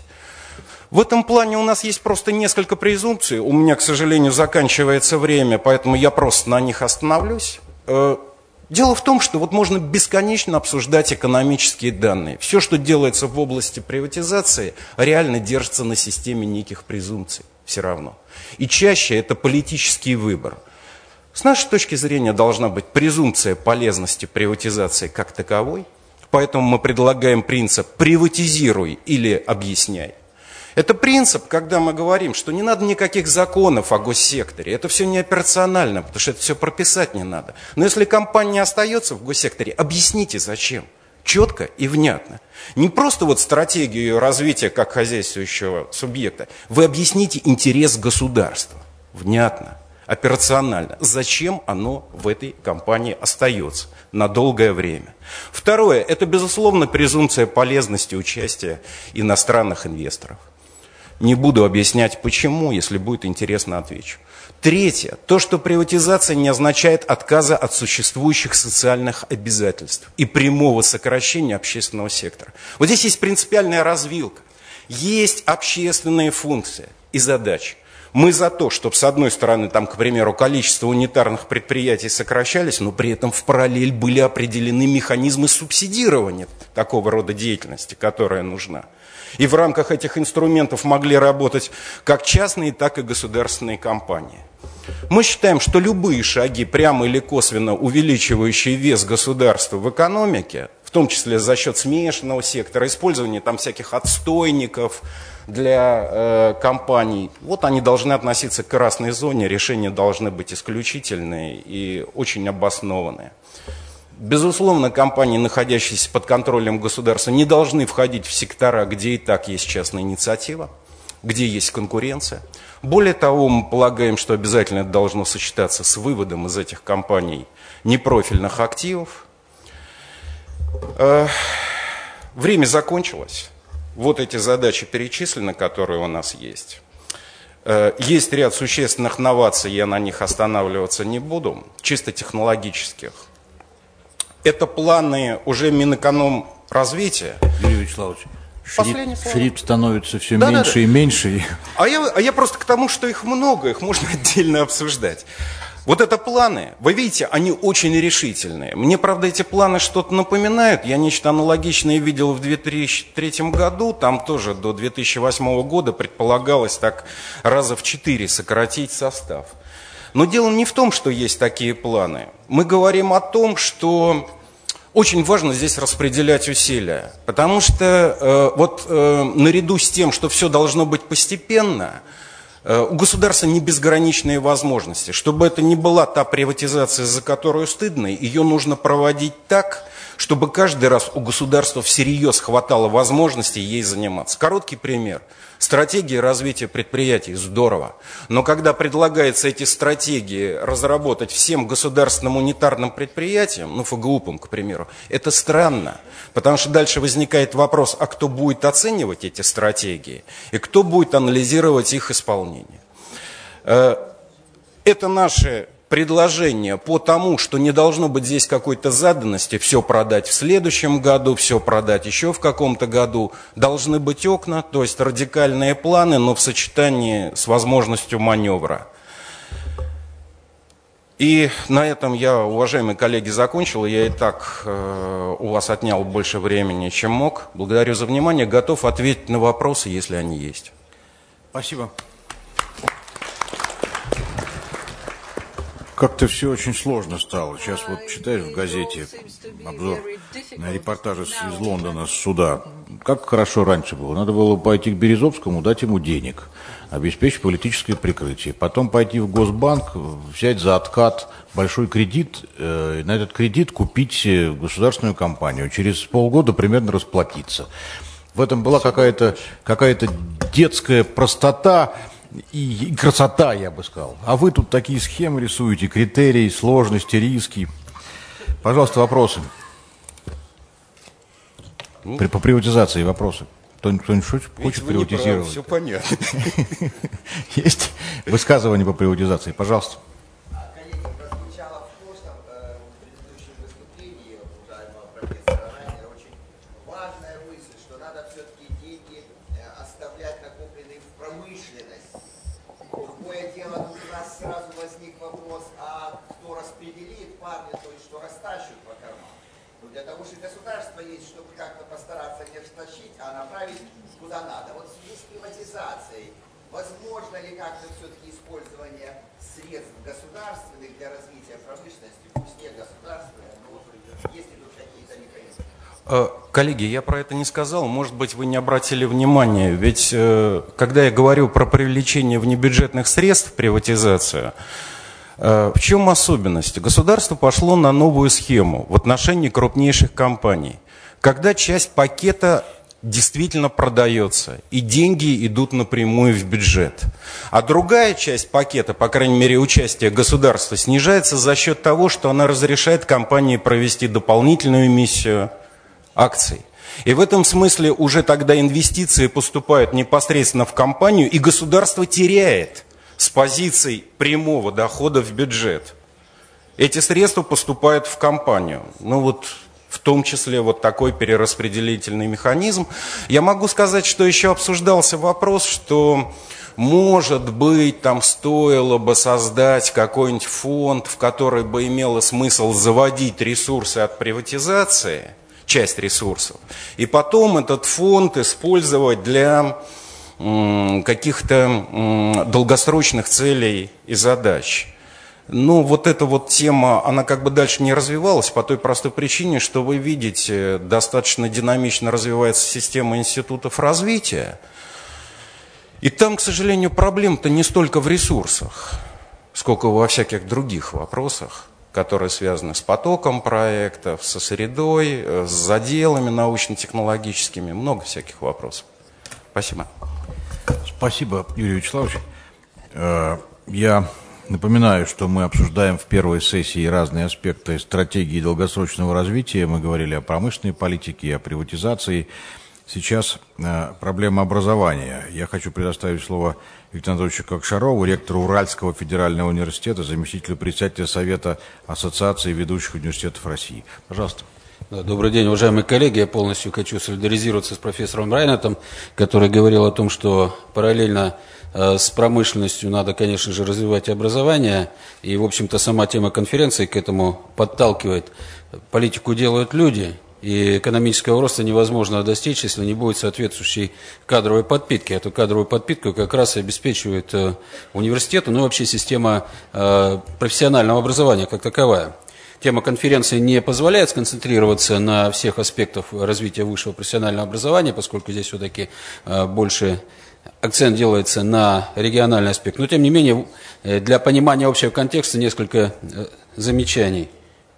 В этом плане у нас есть просто несколько презумпций. У меня, к сожалению, заканчивается время, поэтому я просто на них остановлюсь. Дело в том, что вот можно бесконечно обсуждать экономические данные. Все, что делается в области приватизации, реально держится на системе неких презумпций все равно. И чаще это политический выбор. С нашей точки зрения должна быть презумпция полезности приватизации как таковой. Поэтому мы предлагаем принцип «приватизируй или объясняй». Это принцип, когда мы говорим, что не надо никаких законов о госсекторе. Это все не операционально, потому что это все прописать не надо. Но если компания остается в госсекторе, объясните зачем. Четко и внятно. Не просто вот стратегию ее развития как хозяйствующего субъекта. Вы объясните интерес государства. Внятно, операционально. Зачем оно в этой компании остается на долгое время. Второе, это, безусловно, презумпция полезности участия иностранных инвесторов. Не буду объяснять, почему, если будет интересно, отвечу. Третье. То, что приватизация не означает отказа от существующих социальных обязательств и прямого сокращения общественного сектора. Вот здесь есть принципиальная развилка. Есть общественные функции и задачи. Мы за то, чтобы, с одной стороны, там, к примеру, количество унитарных предприятий сокращались, но при этом в параллель были определены механизмы субсидирования такого рода деятельности, которая нужна. И в рамках этих инструментов могли работать как частные, так и государственные компании. Мы считаем, что любые шаги, прямо или косвенно увеличивающие вес государства в экономике, в том числе за счет смешанного сектора, использования там всяких отстойников для компаний, вот они должны относиться к красной зоне, решения должны быть исключительные и очень обоснованные. Безусловно, компании, находящиеся под контролем государства, не должны входить в сектора, где и так есть частная инициатива, где есть конкуренция. Более того, мы полагаем, что обязательно это должно сочетаться с выводом из этих компаний непрофильных активов. Время закончилось. Вот эти задачи перечислены, которые у нас есть. Есть ряд существенных новаций, я на них останавливаться не буду, чисто технологических. Это планы уже Минэкономразвития. Юрий Вячеславович, шрифт становится все меньше и меньше. А я просто к тому, что их много, их можно отдельно обсуждать. Вот это планы, вы видите, они очень решительные. Мне, правда, эти планы что-то напоминают. Я нечто аналогичное видел в 2003 году. Там тоже до 2008 года предполагалось так раза в 4 сократить состав. Но дело не в том, что есть такие планы. Мы говорим о том, что очень важно здесь распределять усилия. Потому что наряду с тем, что все должно быть постепенно, у государства не безграничные возможности. Чтобы это не была та приватизация, за которую стыдно, ее нужно проводить так, чтобы каждый раз у государства всерьез хватало возможности ей заниматься. Короткий пример. Стратегия развития предприятий – здорово. Но когда предлагается эти стратегии разработать всем государственным унитарным предприятиям, ФГУПам, к примеру, это странно. Потому что дальше возникает вопрос, а кто будет оценивать эти стратегии и кто будет анализировать их исполнение. Это наши предложение по тому, что не должно быть здесь какой-то заданности, все продать в следующем году, все продать еще в каком-то году. Должны быть окна, то есть радикальные планы, но в сочетании с возможностью маневра. И на этом я, уважаемые коллеги, закончил. Я и так у вас отнял больше времени, чем мог. Благодарю за внимание. Готов ответить на вопросы, если они есть. Спасибо. Как-то все очень сложно стало. Сейчас вот читаешь в газете обзор на репортажи из Лондона, с суда. Как хорошо раньше было. Надо было пойти к Березовскому, дать ему денег, обеспечить политическое прикрытие. Потом пойти в Госбанк, взять за откат большой кредит, на этот кредит купить государственную компанию. Через полгода примерно расплатиться. В этом была какая-то детская простота и красота, я бы сказал. А вы тут такие схемы рисуете, критерии, сложности, риски. Пожалуйста, вопросы. По приватизации вопросы. Кто-нибудь хочет приватизировать? Все понятно. Есть высказывания по приватизации? Пожалуйста. Возможно ли как-то все-таки использование средств государственных для развития промышленности, пусть не государственных, но есть ли тут какие-то механизмы? Коллеги, я про это не сказал, может быть, вы не обратили внимания, ведь когда я говорю про привлечение внебюджетных средств в приватизацию, в чем особенность? Государство пошло на новую схему в отношении крупнейших компаний, когда часть пакета действительно продается, и деньги идут напрямую в бюджет. А другая часть пакета, по крайней мере, участие государства, снижается за счет того, что она разрешает компании провести дополнительную эмиссию акций. И в этом смысле уже тогда инвестиции поступают непосредственно в компанию, и государство теряет с позиций прямого дохода в бюджет. Эти средства поступают в компанию. В том числе вот такой перераспределительный механизм. Я могу сказать, что еще обсуждался вопрос, что, может быть, там стоило бы создать какой-нибудь фонд, в который бы имело смысл заводить ресурсы от приватизации, часть ресурсов, и потом этот фонд использовать для каких-то долгосрочных целей и задач. Эта тема, она как бы дальше не развивалась по той простой причине, что вы видите, достаточно динамично развивается система институтов развития. И там, к сожалению, проблема-то не столько в ресурсах, сколько во всяких других вопросах, которые связаны с потоком проектов, со средой, с заделами научно-технологическими, много всяких вопросов. Спасибо. Спасибо, Юрий Вячеславович. Я напоминаю, что мы обсуждаем в первой сессии разные аспекты стратегии долгосрочного развития. Мы говорили о промышленной политике, о приватизации. Сейчас проблема образования. Я хочу предоставить слово Виктору Анатольевичу Кокшарову, ректору Уральского федерального университета, заместителю председателя Совета Ассоциации ведущих университетов России. Пожалуйста. Добрый день, уважаемые коллеги. Я полностью хочу солидаризироваться с профессором Райнетом, который говорил о том, что параллельно с промышленностью надо, конечно же, развивать образование. И, в общем-то, сама тема конференции к этому подталкивает. Политику делают люди, и экономического роста невозможно достичь, если не будет соответствующей кадровой подпитки. Эту кадровую подпитку как раз и обеспечивает университеты, и вообще система профессионального образования как таковая. Тема конференции не позволяет сконцентрироваться на всех аспектах развития высшего профессионального образования, поскольку здесь все-таки больше акцент делается на региональный аспект. Но, тем не менее, для понимания общего контекста несколько замечаний.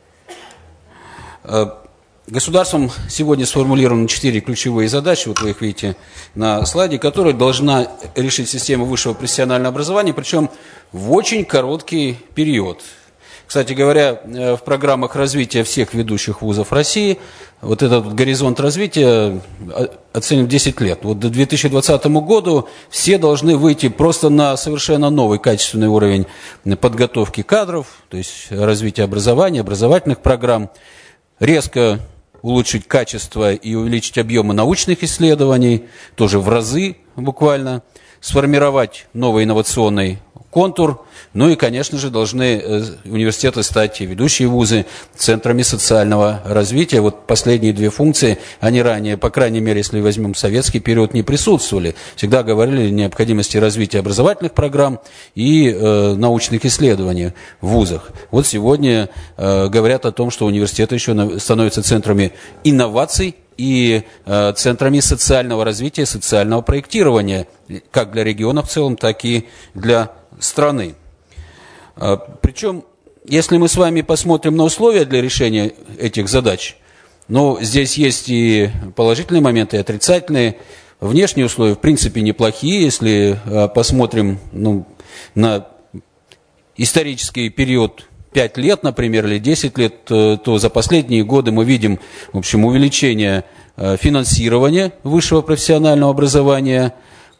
Государством сегодня сформулированы 4 ключевые задачи, вот вы их видите на слайде, которые должна решить система высшего профессионального образования, причем в очень короткий период. Кстати говоря, в программах развития всех ведущих вузов России вот этот горизонт развития оценен в 10 лет. Вот до 2020 году все должны выйти просто на совершенно новый качественный уровень подготовки кадров, то есть развития образования, образовательных программ, резко улучшить качество и увеличить объемы научных исследований, тоже в разы буквально, сформировать новый инновационный контур. Ну и, конечно же, должны университеты стать, ведущие вузы, центрами социального развития. Вот последние две функции, они ранее, по крайней мере, если возьмем советский период, не присутствовали. Всегда говорили о необходимости развития образовательных программ и научных исследований в вузах. Вот сегодня говорят о том, что университеты еще становятся центрами инноваций и центрами социального развития, социального проектирования, как для региона в целом, так и для страны. Причем, если мы с вами посмотрим на условия для решения этих задач, ну, здесь есть и положительные моменты, и отрицательные. Внешние условия, в принципе, неплохие. Если посмотрим на исторический период 5 лет, например, или 10 лет, то за последние годы мы видим, в общем, увеличение финансирования высшего профессионального образования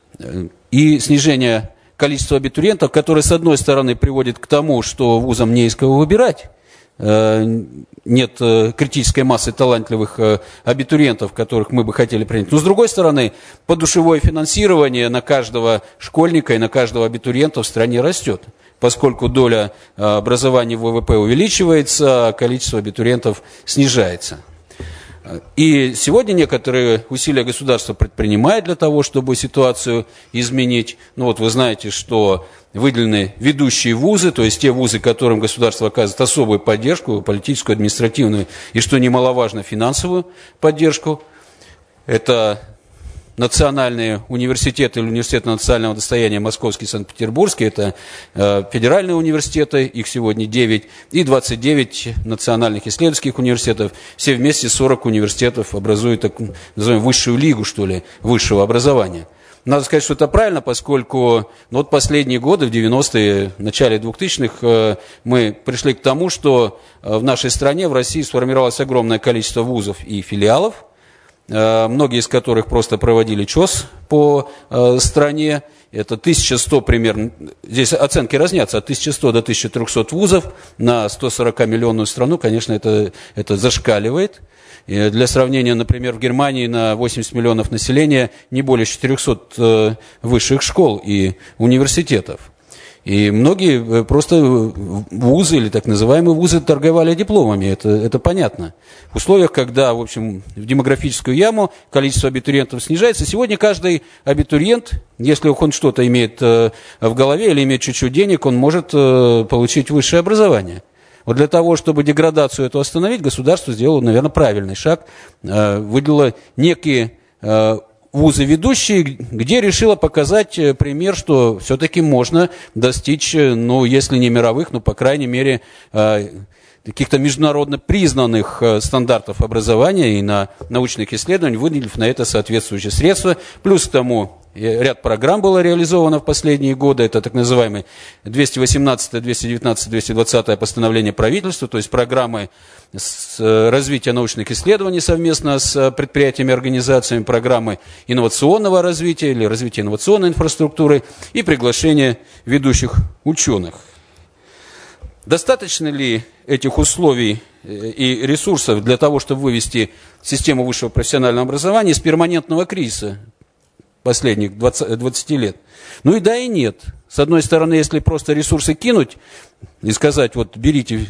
и снижение количества абитуриентов, которое, с одной стороны, приводит к тому, что вузам не из кого выбирать, нет критической массы талантливых абитуриентов, которых мы бы хотели принять. Но, с другой стороны, подушевое финансирование на каждого школьника и на каждого абитуриента в стране растет, поскольку доля образования в ВВП увеличивается, а количество абитуриентов снижается. И сегодня некоторые усилия государства предпринимает для того, чтобы ситуацию изменить. Ну вот вы знаете, что выделены ведущие вузы, то есть те вузы, которым государство оказывает особую поддержку, политическую, административную и, что немаловажно, финансовую поддержку. Это национальные университеты или университеты национального достояния Московский и Санкт-Петербургский, это федеральные университеты, их сегодня 9, и 29 национальных исследовательских университетов. Все вместе 40 университетов образуют, так называемую, высшую лигу, что ли, высшего образования. Надо сказать, что это правильно, поскольку вот последние годы, в 90-е, в начале 2000-х, мы пришли к тому, что в нашей стране, в России, сформировалось огромное количество вузов и филиалов, многие из которых просто проводили ЧОС по стране. Это 1100 примерно, здесь оценки разнятся, от 1100 до 1300 вузов на 140-миллионную страну, конечно, это зашкаливает. И для сравнения, например, в Германии на 80 миллионов населения не более 400 высших школ и университетов. И многие просто вузы или так называемые вузы торговали дипломами, это понятно. В условиях, когда, в общем, в демографическую яму количество абитуриентов снижается, сегодня каждый абитуриент, если он что-то имеет в голове или имеет чуть-чуть денег, он может получить высшее образование. Вот для того, чтобы деградацию эту остановить, государство сделало, наверное, правильный шаг, выделило некие вузы ведущие, где решила показать пример, что все-таки можно достичь, ну, если не мировых, ну, по крайней мере, каких-то международно признанных стандартов образования и на научных исследований, выделив на это соответствующие средства. Плюс к тому ряд программ было реализовано в последние годы. Это так называемые 218, 219, 220 постановление правительства, то есть программы развития научных исследований совместно с предприятиями и организациями, программы инновационного развития или развития инновационной инфраструктуры и приглашение ведущих ученых. Достаточно ли этих условий и ресурсов для того, чтобы вывести систему высшего профессионального образования из перманентного кризиса последних 20 лет? Ну и да, и нет. С одной стороны, если просто ресурсы кинуть и сказать, вот берите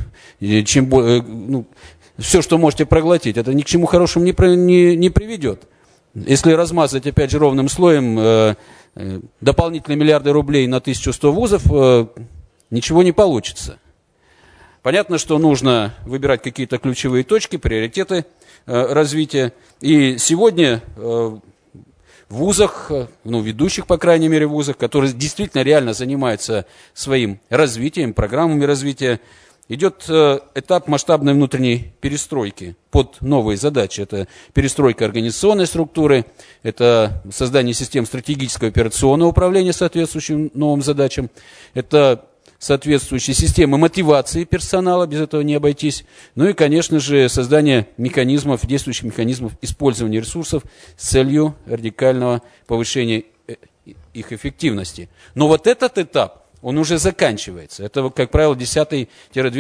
все, что можете проглотить, это ни к чему хорошему не приведет. Если размазать, опять же, ровным слоем дополнительные миллиарды рублей на 1100 вузов, ничего не получится. Понятно, что нужно выбирать какие-то ключевые точки, приоритеты развития. И сегодня в вузах, ну, ведущих, по крайней мере, вузах, которые действительно реально занимаются своим развитием, программами развития, идет этап масштабной внутренней перестройки под новые задачи. Это перестройка организационной структуры, это создание систем стратегического операционного управления соответствующим новым задачам, это соответствующие системы мотивации персонала, без этого не обойтись. Ну и, конечно же, создание механизмов, действующих механизмов использования ресурсов с целью радикального повышения их эффективности. Но вот этот этап, он уже заканчивается. Это, как правило,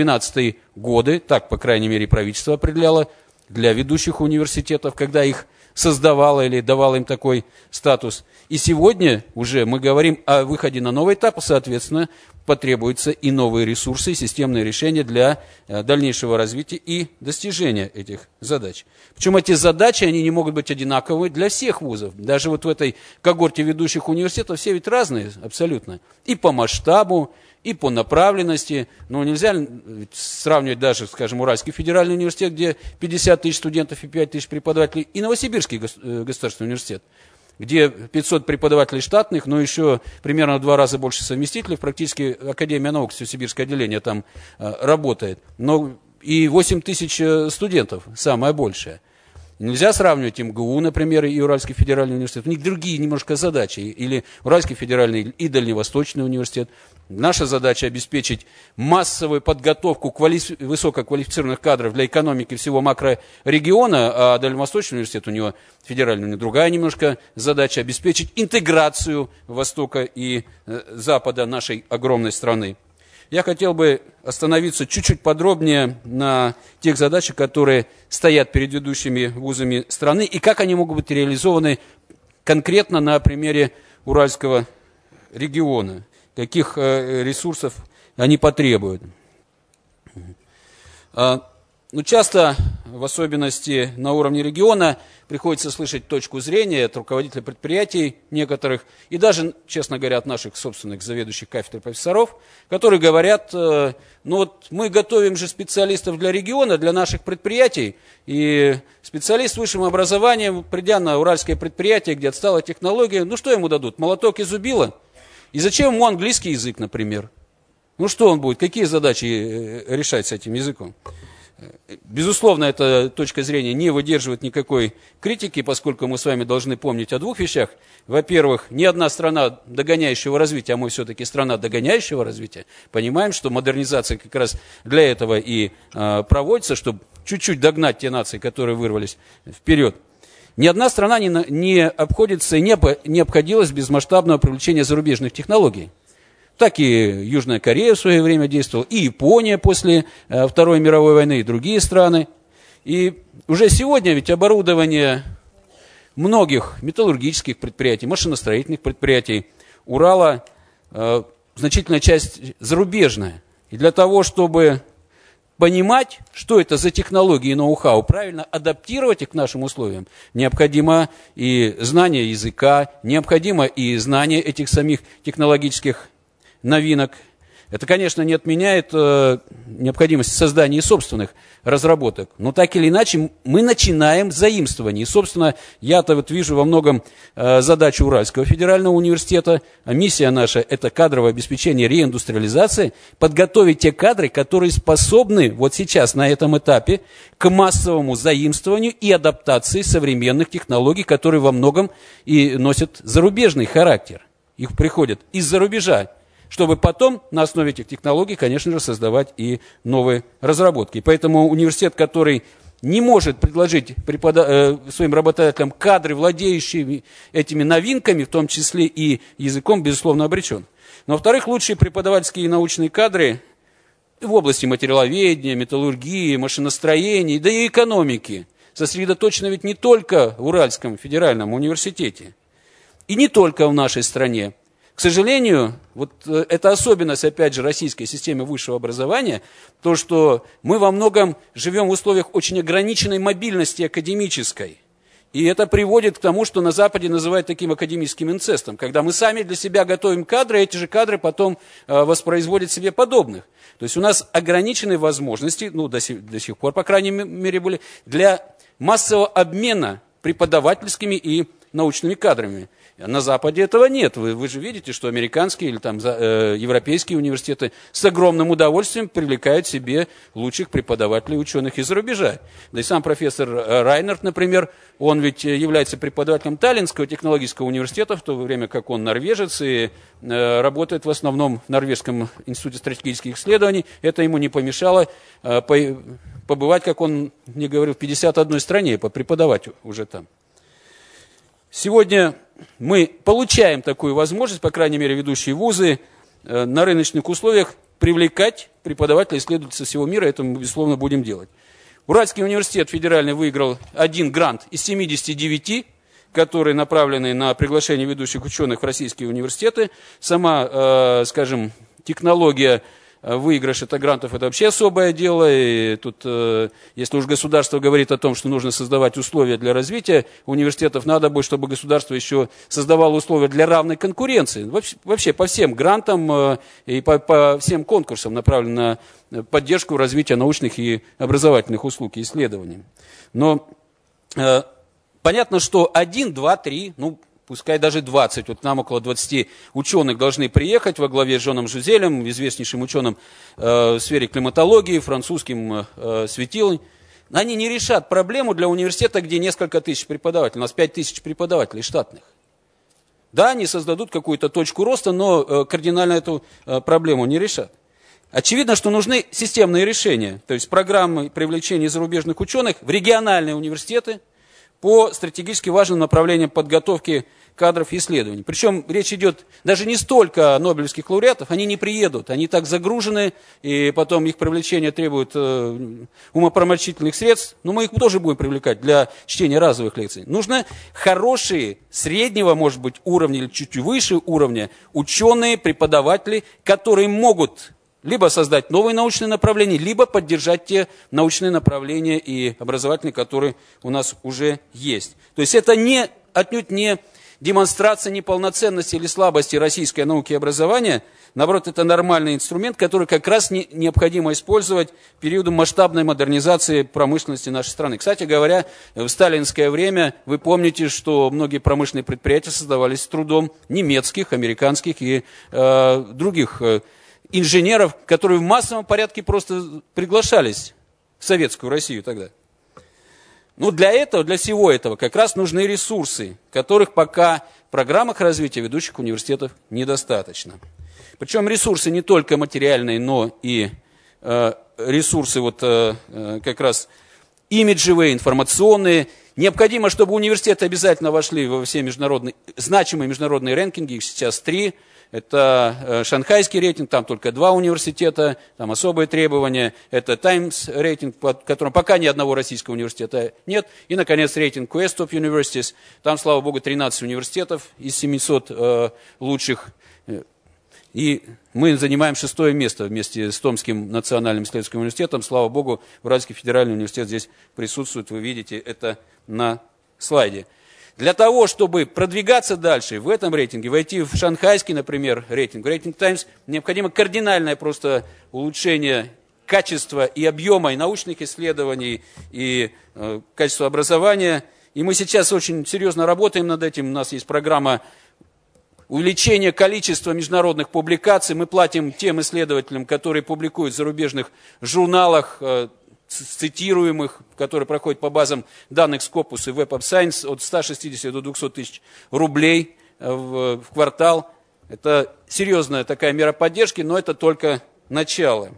10-12 годы, так, по крайней мере, правительство определяло для ведущих университетов, когда их создавала или давала им такой статус. И сегодня уже мы говорим о выходе на новый этап, соответственно, потребуются и новые ресурсы, и системные решения для дальнейшего развития и достижения этих задач. Причем эти задачи, они не могут быть одинаковые для всех вузов. Даже вот в этой когорте ведущих университетов все ведь разные абсолютно. И по масштабу, и по направленности. Но нельзя сравнивать даже, скажем, Уральский федеральный университет, где 50 тысяч студентов и 5 тысяч преподавателей, и Новосибирский государственный университет, где 500 преподавателей штатных, но еще примерно в 2 раза больше совместителей. Практически Академия наук, Сибирское отделение там работает. Но и 8 тысяч студентов, самое большее. Нельзя сравнивать МГУ, например, и Уральский федеральный университет. У них другие немножко задачи. Или Уральский федеральный и Дальневосточный университет. Наша задача обеспечить массовую подготовку высококвалифицированных кадров для экономики всего макрорегиона, а Дальневосточный университет, у него федеральный, у него другая немножко задача, обеспечить интеграцию Востока и Запада нашей огромной страны. Я хотел бы остановиться чуть-чуть подробнее на тех задачах, которые стоят перед ведущими вузами страны, и как они могут быть реализованы конкретно на примере Уральского региона, каких ресурсов они потребуют. Часто, в особенности на уровне региона, приходится слышать точку зрения от руководителей предприятий некоторых, и даже, честно говоря, от наших собственных заведующих кафедрой профессоров, которые говорят, мы готовим же специалистов для региона, для наших предприятий, и специалист с высшим образованием, придя на уральское предприятие, где отстала технология, что ему дадут? Молоток и зубило? И зачем ему английский язык, например? Что он будет? Какие задачи решать с этим языком? Безусловно, эта точка зрения не выдерживает никакой критики, поскольку мы с вами должны помнить о 2 вещах. Во-первых, ни одна страна догоняющего развития, а мы все-таки страна догоняющего развития, понимаем, что модернизация как раз для этого и проводится, чтобы чуть-чуть догнать те нации, которые вырвались вперед. Ни одна страна не обходится и не обходилась без масштабного привлечения зарубежных технологий. Так и Южная Корея в свое время действовала, и Япония после Второй мировой войны, и другие страны. И уже сегодня ведь оборудование многих металлургических предприятий, машиностроительных предприятий Урала значительная часть зарубежная. И для того, чтобы понимать, что это за технологии и ноу-хау, правильно адаптировать их к нашим условиям, необходимо и знание языка, необходимо и знание этих самих технологических новинок. Это, конечно, не отменяет необходимости создания собственных разработок, но так или иначе мы начинаем заимствование. И, собственно, я-то вижу во многом задачу Уральского федерального университета. Миссия наша – это кадровое обеспечение реиндустриализации, подготовить те кадры, которые способны вот сейчас на этом этапе к массовому заимствованию и адаптации современных технологий, которые во многом и носят зарубежный характер. Их приходят из-за рубежа, чтобы потом на основе этих технологий, конечно же, создавать и новые разработки. Поэтому университет, который не может предложить своим работодателям кадры, владеющие этими новинками, в том числе и языком, безусловно, обречен. Но, во-вторых, лучшие преподавательские и научные кадры в области материаловедения, металлургии, машиностроения, да и экономики сосредоточены ведь не только в Уральском федеральном университете, и не только в нашей стране. К сожалению, вот это особенность, опять же, российской системы высшего образования, то, что мы во многом живем в условиях очень ограниченной мобильности академической. И это приводит к тому, что на Западе называют таким академическим инцестом, когда мы сами для себя готовим кадры, эти же кадры потом воспроизводят себе подобных. То есть у нас ограниченные возможности, до сих пор, по крайней мере, были для массового обмена преподавательскими и научными кадрами. На Западе этого нет. Вы же видите, что американские или там европейские университеты с огромным удовольствием привлекают себе лучших преподавателей, ученых из-за рубежа. Да и сам профессор Райнерт, например, он ведь является преподавателем Таллинского технологического университета, в то время как он норвежец и работает в основном в Норвежском институте стратегических исследований. Это ему не помешало побывать, как он мне говорил, в 51 стране, преподавать уже там. Сегодня мы получаем такую возможность, по крайней мере, ведущие вузы, на рыночных условиях привлекать преподавателей и исследователей со всего мира. Это мы, безусловно, будем делать. Уральский университет федеральный выиграл 1 грант из 79, которые направлены на приглашение ведущих ученых в российские университеты. Сама, скажем, технология выигрыш это грантов, это вообще особое дело. И тут, если уж государство говорит о том, что нужно создавать условия для развития университетов, надо бы, чтобы государство еще создавало условия для равной конкуренции. Вообще по всем грантам и по всем конкурсам направлено на поддержку развития научных и образовательных услуг и исследований. Но понятно, что 1, 2, 3, пускай даже 20, вот нам около 20 ученых должны приехать во главе с Жоном Жузелем, известнейшим ученым в сфере климатологии, французским светилом. Они не решат проблему для университета, где несколько тысяч преподавателей. У нас 5000 преподавателей штатных. Да, они создадут какую-то точку роста, но кардинально эту проблему не решат. Очевидно, что нужны системные решения, то есть программы привлечения зарубежных ученых в региональные университеты по стратегически важным направлениям подготовки кадров и исследований. Причем речь идет даже не столько о нобелевских лауреатах, они не приедут, они так загружены, и потом их привлечение требует умопромрачительных средств, но мы их тоже будем привлекать для чтения разовых лекций. Нужны хорошие, среднего, может быть, уровня или чуть выше уровня ученые, преподаватели, которые могут либо создать новые научные направления, либо поддержать те научные направления и образовательные, которые у нас уже есть. То есть это отнюдь не демонстрация неполноценности или слабости российской науки и образования. Наоборот, это нормальный инструмент, который как раз необходимо использовать в период масштабной модернизации промышленности нашей страны. Кстати говоря, в сталинское время вы помните, что многие промышленные предприятия создавались с трудом немецких, американских и других инженеров, которые в массовом порядке просто приглашались в советскую Россию тогда. Но для этого, для всего этого как раз нужны ресурсы, которых пока в программах развития ведущих университетов недостаточно. Причем ресурсы не только материальные, но и ресурсы как раз имиджевые, информационные. Необходимо, чтобы университеты обязательно вошли во все значимые международные рэнкинги, их сейчас 3. Это шанхайский рейтинг, там только 2 университета, там особые требования. Это Times рейтинг, под которым пока ни одного российского университета нет. И, наконец, рейтинг Quest of Universities. Там, слава богу, 13 университетов из 700 лучших. И мы занимаем 6-е место вместе с Томским национальным исследовательским университетом. Слава богу, Уральский федеральный университет здесь присутствует. Вы видите это на слайде. Для того, чтобы продвигаться дальше в этом рейтинге, войти в шанхайский, например, рейтинг Times, необходимо кардинальное просто улучшение качества и объема и научных исследований, и качества образования. И мы сейчас очень серьезно работаем над этим. У нас есть программа увеличения количества международных публикаций. Мы платим тем исследователям, которые публикуют в зарубежных журналах, цитируемых, которые проходят по базам данных Scopus и Web of Science, от 160 до 200 тысяч рублей в квартал. Это серьезная такая мера поддержки, но это только начало.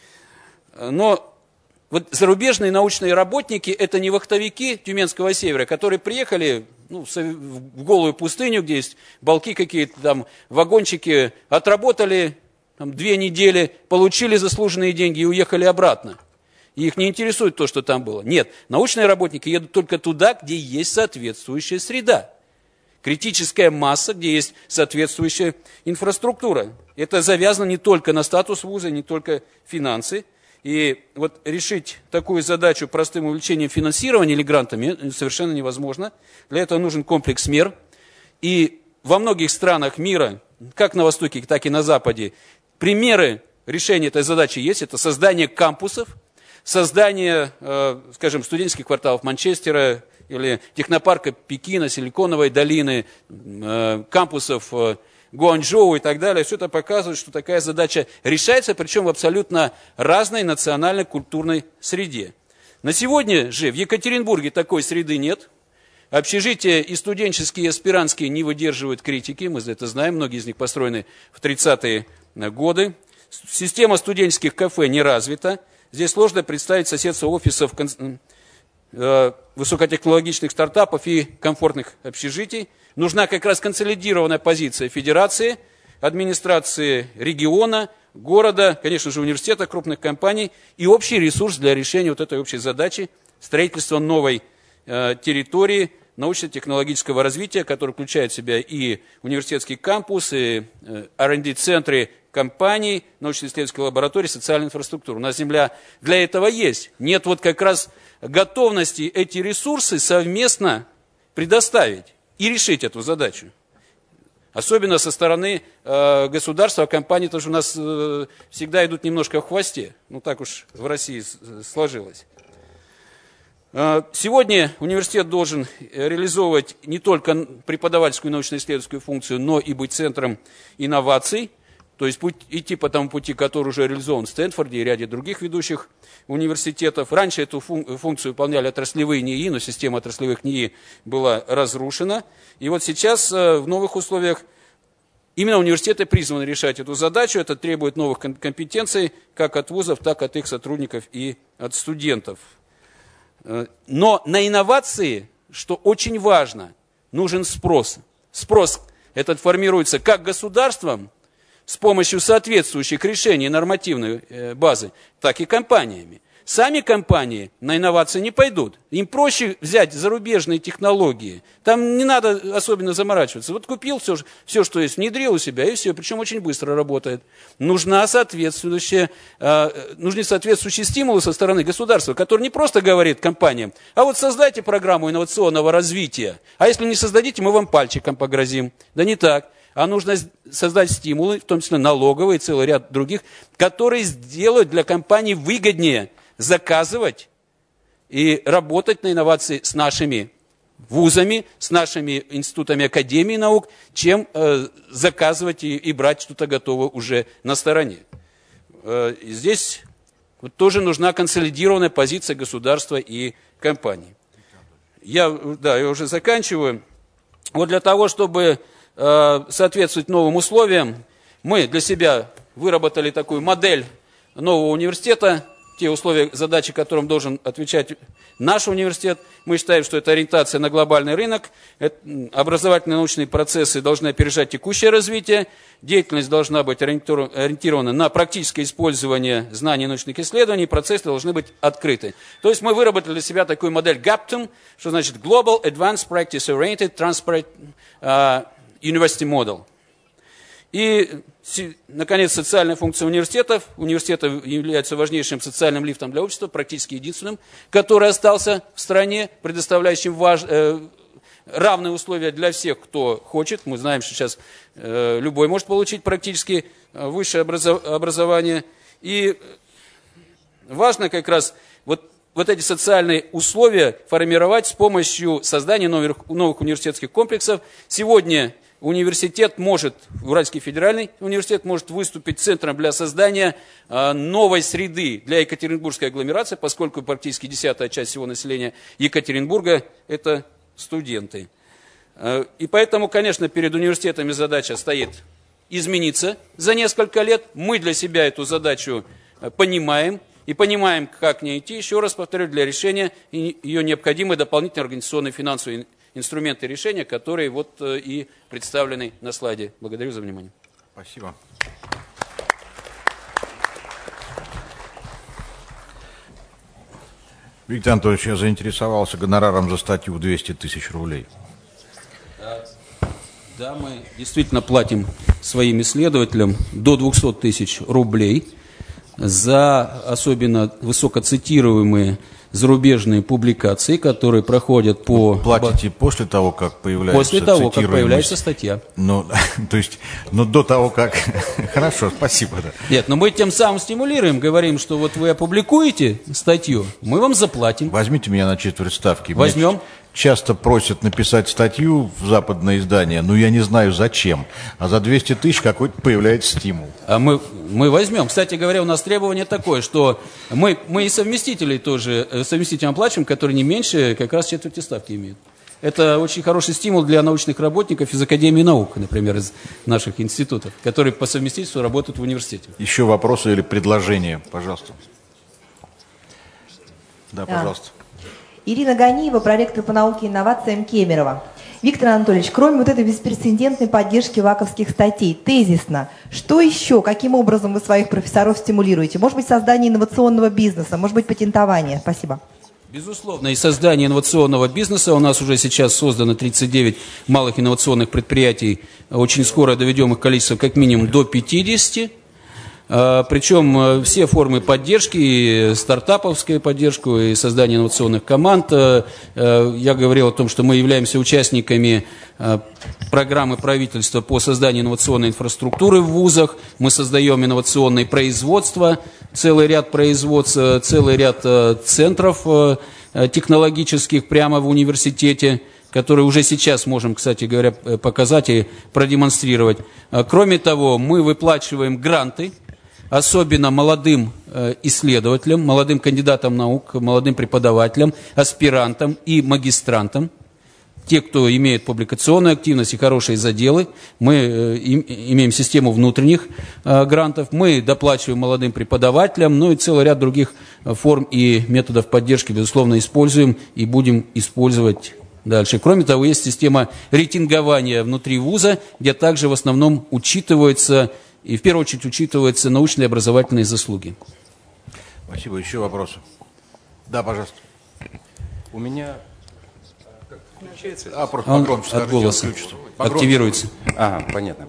Но вот зарубежные научные работники – это не вахтовики Тюменского севера, которые приехали в голую пустыню, где есть балки какие-то, там вагончики, отработали 2 недели, получили заслуженные деньги и уехали обратно. И их не интересует то, что там было. Нет, научные работники едут только туда, где есть соответствующая среда. Критическая масса, где есть соответствующая инфраструктура. Это завязано не только на статус вуза, не только финансы. И вот решить такую задачу простым увеличением финансирования или грантами совершенно невозможно. Для этого нужен комплекс мер. И во многих странах мира, как на Востоке, так и на Западе, примеры решения этой задачи есть. Это создание кампусов, создание, скажем, студенческих кварталов Манчестера или технопарка Пекина, Силиконовой долины, кампусов Гуанчжоу и так далее. Все это показывает, что такая задача решается, причем в абсолютно разной национально-культурной среде. На сегодня же в Екатеринбурге такой среды нет. Общежития и студенческие, и аспирантские не выдерживают критики, мы это знаем, многие из них построены в 30-е годы. Система студенческих кафе не развита. Здесь сложно представить соседство офисов высокотехнологичных стартапов и комфортных общежитий. Нужна как раз консолидированная позиция федерации, администрации региона, города, конечно же, университета, крупных компаний и общий ресурс для решения вот этой общей задачи строительства новой территории научно-технологического развития, которая включает в себя и университетский кампус, и R&D-центры компаний, научно-исследовательские лаборатории, социальную инфраструктуру. У нас земля для этого есть. Нет вот как раз готовности эти ресурсы совместно предоставить и решить эту задачу. Особенно со стороны государства, компаний, потому что у нас всегда идут немножко в хвосте. Ну так уж в России сложилось. Сегодня университет должен реализовывать не только преподавательскую и научно-исследовательскую функцию, но и быть центром инноваций, то есть идти по тому пути, который уже реализован в Стэнфорде и ряде других ведущих университетов. Раньше эту функцию выполняли отраслевые НИИ, но система отраслевых НИИ была разрушена. И вот сейчас в новых условиях именно университеты призваны решать эту задачу. Это требует новых компетенций как от вузов, так и от их сотрудников и от студентов. Но на инновации, что очень важно, нужен спрос. Спрос этот формируется как государством с помощью соответствующих решений нормативной базы, так и компаниями. Сами компании на инновации не пойдут. Им проще взять зарубежные технологии. Там не надо особенно заморачиваться. Вот купил все, что есть, внедрил у себя, и все. Причем очень быстро работает. Нужны соответствующие стимулы со стороны государства, который не просто говорит компаниям, а вот создайте программу инновационного развития. А если не создадите, мы вам пальчиком погрозим. Да не так. А нужно создать стимулы, в том числе налоговые, целый ряд других, которые сделают для компаний выгоднее заказывать и работать на инновации с нашими вузами, с нашими институтами академии наук, чем заказывать и брать что-то готовое уже на стороне. Здесь вот тоже нужна консолидированная позиция государства и компаний. Я уже заканчиваю. Вот для того, чтобы соответствовать новым условиям, мы для себя выработали такую модель нового университета, те условия, задачи, которым должен отвечать наш университет. Мы считаем, что это ориентация на глобальный рынок, образовательные научные процессы должны опережать текущее развитие, деятельность должна быть ориентирована на практическое использование знаний и научных исследований, процессы должны быть открыты. То есть мы выработали для себя такую модель GAPTM, что значит Global Advanced Practice Oriented Transparent University Model. И, наконец, социальная функция университетов. Университеты являются важнейшим социальным лифтом для общества, практически единственным, который остался в стране, предоставляющим равные условия для всех, кто хочет. Мы знаем, что сейчас любой может получить практически высшее образование. И важно как раз вот эти социальные условия формировать с помощью создания новых университетских комплексов. Сегодня университет может, Уральский федеральный университет может выступить центром для создания новой среды для екатеринбургской агломерации, поскольку практически 10-я часть всего населения Екатеринбурга – это студенты. И поэтому, конечно, перед университетами задача стоит измениться за несколько лет. Мы для себя эту задачу понимаем и понимаем, как к ней идти. Еще раз повторю, для решения ее необходимы дополнительные организационные финансовые инструменты решения, которые вот и представлены на слайде. Благодарю за внимание. Спасибо. Виктор Анатольевич, я заинтересовался гонораром за статью в 200 тысяч рублей. Да, мы действительно платим своим исследователям до 200 тысяч рублей за особенно высокоцитируемые зарубежные публикации, которые проходят по... Платите после того, как появляется после того, как появляется статья. Ну, то есть, до того, как... Хорошо, спасибо. Да. Нет, но мы тем самым стимулируем, говорим, что вот вы опубликуете статью, мы вам заплатим. Возьмите меня на четверть ставки. Возьмем. Меня часто просят написать статью в западное издание, но я не знаю зачем. А за 200 тысяч какой-то появляется стимул. А мы возьмем. Кстати говоря, у нас требование такое, что мы и совместителей тоже, совместителям оплачиваем, которые не меньше как раз четверти ставки имеют. Это очень хороший стимул для научных работников из Академии наук, например, из наших институтов, которые по совместительству работают в университете. Еще вопросы или предложения, пожалуйста. Да, пожалуйста. Ирина Ганиева, проректор по науке и инновациям Кемерово. Виктор Анатольевич, кроме вот этой беспрецедентной поддержки ваковских статей, тезисно, что еще, каким образом вы своих профессоров стимулируете? Может быть, создание инновационного бизнеса, может быть, патентование? Спасибо. Безусловно, и создание инновационного бизнеса. У нас уже сейчас создано 39 малых инновационных предприятий. Очень скоро доведем их количество как минимум до 50. Причем все формы поддержки, и стартаповскую поддержку, и создание инновационных команд. Я говорил о том, что мы являемся участниками программы правительства по созданию инновационной инфраструктуры в вузах. Мы создаем инновационные производства, целый ряд производств, целый ряд центров технологических прямо в университете, которые уже сейчас можем, кстати говоря, показать и продемонстрировать. Кроме того, мы выплачиваем гранты, особенно молодым исследователям, молодым кандидатам наук, молодым преподавателям, аспирантам и магистрантам. Те, кто имеет публикационную активность и хорошие заделы, мы имеем систему внутренних грантов, мы доплачиваем молодым преподавателям, ну и целый ряд других форм и методов поддержки, безусловно, используем и будем использовать дальше. Кроме того, есть система рейтингования внутри вуза, где также в основном учитываются, и в первую очередь учитываются научные и образовательные заслуги. Спасибо. Еще вопросы? Да, пожалуйста. У меня... Включается? Просто погромче, от голоса активируется. Ага, понятно.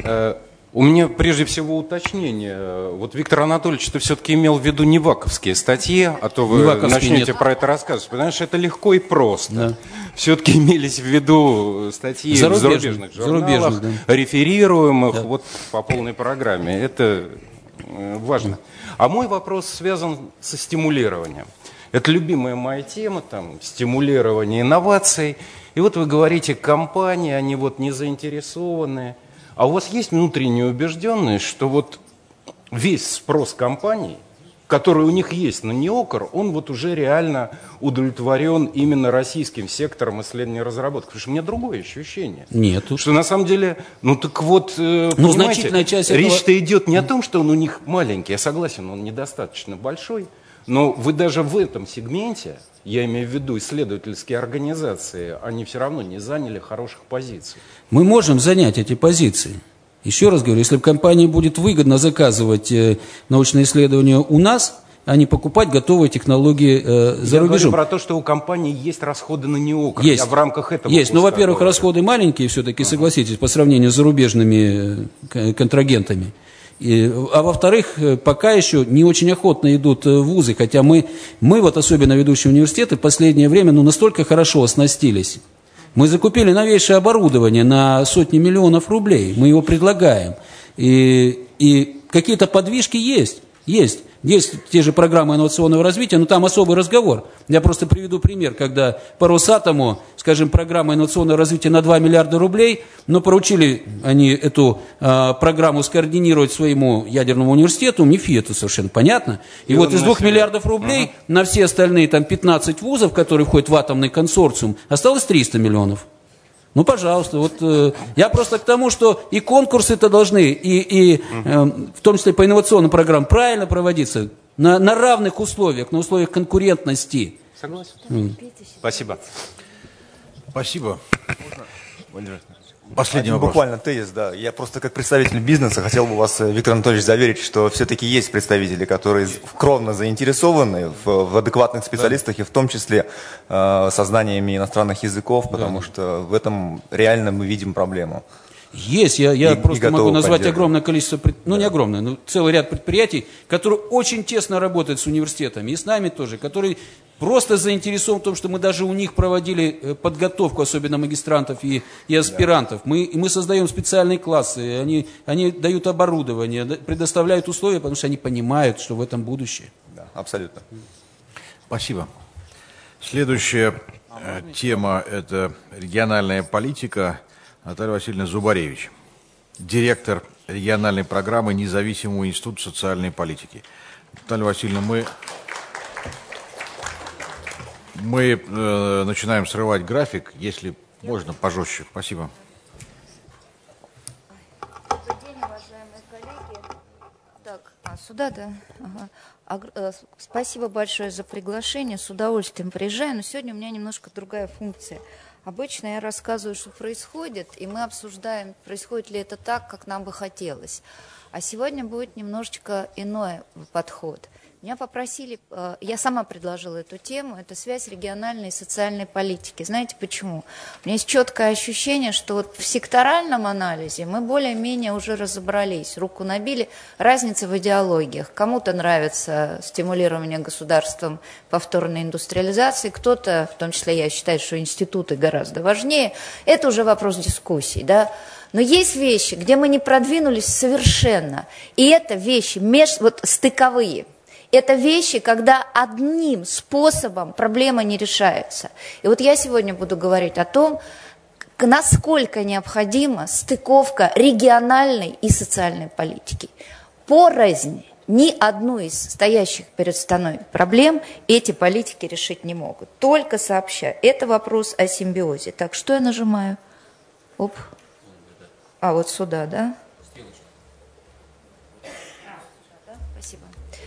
У меня прежде всего уточнение. Вот Виктор Анатольевич, ты все-таки имел в виду не ваковские статьи, а то вы начнете про это рассказывать. Потому что это легко и просто. Да. Все-таки имелись в виду статьи в зарубежных журналах, реферируемых вот по полной программе. Это важно. А мой вопрос связан со стимулированием. Это любимая моя тема, там, стимулирование инноваций. И вот вы говорите, компании, они вот не заинтересованы. А у вас есть внутренняя убежденность, что вот весь спрос компаний, который у них есть на НИОКР, он вот уже реально удовлетворен именно российским сектором исследования и разработки? Потому что у меня другое ощущение. Нету. Что на самом деле, ну так вот, значительная часть речь-то идет не о том, что он у них маленький, я согласен, он недостаточно большой. Но вы даже в этом сегменте, я имею в виду исследовательские организации, они все равно не заняли хороших позиций. Мы можем занять эти позиции. Еще раз говорю, если в компании будет выгодно заказывать научные исследования у нас, а не покупать готовые технологии за рубежом. Я говорю про то, что у компании есть расходы на НИОКР. Есть. Я в рамках этого есть. Но, во-первых, расходы маленькие все-таки, согласитесь, по сравнению с зарубежными контрагентами. А во-вторых, пока еще не очень охотно идут вузы, хотя мы вот особенно ведущие университеты в последнее время настолько хорошо оснастились. Мы закупили новейшее оборудование на сотни миллионов рублей, мы его предлагаем. И какие-то подвижки есть. Есть те же программы инновационного развития, но там особый разговор. Я просто приведу пример, когда по Росатому, скажем, программа инновационного развития на 2 миллиарда рублей, но поручили они эту программу скоординировать своему ядерному университету, МИФИ, это совершенно понятно. И вот из 2 миллиардов рублей на все остальные там 15 вузов, которые входят в атомный консорциум, осталось 300 миллионов. Ну, пожалуйста, вот я просто к тому, что и конкурсы-то должны, в том числе по инновационным программам, правильно проводиться, на равных условиях, на условиях конкурентности. Согласен. Спасибо. Спасибо. Последний вопрос. Буквально тезис, да. Я просто как представитель бизнеса хотел бы вас, Виктор Анатольевич, заверить, что все-таки есть представители, которые кровно заинтересованы в адекватных специалистах, и в том числе созданиями иностранных языков, потому что в этом реально мы видим проблему. Есть, я просто могу назвать огромное количество, не огромное, но целый ряд предприятий, которые очень тесно работают с университетами, и с нами тоже, которые просто заинтересованы в том, что мы даже у них проводили подготовку, особенно магистрантов и аспирантов. Мы создаем специальные классы, они дают оборудование, предоставляют условия, потому что они понимают, что в этом будущее. Да, абсолютно. Спасибо. Следующая тема – это региональная политика. Наталья Васильевна Зубаревич, директор региональной программы Независимого института социальной политики. Наталья Васильевна, мы начинаем срывать график, если можно, пожестче. Спасибо. Добрый день, уважаемые коллеги. Так, сюда, да? Ага. Спасибо большое за приглашение, с удовольствием приезжаю, но сегодня у меня немножко другая функция. Обычно я рассказываю, что происходит, и мы обсуждаем, происходит ли это так, как нам бы хотелось. А сегодня будет немножечко иной подход. Меня попросили, я сама предложила эту тему, это связь региональной и социальной политики. Знаете почему? У меня есть четкое ощущение, что вот в секторальном анализе мы более-менее уже разобрались, руку набили, разница в идеологиях. Кому-то нравится стимулирование государством повторной индустриализации, кто-то, в том числе я считаю, что институты гораздо важнее. Это уже вопрос дискуссий, да? Но есть вещи, где мы не продвинулись совершенно, и это вещи стыковые. Это вещи, когда одним способом проблема не решается. И вот я сегодня буду говорить о том, насколько необходима стыковка региональной и социальной политики. Порознь ни одну из стоящих перед страной проблем эти политики решить не могут. Только сообща. Это вопрос о симбиозе. Так, что я нажимаю? Оп. А, вот сюда, да? Спасибо.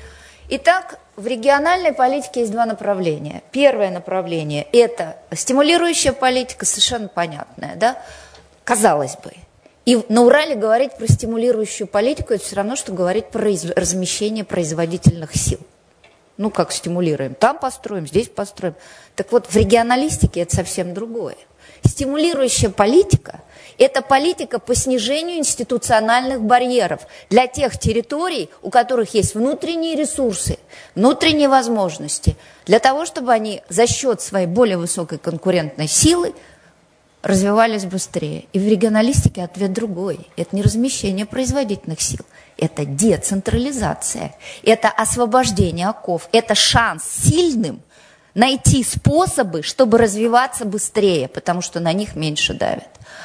Итак, в региональной политике есть два направления. Первое направление – это стимулирующая политика, совершенно понятная, да? Казалось бы. И на Урале говорить про стимулирующую политику – это все равно, что говорить про размещение производительных сил. Ну, как стимулируем? Там построим, здесь построим. Так вот, в регионалистике это совсем другое. Стимулирующая политика – это политика по снижению институциональных барьеров для тех территорий, у которых есть внутренние ресурсы, внутренние возможности, для того, чтобы они за счет своей более высокой конкурентной силы развивались быстрее. И в регионалистике ответ другой. Это не размещение производительных сил, это децентрализация, это освобождение оков, это шанс сильным найти способы, чтобы развиваться быстрее, потому что на них меньше давят.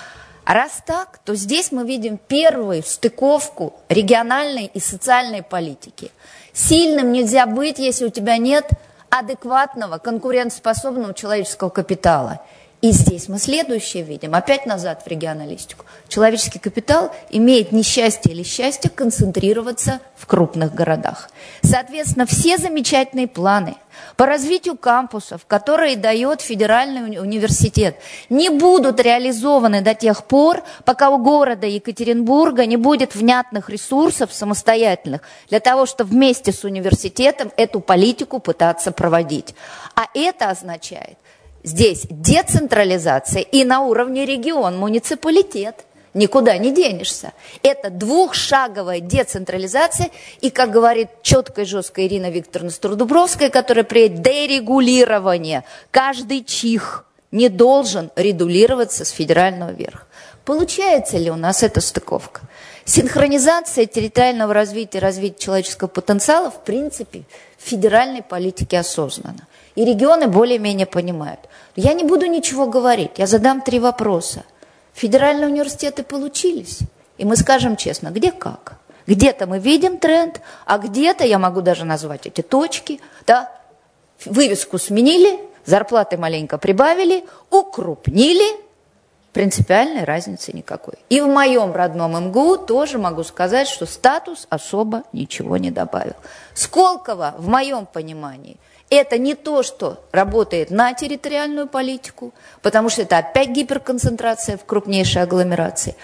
А раз так, то здесь мы видим первую стыковку региональной и социальной политики. Сильным нельзя быть, если у тебя нет адекватного, конкурентоспособного человеческого капитала. И здесь мы следующее видим, опять назад в регионалистику. Человеческий капитал имеет несчастье или счастье концентрироваться в крупных городах. Соответственно, все замечательные планы по развитию кампусов, которые дает федеральный университет, не будут реализованы до тех пор, пока у города Екатеринбурга не будет внятных ресурсов самостоятельных для того, чтобы вместе с университетом эту политику пытаться проводить. А это означает здесь децентрализация и на уровне регион, муниципалитет. Никуда не денешься. Это двухшаговая децентрализация. И, как говорит четко и жестко Ирина Викторовна Стародубровская, которая приедет, дерегулирование. Каждый чих не должен регулироваться с федерального верха. Получается ли у нас эта стыковка? Синхронизация территориального развития и развития человеческого потенциала, в принципе, в федеральной политике осознанно. И регионы более-менее понимают. Я не буду ничего говорить, я задам 3 вопроса. Федеральные университеты получились, и мы скажем честно, где как. Где-то мы видим тренд, а где-то, я могу даже назвать эти точки, да, вывеску сменили, зарплаты маленько прибавили, укрупнили, принципиальной разницы никакой. И в моем родном МГУ тоже могу сказать, что статус особо ничего не добавил. Сколково, в моем понимании, это не то, что работает на территориальную политику, потому что это опять гиперконцентрация в крупнейшей агломерации.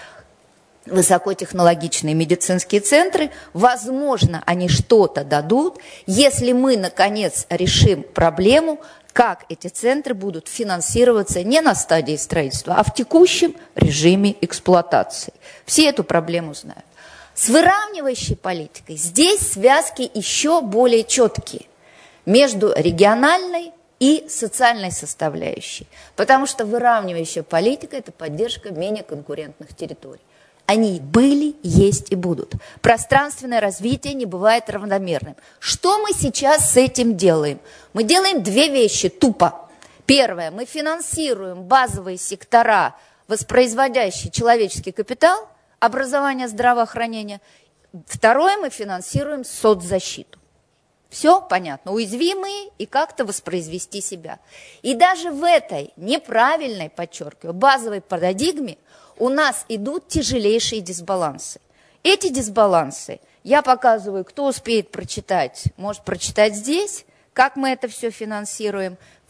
Высокотехнологичные медицинские центры, возможно, они что-то дадут, если мы, наконец, решим проблему, как эти центры будут финансироваться не на стадии строительства, а в текущем режиме эксплуатации. Все эту проблему знают. С выравнивающей политикой здесь связки еще более четкие между региональной и социальной составляющей. Потому что выравнивающая политика – это поддержка менее конкурентных территорий. Они были, есть и будут. Пространственное развитие не бывает равномерным. Что мы сейчас с этим делаем? Мы делаем 2 вещи тупо. Первое, мы финансируем базовые сектора, воспроизводящие человеческий капитал, образование, здравоохранение. Второе, мы финансируем соцзащиту. Все понятно, уязвимые и как-то воспроизвести себя. И даже в этой неправильной, подчеркиваю, базовой парадигме у нас идут тяжелейшие дисбалансы. Эти дисбалансы я показываю, кто успеет прочитать, может прочитать здесь, как мы это все финансируем.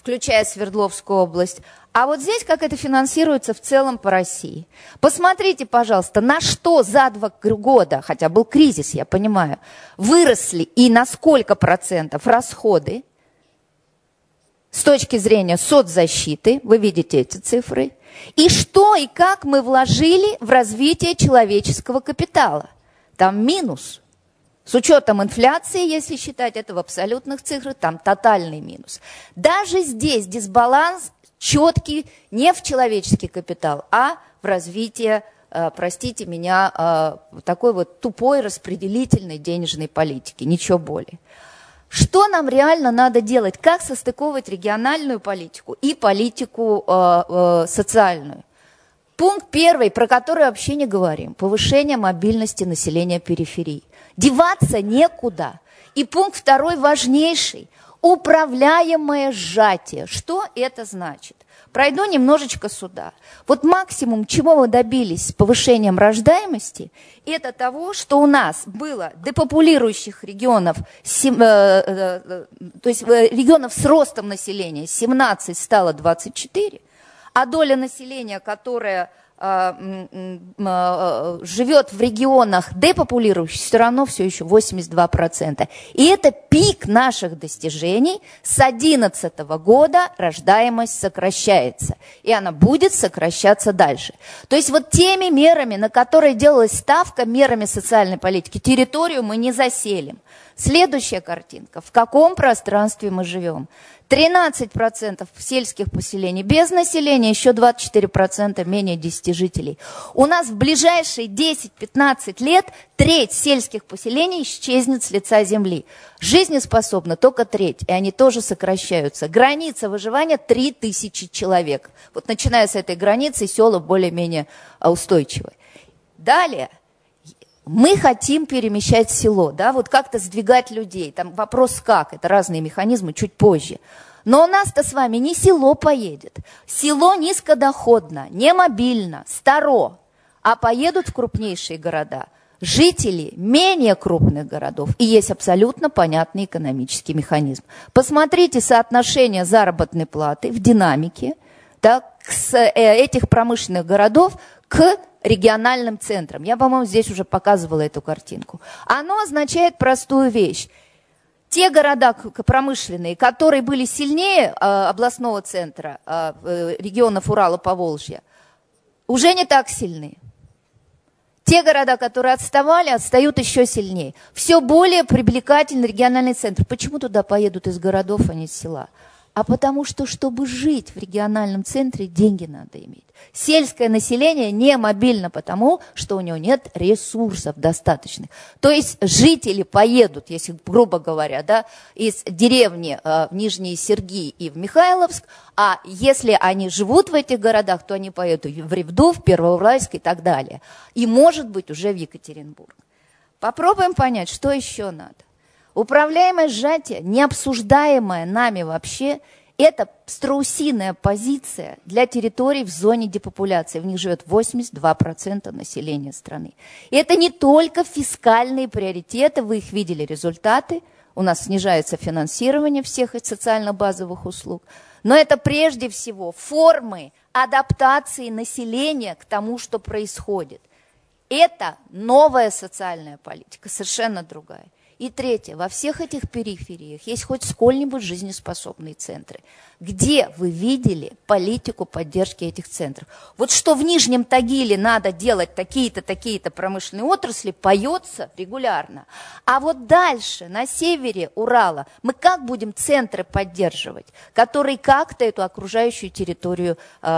включая Свердловскую область. А вот здесь как это финансируется в целом по России. Посмотрите, пожалуйста, на что за 2 года, хотя был кризис, я понимаю, выросли и на сколько процентов расходы с точки зрения соцзащиты, вы видите эти цифры, и что и как мы вложили в развитие человеческого капитала. Там минус. С учетом инфляции, если считать это в абсолютных цифрах, там тотальный минус. Даже здесь дисбаланс четкий не в человеческий капитал, а в развитие, простите меня, такой вот тупой распределительной денежной политики, ничего более. Что нам реально надо делать? Как состыковывать региональную политику и политику социальную? Пункт 1, про который вообще не говорим. Повышение мобильности населения периферии. Деваться некуда. И пункт 2 важнейший. Управляемое сжатие. Что это значит? Пройду немножечко сюда. Вот максимум, чего мы добились с повышением рождаемости, это того, что у нас было депопулирующих регионов, то есть регионов с ростом населения 17 стало 24, а доля населения, которая живет в регионах депопулирующих, все равно все еще 82%. И это пик наших достижений. С 2011 года рождаемость сокращается. И она будет сокращаться дальше. То есть вот теми мерами, на которые делалась ставка, мерами социальной политики, территорию мы не заселим. Следующая картинка. В каком пространстве мы живем? 13% сельских поселений без населения, еще 24% менее 10 жителей. У нас в ближайшие 10-15 лет треть сельских поселений исчезнет с лица земли. Жизнеспособна только треть, и они тоже сокращаются. Граница выживания 3000 человек. Вот начиная с этой границы села более-менее устойчивы. Далее. Мы хотим перемещать село, да, вот как-то сдвигать людей. Там вопрос как, это разные механизмы, чуть позже. Но у нас-то с вами не село поедет. Село низкодоходно, не мобильно, старо, а поедут в крупнейшие города. Жители менее крупных городов. И есть абсолютно понятный экономический механизм. Посмотрите соотношение заработной платы в динамике, да, с этих промышленных городов к региональным центрам. Я, по-моему, здесь уже показывала эту картинку. Оно означает простую вещь. Те города промышленные, которые были сильнее областного центра, регионов Урала, Поволжья, уже не так сильны. Те города, которые отставали, отстают еще сильнее. Все более привлекательный региональный центр. Почему туда поедут из городов, а не из села? А потому что, чтобы жить в региональном центре, деньги надо иметь. Сельское население не мобильно потому, что у него нет ресурсов достаточных. То есть жители поедут, если грубо говоря, да, из деревни в Нижние Серги и в Михайловск, а если они живут в этих городах, то они поедут в Ревду, в Первоуральск и так далее. И, может быть, уже в Екатеринбург. Попробуем понять, что еще надо. Управляемое сжатие, необсуждаемое нами вообще, это страусиная позиция для территорий в зоне депопуляции. В них живет 82% населения страны. И это не только фискальные приоритеты, вы их видели, результаты. У нас снижается финансирование всех социально-базовых услуг. Но это прежде всего формы адаптации населения к тому, что происходит. Это новая социальная политика, совершенно другая. И третье, во всех этих перифериях есть хоть сколь-нибудь жизнеспособные центры. Где вы видели политику поддержки этих центров? Вот что в Нижнем Тагиле надо делать такие-то, такие-то промышленные отрасли, поется регулярно. А вот дальше, на севере Урала, мы как будем центры поддерживать, которые как-то эту окружающую территорию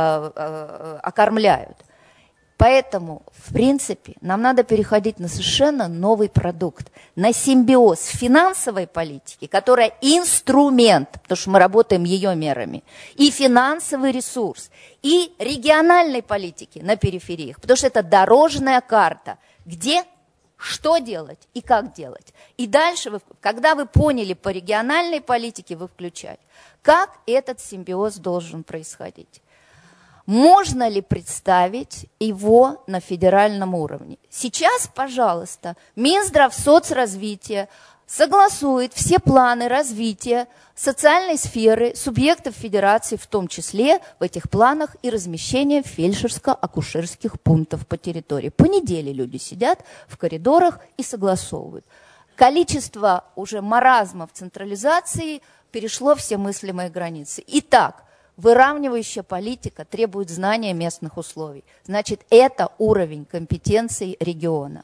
окормляют? Поэтому, в принципе, нам надо переходить на совершенно новый продукт, на симбиоз финансовой политики, которая инструмент, потому что мы работаем ее мерами, и финансовый ресурс, и региональной политики на перифериях, потому что это дорожная карта, где, что делать и как делать. И дальше, когда вы поняли по региональной политике, вы включаете, как этот симбиоз должен происходить. Можно ли представить его на федеральном уровне? Сейчас, пожалуйста, Минздрав соцразвития согласует все планы развития социальной сферы субъектов федерации, в том числе в этих планах и размещение фельдшерско-акушерских пунктов по территории. По неделе люди сидят в коридорах и согласовывают. Количество уже маразма в централизации перешло все мыслимые границы. Итак, выравнивающая политика требует знания местных условий. Значит, это уровень компетенций региона.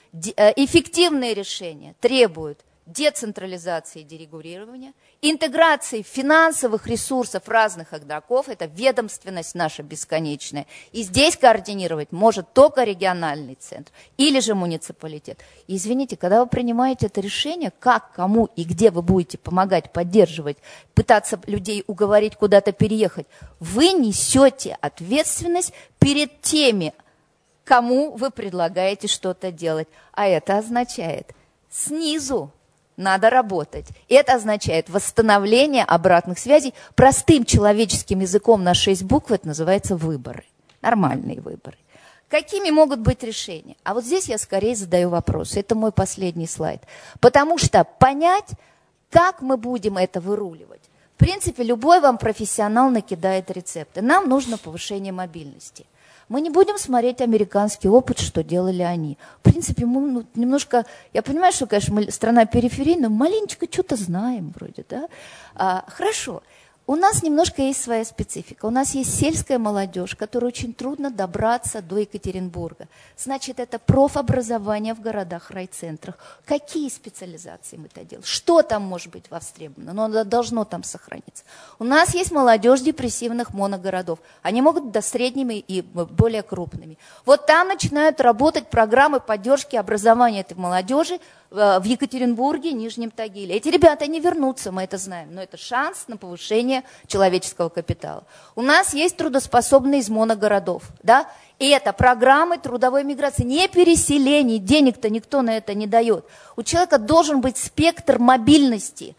Эффективные решения требуют децентрализации и дерегулирования, интеграции финансовых ресурсов разных игроков, это ведомственность наша бесконечная, и здесь координировать может только региональный центр или же муниципалитет. И извините, когда вы принимаете это решение, как, кому и где вы будете помогать, поддерживать, пытаться людей уговорить куда-то переехать, вы несете ответственность перед теми, кому вы предлагаете что-то делать. А это означает снизу надо работать. Это означает восстановление обратных связей. Простым человеческим языком на 6 букв это называется выборы. Нормальные выборы. Какими могут быть решения? А вот здесь я скорее задаю вопрос. Это мой последний слайд. Потому что понять, как мы будем это выруливать. В принципе, любой вам профессионал накидает рецепты. Нам нужно повышение мобильности. Мы не будем смотреть американский опыт, что делали они. В принципе, мы немножко... Я понимаю, что, конечно, мы страна периферийная, но маленечко что-то знаем вроде, да? Хорошо. У нас немножко есть своя специфика. У нас есть сельская молодежь, которой очень трудно добраться до Екатеринбурга. Значит, это профобразование в городах, райцентрах. Какие специализации мы это делаем? Что там может быть востребовано? Но оно должно там сохраниться. У нас есть молодежь депрессивных моногородов. Они могут быть средними и более крупными. Вот там начинают работать программы поддержки образования этой молодежи в Екатеринбурге, Нижнем Тагиле. Эти ребята не вернутся, мы это знаем, но это шанс на повышение человеческого капитала. У нас есть трудоспособные из моногородов, да, и это программы трудовой миграции, не переселений, денег-то никто на это не дает. У человека должен быть спектр мобильности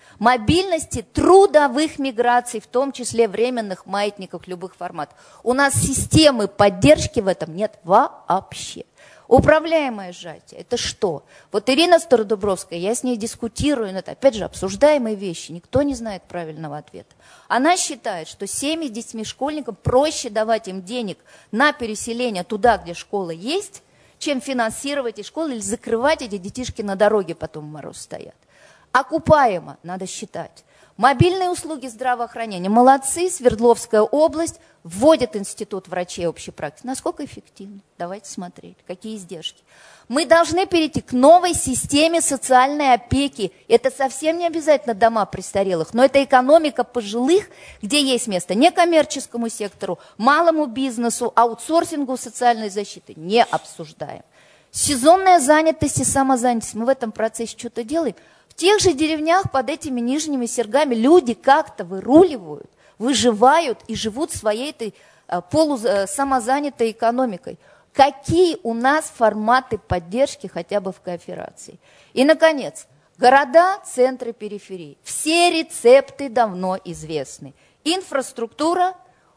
трудовых миграций, в том числе временных маятников любых форматов. У нас системы поддержки в этом нет вообще. Управляемое сжатие – это что? Вот Ирина Стародубровская, я с ней дискутирую, но это, опять же, обсуждаемые вещи, никто не знает правильного ответа. Она считает, что семьи с детьми школьникам проще давать им денег на переселение туда, где школа есть, чем финансировать эти школы или закрывать эти детишки на дороге, потом в мороз стоят. Окупаемо, надо считать. Мобильные услуги здравоохранения. Молодцы, Свердловская область вводит институт врачей общей практики. Насколько эффективно? Давайте смотреть, какие издержки. Мы должны перейти к новой системе социальной опеки. Это совсем не обязательно дома престарелых, но это экономика пожилых, где есть место некоммерческому сектору, малому бизнесу, аутсорсингу социальной защиты. Не обсуждаем. Сезонная занятость и самозанятость. Мы в этом процессе что-то делаем. В тех же деревнях под этими нижними сергами люди как-то выруливают, выживают и живут своей этой полусамозанятой экономикой. Какие у нас форматы поддержки хотя бы в кооперации? И, наконец, города, центры, периферии. Все рецепты давно известны. Инфраструктура,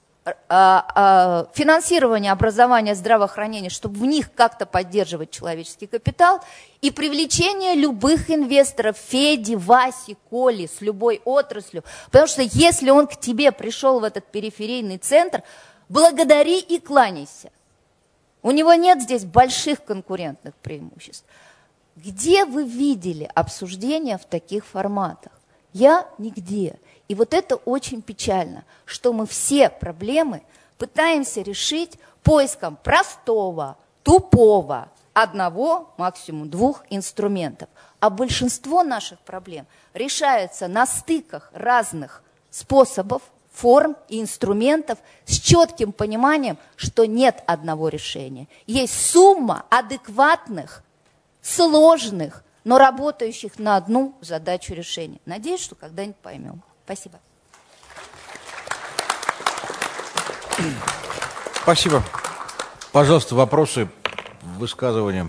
финансирование образования, здравоохранения, чтобы в них как-то поддерживать человеческий капитал, и привлечение любых инвесторов, Феди, Васи, Коли, с любой отраслью. Потому что если он к тебе пришел в этот периферийный центр, благодари и кланяйся. У него нет здесь больших конкурентных преимуществ. Где вы видели обсуждения в таких форматах? Я нигде. И вот это очень печально, что мы все проблемы пытаемся решить поиском простого, тупого, одного, максимум двух инструментов. А большинство наших проблем решается на стыках разных способов, форм и инструментов с четким пониманием, что нет одного решения. Есть сумма адекватных, сложных, но работающих на одну задачу решения. Надеюсь, что когда-нибудь поймем. Спасибо. Спасибо. Пожалуйста, вопросы, высказывания.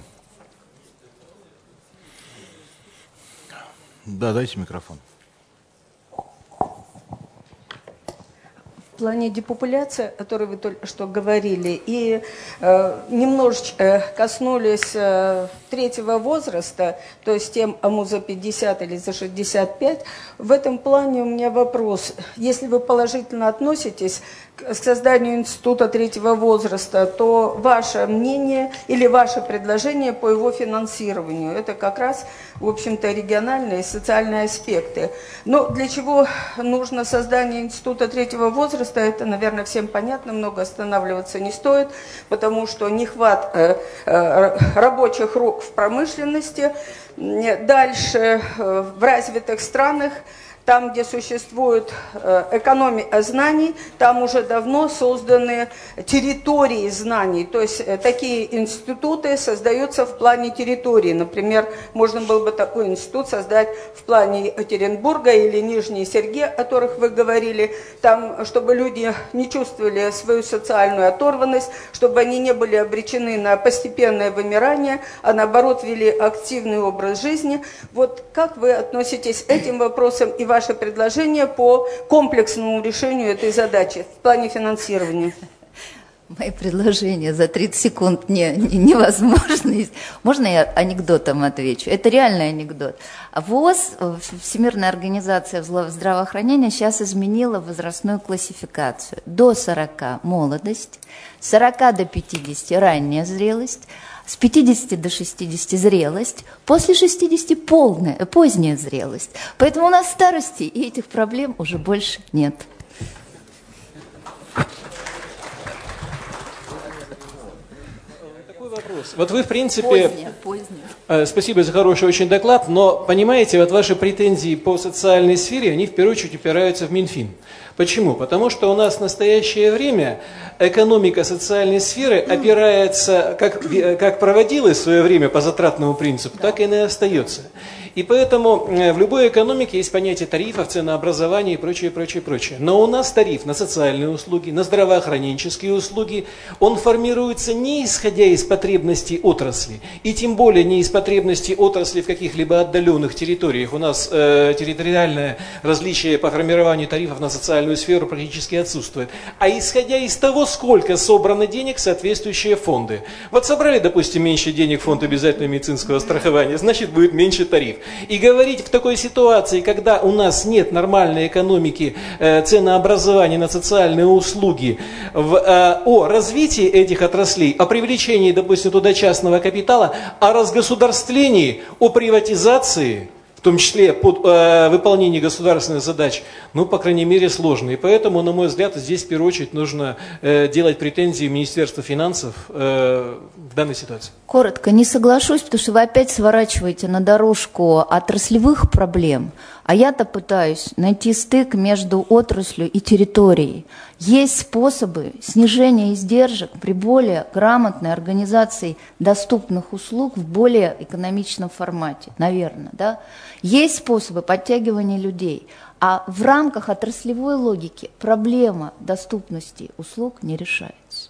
Да, дайте микрофон. В плане депопуляции, о которой вы только что говорили, и немножечко коснулись третьего возраста, то есть тем, кому за 50 или за 65, в этом плане у меня вопрос. Если вы положительно относитесь к созданию института третьего возраста, то ваше мнение или ваше предложение по его финансированию, это как раз, в общем-то, региональные и социальные аспекты. Но для чего нужно создание института третьего возраста, это, наверное, всем понятно, много останавливаться не стоит, потому что нехват рабочих рук в промышленности. Дальше в развитых странах, там, где существует экономика знаний, там уже давно созданы территории знаний. То есть такие институты создаются в плане территории. Например, можно было бы такой институт создать в плане Екатеринбурга или Нижней Серги, о которых вы говорили, там, чтобы люди не чувствовали свою социальную оторванность, чтобы они не были обречены на постепенное вымирание, а наоборот вели активный образ жизни. Вот как вы относитесь к этим вопросам и ваше предложение по комплексному решению этой задачи в плане финансирования? Мои предложения за 30 секунд невозможно. Можно я анекдотом отвечу? Это реальный анекдот. ВОЗ, Всемирная организация здравоохранения, сейчас изменила возрастную классификацию. До 40 – молодость, с 40 до 50 – ранняя зрелость, с 50 до 60 – зрелость, после 60 – поздняя зрелость. Поэтому у нас старости и этих проблем уже больше нет. Вопрос. Вот вы, в принципе, спасибо за хороший очень доклад, но, понимаете, вот ваши претензии по социальной сфере, они в первую очередь упираются в Минфин. Почему? Потому что у нас в настоящее время экономика социальной сферы опирается, как проводилась в свое время по затратному принципу, так и она остается. И поэтому в любой экономике есть понятие тарифов, ценообразования и прочее, прочее, прочее. Но у нас тариф на социальные услуги, на здравоохраненческие услуги, он формируется не исходя из потребностей отрасли, и тем более не из потребностей отрасли в каких-либо отдаленных территориях. У нас территориальное различие по формированию тарифов на социальную сферу практически отсутствует. А исходя из того, сколько собрано денег в соответствующие фонды. Вот собрали, допустим, меньше денег в фонд обязательного медицинского страхования, значит будет меньше тариф. И говорить в такой ситуации, когда у нас нет нормальной экономики ценообразования на социальные услуги, о развитии этих отраслей, о привлечении, допустим, туда частного капитала, о разгосударствлении, о приватизации, в том числе под выполнение государственных задач, ну, по крайней мере, сложно. И поэтому, на мой взгляд, здесь в первую очередь нужно делать претензии Министерству финансов в данной ситуации. Коротко, не соглашусь, потому что вы опять сворачиваете на дорожку отраслевых проблем, а я-то пытаюсь найти стык между отраслью и территорией. Есть способы снижения издержек при более грамотной организации доступных услуг в более экономичном формате, наверное, да? Есть способы подтягивания людей, а в рамках отраслевой логики проблема доступности услуг не решается.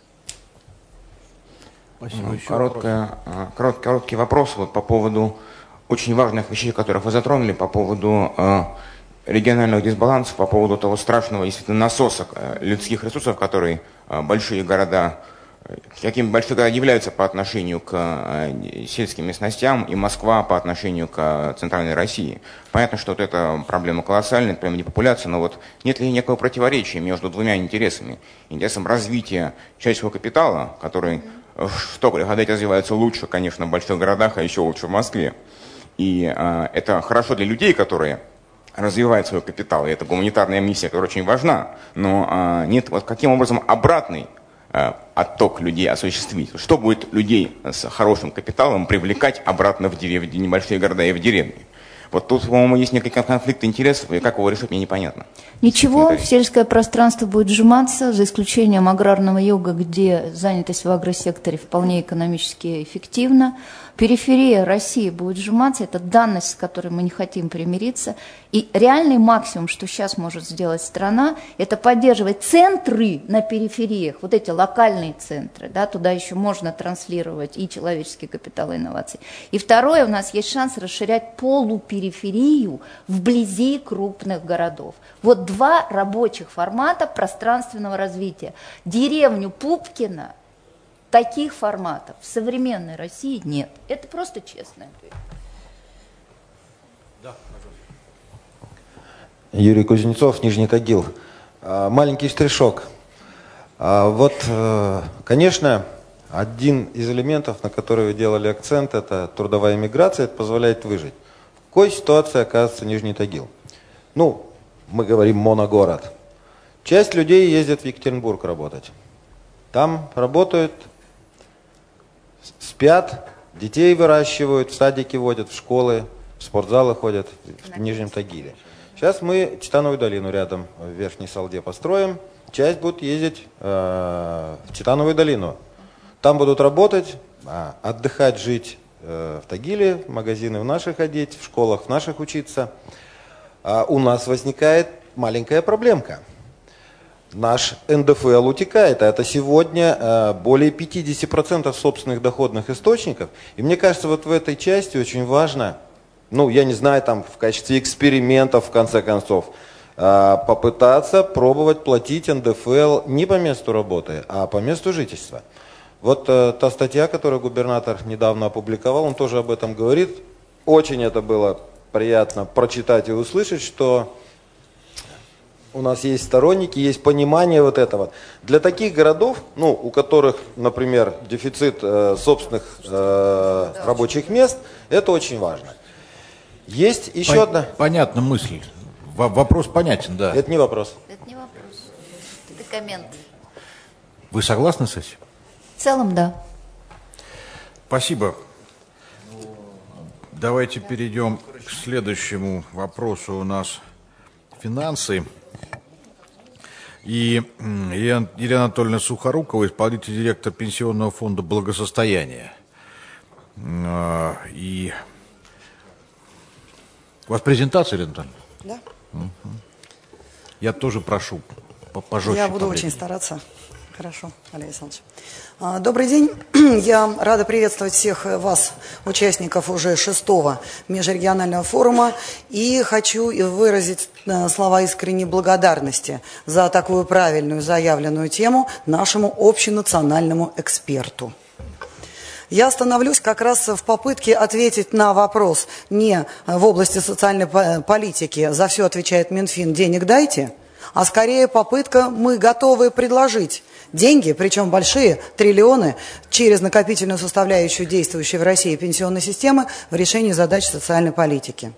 Спасибо. Короткий вопрос вот по поводу очень важных вещей, которых вы затронули, по поводу региональных дисбалансов, по поводу того страшного, действительно, насоса людских ресурсов, которые большие города, какими большие города являются по отношению к сельским местностям, и Москва по отношению к центральной России. Понятно, что вот эта проблема колоссальная, это прямо депопуляция, но вот нет ли некого противоречия между двумя интересами? Интересом развития человеческого капитала, который в то года развивается лучше, конечно, в больших городах, а еще лучше в Москве. И это хорошо для людей, которые развивают свой капитал, и это гуманитарная миссия, которая очень важна, но нет, вот каким образом обратный отток людей осуществить? Что будет людей с хорошим капиталом привлекать обратно в деревни, в небольшие города и в деревни? Вот тут, по-моему, есть некий конфликт интересов, и как его решить, мне непонятно. Ничего, сельское пространство будет сжиматься, за исключением аграрного юга, где занятость в агросекторе вполне экономически эффективна. Периферия России будет сжиматься, это данность, с которой мы не хотим примириться. И реальный максимум, что сейчас может сделать страна, это поддерживать центры на перифериях, вот эти локальные центры, да, туда еще можно транслировать и человеческий капитал, и инновации. И второе, у нас есть шанс расширять полупериферию вблизи крупных городов. Вот два рабочих формата пространственного развития. Деревню Пупкино, таких форматов в современной России нет. Это просто честный ответ. Да, Юрий Кузнецов, Нижний Тагил. Маленький штришок. Вот, конечно, один из элементов, на который вы делали акцент, это трудовая миграция, это позволяет выжить. В какой ситуации оказывается Нижний Тагил? Ну, мы говорим моногород. Часть людей ездит в Екатеринбург работать. Там работают, спят, детей выращивают, в садики водят, в школы, в спортзалы ходят в Нижнем Тагиле. Сейчас мы Титановую долину рядом в Верхней Салде построим. Часть будет ездить в Титановую долину. Там будут работать, отдыхать, жить в Тагиле, в магазины в наши ходить, в школах в наших учиться. У нас возникает маленькая проблемка. Наш НДФЛ утекает, а это сегодня более 50% собственных доходных источников. И мне кажется, вот в этой части очень важно, ну, я не знаю, там в качестве экспериментов, в конце концов, попытаться пробовать платить НДФЛ не по месту работы, а по месту жительства. Вот та статья, которую губернатор недавно опубликовал, он тоже об этом говорит. Очень это было приятно прочитать и услышать, что у нас есть сторонники, есть понимание вот этого. Для таких городов, ну, у которых, например, дефицит собственных рабочих мест, это очень важно. Есть еще одна... Понятна мысль. Вопрос понятен, да. Это не вопрос. Это не вопрос. Это коммент. Вы согласны с этим? В целом, да. Спасибо. Давайте перейдем к следующему вопросу. У нас финансы. И Елена Анатольевна Сухорукова, исполнительный директор Пенсионного фонда благосостояния. И у вас презентация, Елена Анатольевна? Да. Угу. Я тоже прошу пожестче. Я буду очень стараться. Хорошо, Олег Александрович. Добрый день. Я рада приветствовать всех вас, участников уже 6-го межрегионального форума, и хочу выразить слова искренней благодарности за такую правильную заявленную тему нашему общенациональному эксперту. Я остановлюсь как раз в попытке ответить на вопрос не в области социальной политики, за все отвечает Минфин, денег дайте, а скорее попытка мы готовы предложить деньги, причем большие, триллионы, через накопительную составляющую действующей в России пенсионной системы в решении задач социальной политики.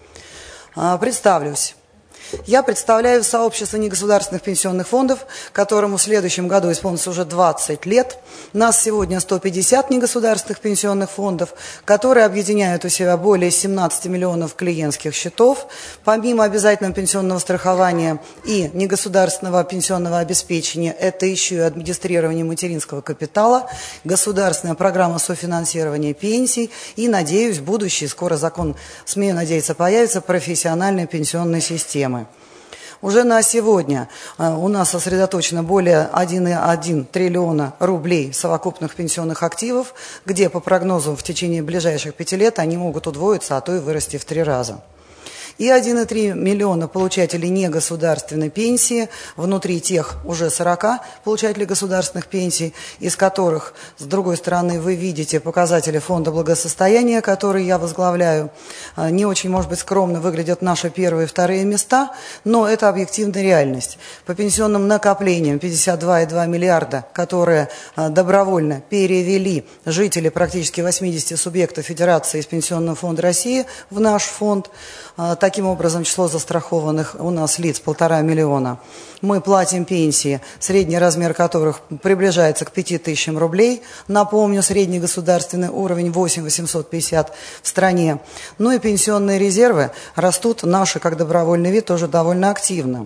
Представлюсь. Я представляю сообщество негосударственных пенсионных фондов, которому в следующем году исполнится уже 20 лет. Нас сегодня 150 негосударственных пенсионных фондов, которые объединяют у себя более 17 миллионов клиентских счетов. Помимо обязательного пенсионного страхования и негосударственного пенсионного обеспечения, это еще и администрирование материнского капитала, государственная программа софинансирования пенсий и, надеюсь, будущий, скоро закон, смею надеяться, появится, профессиональной пенсионной системы. Уже на сегодня у нас сосредоточено более 1,1 триллиона рублей совокупных пенсионных активов, где по прогнозам в течение ближайших 5 лет они могут удвоиться, а то и вырасти в 3 раза. И 1,3 миллиона получателей негосударственной пенсии, внутри тех уже 40 получателей государственных пенсий, из которых, с другой стороны, вы видите показатели фонда благосостояния, который я возглавляю. Не очень, может быть, скромно выглядят наши первые и вторые места, но это объективная реальность. По пенсионным накоплениям 52,2 миллиарда, которые добровольно перевели жители практически 80 субъектов Федерации из Пенсионного фонда России в наш фонд. Таким образом, число застрахованных у нас лиц 1,5 миллиона. Мы платим пенсии, средний размер которых приближается к 5000 рублей. Напомню, средний государственный уровень 8850 в стране. Ну и пенсионные резервы растут наши, как добровольный вид, тоже довольно активно.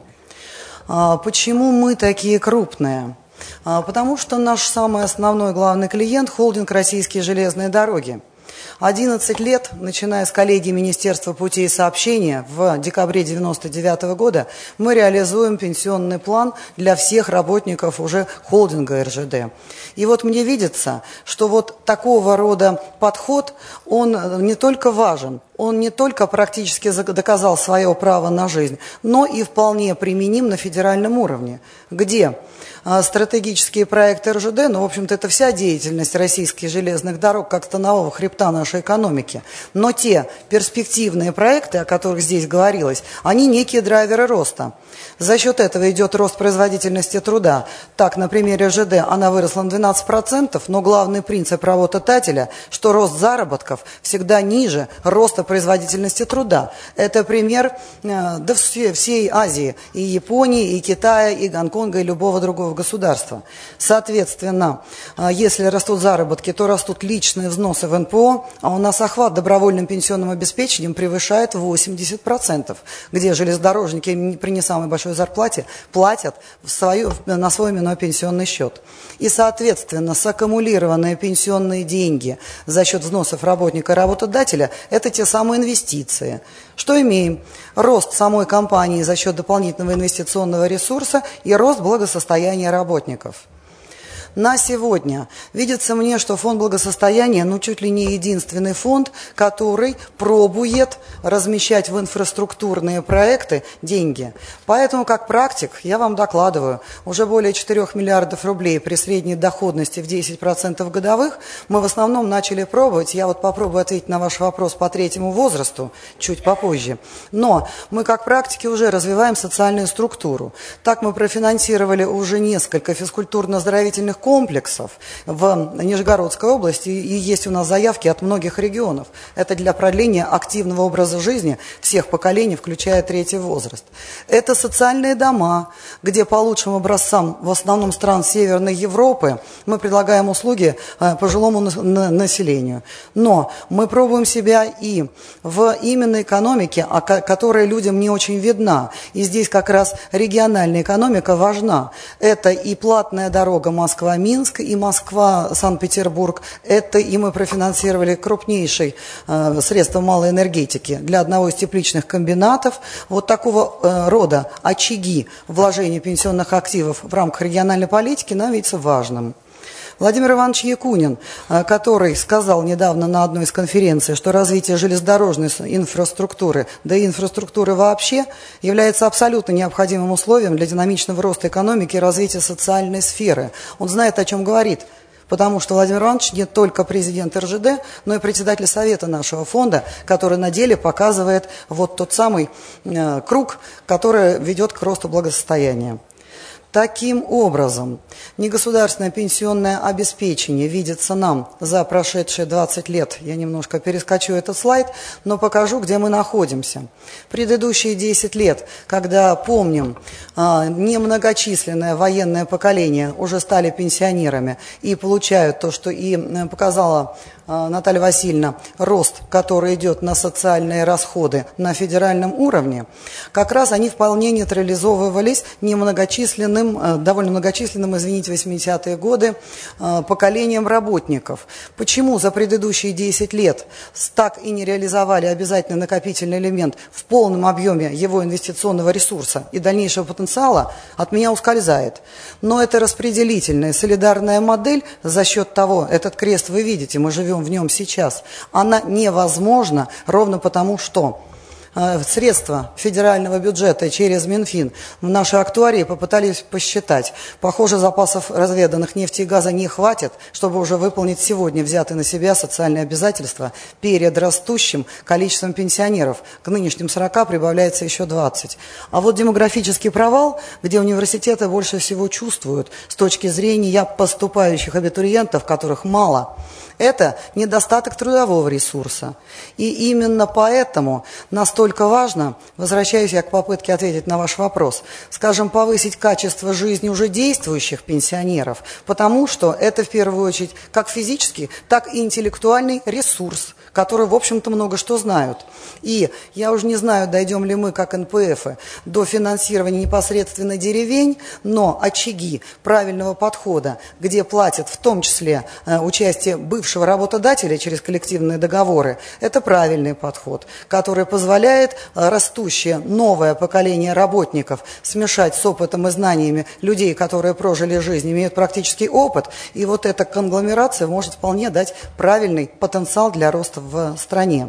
Почему мы такие крупные? Потому что наш самый основной главный клиент – холдинг «Российские железные дороги». 11 лет, начиная с коллегии Министерства путей сообщения, в декабре 1999 года мы реализуем пенсионный план для всех работников уже холдинга РЖД. И вот мне видится, что вот такого рода подход, он не только важен, он не только практически доказал свое право на жизнь, но и вполне применим на федеральном уровне, где стратегические проекты РЖД, ну, в общем-то, это вся деятельность российских железных дорог, как станового хребта нашей экономики. Но те перспективные проекты, о которых здесь говорилось, они некие драйверы роста. За счет этого идет рост производительности труда. Так, на примере РЖД она выросла на 12%, но главный принцип работодателя, что рост заработков всегда ниже роста производительности труда. Это пример всей Азии, и Японии, и Китая, и Гонконга, и любого другого государства. Соответственно, если растут заработки, то растут личные взносы в НПО, а у нас охват добровольным пенсионным обеспечением превышает 80%, где железнодорожники при не самой большой зарплате платят на свой именной пенсионный счет. И, соответственно, саккумулированные пенсионные деньги за счет взносов работника и работодателя – это те самые инвестиции. Что имеем? Рост самой компании за счет дополнительного инвестиционного ресурса и рост благосостояния работников. На сегодня видится мне, что фонд благосостояния, чуть ли не единственный фонд, который пробует размещать в инфраструктурные проекты деньги. Поэтому, как практик, я вам докладываю, уже более 4 миллиардов рублей при средней доходности в 10% годовых мы в основном начали пробовать. Я вот попробую ответить на ваш вопрос по третьему возрасту чуть попозже. Но мы, как практики, уже развиваем социальную структуру. Так мы профинансировали уже несколько физкультурно-оздоровительных комплексов в Нижегородской области, и есть у нас заявки от многих регионов. Это для продления активного образа жизни всех поколений, включая третий возраст. Это социальные дома, где по лучшим образцам, в основном стран Северной Европы, мы предлагаем услуги пожилому населению. Но мы пробуем себя и в именно экономике, которая людям не очень видна. И здесь как раз региональная экономика важна. Это и платная дорога Москва-Минск, и Москва-Санкт-Петербург. Это и мы профинансировали крупнейшие средства малой энергетики для одного из тепличных комбинатов. Вот такого рода очаги вложения пенсионных активов в рамках региональной политики нам видится важным. Владимир Иванович Якунин, который сказал недавно на одной из конференций, что развитие железнодорожной инфраструктуры, да и инфраструктуры вообще, является абсолютно необходимым условием для динамичного роста экономики и развития социальной сферы. Он знает, о чем говорит, потому что Владимир Иванович не только президент РЖД, но и председатель совета нашего фонда, который на деле показывает вот тот самый круг, который ведет к росту благосостояния. Таким образом, негосударственное пенсионное обеспечение видится нам за прошедшие 20 лет. Я немножко перескочу этот слайд, но покажу, где мы находимся. Предыдущие 10 лет, когда, помним, немногочисленное военное поколение уже стали пенсионерами и получают то, что и показала Наталья Васильевна, рост, который идет на социальные расходы на федеральном уровне, как раз они вполне нейтрализовывались немногочисленным, довольно многочисленным, извините, 80-е годы поколением работников. Почему за предыдущие 10 лет так и не реализовали обязательный накопительный элемент в полном объеме его инвестиционного ресурса и дальнейшего потенциала, от меня ускользает. Но это распределительная солидарная модель за счет того, этот крест вы видите, мы живем в нем сейчас, она невозможна ровно потому, что средства федерального бюджета через Минфин в нашей актуарии попытались посчитать. Похоже, запасов разведанных нефти и газа не хватит, чтобы уже выполнить сегодня взятые на себя социальные обязательства перед растущим количеством пенсионеров. К нынешним 40 прибавляется еще 20. А вот демографический провал, где университеты больше всего чувствуют с точки зрения поступающих абитуриентов, которых мало, это недостаток трудового ресурса. И именно поэтому настолько важно, возвращаюсь я к попытке ответить на ваш вопрос, скажем, повысить качество жизни уже действующих пенсионеров, потому что это в первую очередь как физический, так и интеллектуальный ресурс, которые, в общем-то, много что знают. И я уже не знаю, дойдем ли мы, как НПФы, до финансирования непосредственно деревень, но очаги правильного подхода, где платят в том числе участие бывшего работодателя через коллективные договоры, это правильный подход, который позволяет растущее новое поколение работников смешать с опытом и знаниями людей, которые прожили жизнь, имеют практический опыт, и вот эта конгломерация может вполне дать правильный потенциал для роста в стране.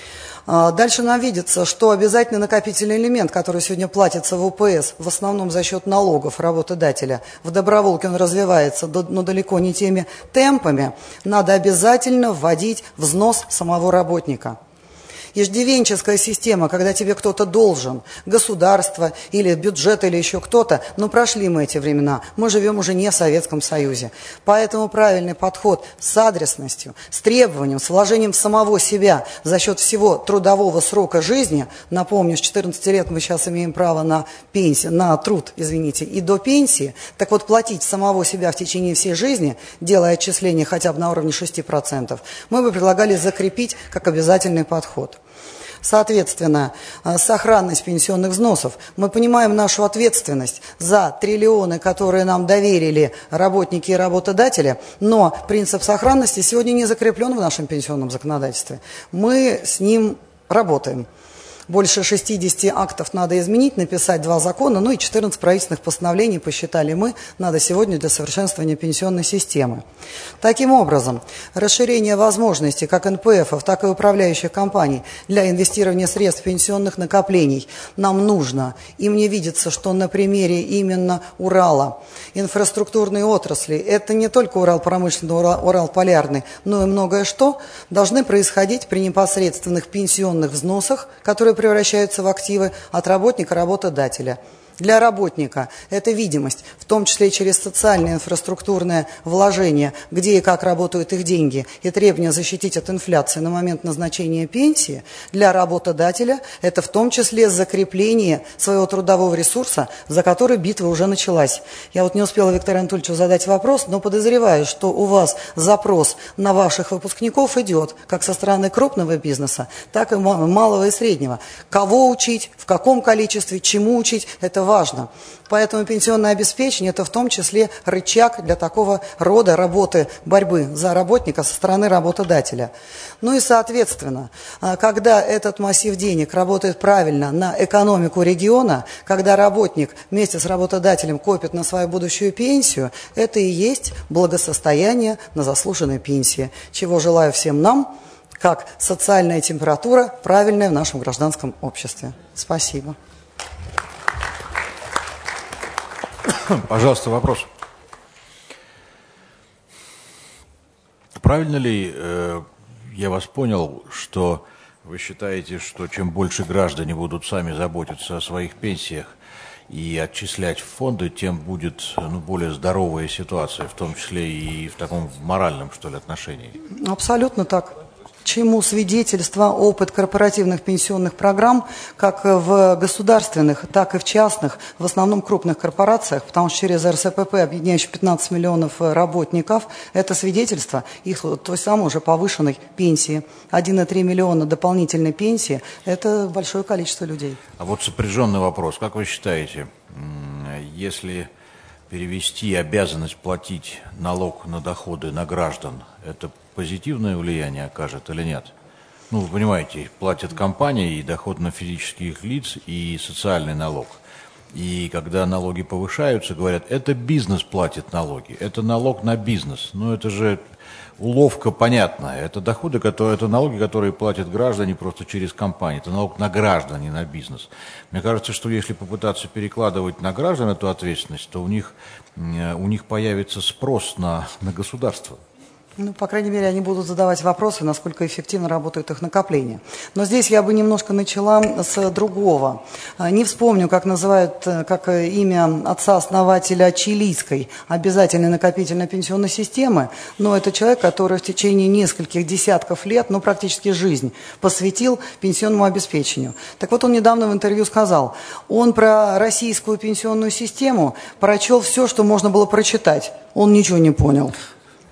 Дальше нам видится, что обязательно накопительный элемент, который сегодня платится в УПС, в основном за счет налогов работодателя, в доброволке он развивается, но далеко не теми темпами, надо обязательно вводить взнос самого работника. Иждивенческая система, когда тебе кто-то должен, государство или бюджет или еще кто-то, но прошли мы эти времена, мы живем уже не в Советском Союзе. Поэтому правильный подход с адресностью, с требованием, с вложением в самого себя за счет всего трудового срока жизни, напомню, с 14 лет мы сейчас имеем право на пенсию, на труд, извините, и до пенсии, так вот платить самого себя в течение всей жизни, делая отчисления хотя бы на уровне 6%, мы бы предлагали закрепить как обязательный подход. Соответственно, сохранность пенсионных взносов. Мы понимаем нашу ответственность за триллионы, которые нам доверили работники и работодатели, но принцип сохранности сегодня не закреплен в нашем пенсионном законодательстве. Мы с ним работаем. Больше 60 актов надо изменить, написать 2 закона, ну и 14 правительственных постановлений, посчитали мы, надо сегодня для совершенствования пенсионной системы. Таким образом, расширение возможностей как НПФов, так и управляющих компаний для инвестирования средств пенсионных накоплений нам нужно. И мне видится, что на примере именно Урала, инфраструктурной отрасли, это не только Урал промышленный, Урал полярный, но и многое что, должны происходить при непосредственных пенсионных взносах, которые превращаются в активы от работника-работодателя. Для работника это видимость, в том числе через социальное инфраструктурное вложение, где и как работают их деньги, и требования защитить от инфляции на момент назначения пенсии. Для работодателя это в том числе закрепление своего трудового ресурса, за который битва уже началась. Я вот не успела Виктору Анатольевичу задать вопрос, но подозреваю, что у вас запрос на ваших выпускников идет, как со стороны крупного бизнеса, так и малого и среднего. Кого учить, в каком количестве, чему учить, это важно. Поэтому пенсионное обеспечение – это в том числе рычаг для такого рода работы, борьбы за работника со стороны работодателя. Ну и, соответственно, когда этот массив денег работает правильно на экономику региона, когда работник вместе с работодателем копит на свою будущую пенсию, это и есть благосостояние на заслуженной пенсии, чего желаю всем нам, как социальная температура правильная в нашем гражданском обществе. Спасибо. Пожалуйста, вопрос. Правильно ли я вас понял, что вы считаете, что чем больше граждане будут сами заботиться о своих пенсиях и отчислять в фонды, тем будет более здоровая ситуация, в том числе и в таком моральном, что ли, отношении? Абсолютно так. Чему свидетельство опыт корпоративных пенсионных программ, как в государственных, так и в частных, в основном крупных корпорациях, потому что через РСПП, объединяющий 15 миллионов работников, это свидетельство их той самой уже повышенной пенсии. 1,3 миллиона дополнительной пенсии – это большое количество людей. А вот сопряженный вопрос. Как вы считаете, если перевести обязанность платить налог на доходы на граждан, это позитивное влияние окажет или нет? Ну, вы понимаете, платят компании и доход на физических лиц, и социальный налог. И когда налоги повышаются, говорят, это бизнес платит налоги, это налог на бизнес. Ну, это же уловка понятная. Это доходы, это налоги, которые платят граждане просто через компании. Это налог на граждан, не на бизнес. Мне кажется, что если попытаться перекладывать на граждан эту ответственность, то у них появится спрос на государство. Ну, по крайней мере, они будут задавать вопросы, насколько эффективно работает их накопление. Но здесь я бы немножко начала с другого. Не вспомню, как называют, как имя отца-основателя чилийской обязательной накопительной пенсионной системы, но это человек, который в течение нескольких десятков лет, ну, практически жизнь, посвятил пенсионному обеспечению. Так вот, он недавно в интервью сказал, он про российскую пенсионную систему прочел все, что можно было прочитать. Он ничего не понял.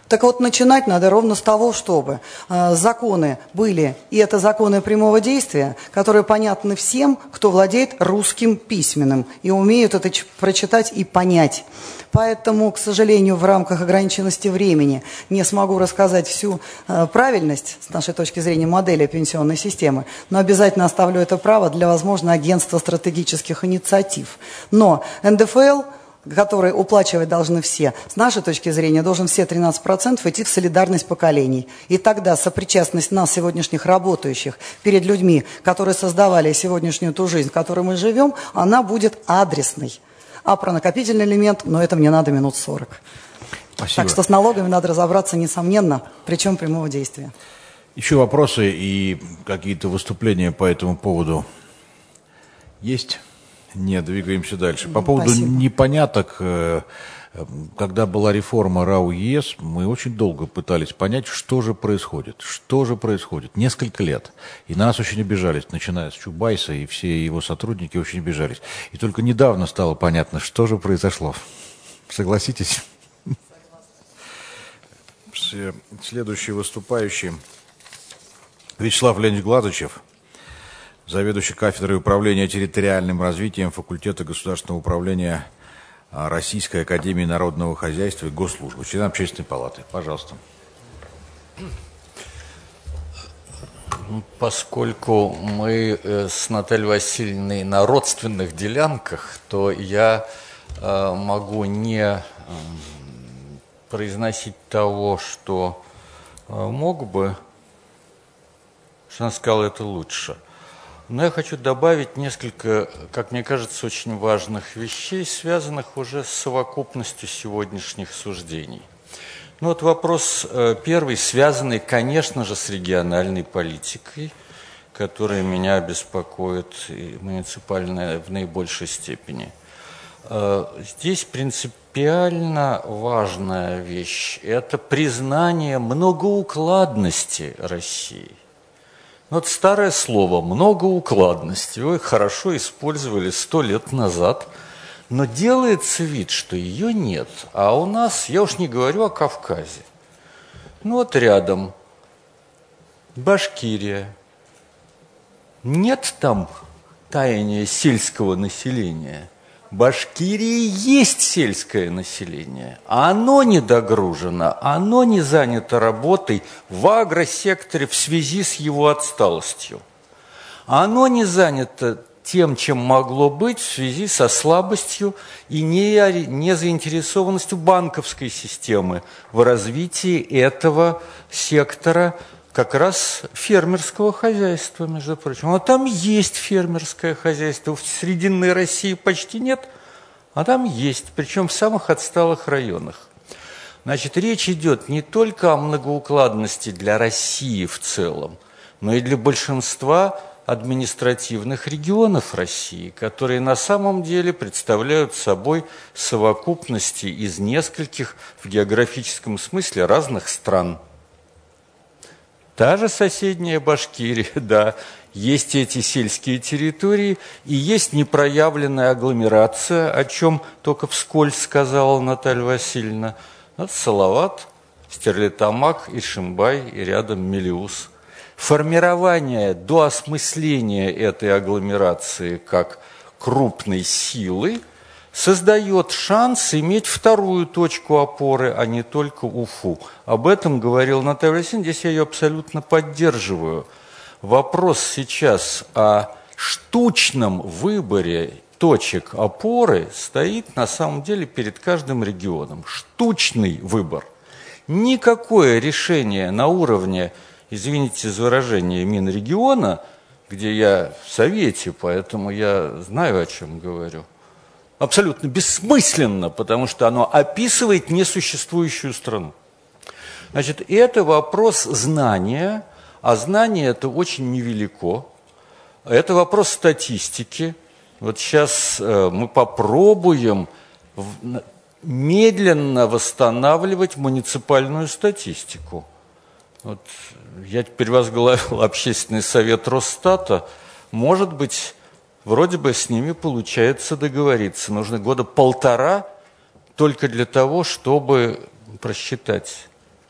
Так вот, начинать надо ровно с того, чтобы законы были, и это законы прямого действия, которые понятны всем, кто владеет русским письменным и умеют это прочитать и понять. Поэтому, к сожалению, в рамках ограниченности времени не смогу рассказать всю правильность, с нашей точки зрения, модели пенсионной системы, но обязательно оставлю это право для, возможно, агентства стратегических инициатив. Но НДФЛ, которые уплачивать должны все, с нашей точки зрения, должен все 13% идти в солидарность поколений. И тогда сопричастность нас, сегодняшних работающих, перед людьми, которые создавали сегодняшнюю ту жизнь, в которой мы живем, она будет адресной. А про накопительный элемент, но это мне надо минут 40. Спасибо. Так что с налогами надо разобраться, несомненно, причем прямого действия. Еще вопросы и какие-то выступления по этому поводу есть? Нет, двигаемся дальше. По поводу непоняток, когда была реформа РАО-ЕС, мы очень долго пытались понять, что же происходит. Что же происходит? Несколько лет. И нас очень обижались, начиная с Чубайса, и все его сотрудники очень обижались. И только недавно стало понятно, что же произошло. Согласитесь? Следующий выступающий Вячеслав Леонидович Глазычев, заведующий кафедрой управления территориальным развитием факультета государственного управления Российской академии народного хозяйства и госслужбы, член Общественной палаты. Пожалуйста. Поскольку мы с Натальей Васильевной на родственных делянках, то я могу не произносить того, что мог бы, что она сказала, это лучше. Но я хочу добавить несколько, как мне кажется, очень важных вещей, связанных уже с совокупностью сегодняшних суждений. Ну вот вопрос первый, связанный, конечно же, с региональной политикой, которая меня беспокоит, и муниципальная в наибольшей степени. Здесь принципиально важная вещь – это признание многоукладности России. Вот старое слово «многоукладность» вы хорошо использовали 100 лет назад, но делается вид, что ее нет. А у нас, я уж не говорю о Кавказе, ну вот рядом Башкирия. Нет там таяния сельского населения. В Башкирии есть сельское население, а оно недогружено, оно не занято работой в агросекторе в связи с его отсталостью. Оно не занято тем, чем могло быть в связи со слабостью и незаинтересованностью банковской системы в развитии этого сектора, как раз фермерского хозяйства, между прочим. А там есть фермерское хозяйство, в Срединной России почти нет, а там есть, причем в самых отсталых районах. Значит, речь идет не только о многоукладности для России в целом, но и для большинства административных регионов России, которые на самом деле представляют собой совокупности из нескольких в географическом смысле разных стран. Та же соседняя Башкирия, да, есть эти сельские территории и есть непроявленная агломерация, о чем только вскользь сказала Наталья Васильевна. Вот Салават, Стерлитамак, Ишимбай и рядом Мелеуз. Формирование до осмысления этой агломерации как крупной силы создает шанс иметь вторую точку опоры, а не только Уфу. Об этом говорил Наталья Васильевна, здесь я ее абсолютно поддерживаю. Вопрос сейчас о штучном выборе точек опоры стоит на самом деле перед каждым регионом. Штучный выбор. Никакое решение на уровне, извините за выражение, Минрегиона, где я в Совете, поэтому я знаю, о чем говорю, абсолютно бессмысленно, потому что оно описывает несуществующую страну. Значит, это вопрос знания, а знание это очень невелико. Это вопрос статистики. Вот сейчас мы попробуем медленно восстанавливать муниципальную статистику. Вот я теперь возглавил общественный совет Росстата. Может быть, вроде бы с ними получается договориться. Нужно года полтора только для того, чтобы просчитать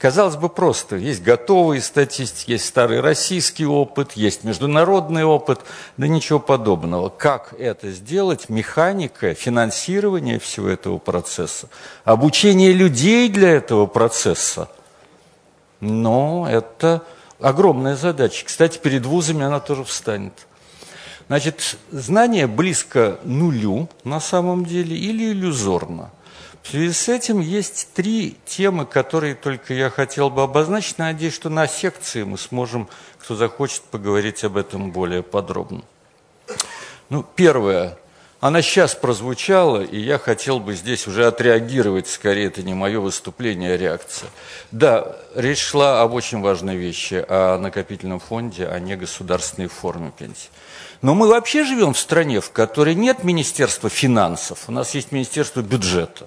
Казалось бы, просто. Есть готовые статистики, есть старый российский опыт, есть международный опыт, да ничего подобного. Как это сделать? Механика, финансирование всего этого процесса, обучение людей для этого процесса. Но это огромная задача. Кстати, перед вузами она тоже встанет. Значит, знание близко нулю на самом деле или иллюзорно. В связи с этим есть 3 темы, которые только я хотел бы обозначить. Надеюсь, что на секции мы сможем, кто захочет, поговорить об этом более подробно. Ну, первое. Она сейчас прозвучала, и я хотел бы здесь уже отреагировать, скорее, это не мое выступление, а реакция. Да, речь шла об очень важной вещи, о накопительном фонде, а не государственной форме пенсии. Но мы вообще живем в стране, в которой нет Министерства финансов, у нас есть Министерство бюджета.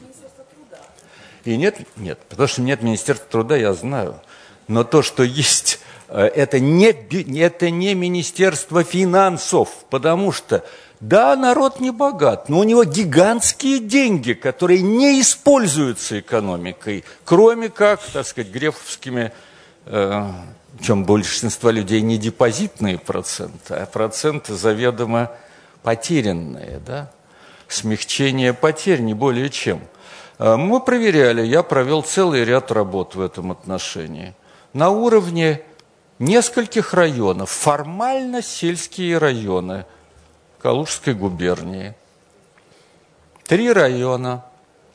И нет, потому что нет Министерства труда, я знаю. Но то, что есть, это не Министерство финансов, потому что, да, народ не богат, но у него гигантские деньги, которые не используются экономикой, кроме как, так сказать, грефовскими, причем большинство людей не депозитные проценты, а проценты заведомо потерянные, да? Смягчение потерь, не более чем. Мы проверяли, я провел целый ряд работ в этом отношении. На уровне нескольких районов, формально сельские районы Калужской губернии. 3 района,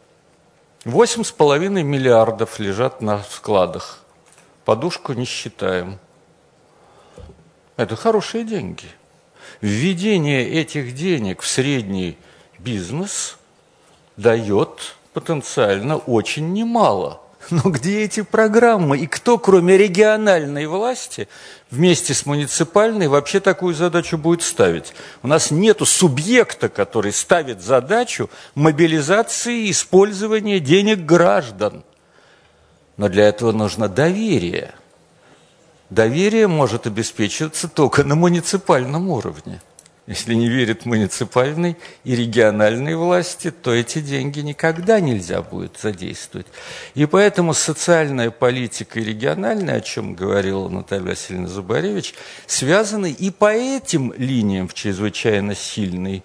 8,5 миллиардов лежат на складах. Подушку не считаем. Это хорошие деньги. Введение этих денег в средний бизнес дает потенциально очень немало. Но где эти программы? И кто, кроме региональной власти, вместе с муниципальной, вообще такую задачу будет ставить? У нас нет субъекта, который ставит задачу мобилизации и использования денег граждан. Но для этого нужно доверие. Доверие может обеспечиваться только на муниципальном уровне. Если не верят муниципальной и региональной власти, то эти деньги никогда нельзя будет задействовать. И поэтому социальная политика и региональная, о чем говорила Наталья Васильевна Зубаревич, связаны и по этим линиям в чрезвычайно сильной,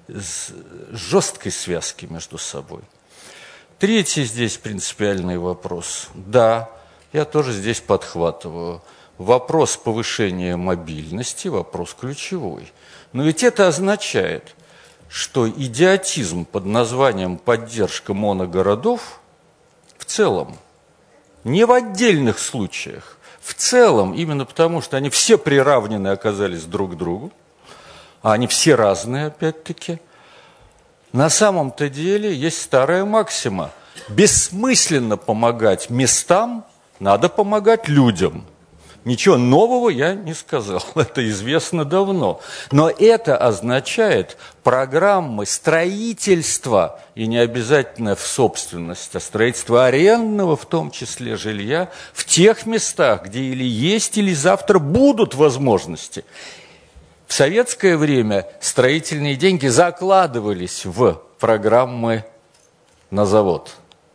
жесткой связке между собой. Третий здесь принципиальный вопрос. Да, я тоже здесь подхватываю. Вопрос повышения мобильности – вопрос ключевой. Но ведь это означает, что идиотизм под названием «поддержка моногородов» в целом, не в отдельных случаях, в целом, именно потому, что они все приравнены оказались друг к другу, а они все разные, опять-таки, на самом-то деле есть старая максима. Бессмысленно помогать местам, надо помогать людям. Ничего нового я не сказал, это известно давно. Но это означает программы строительства, и не обязательно в собственность, а строительства арендного, в том числе жилья, в тех местах, где или есть, или завтра будут возможности. В советское время строительные деньги закладывались в программы на завод.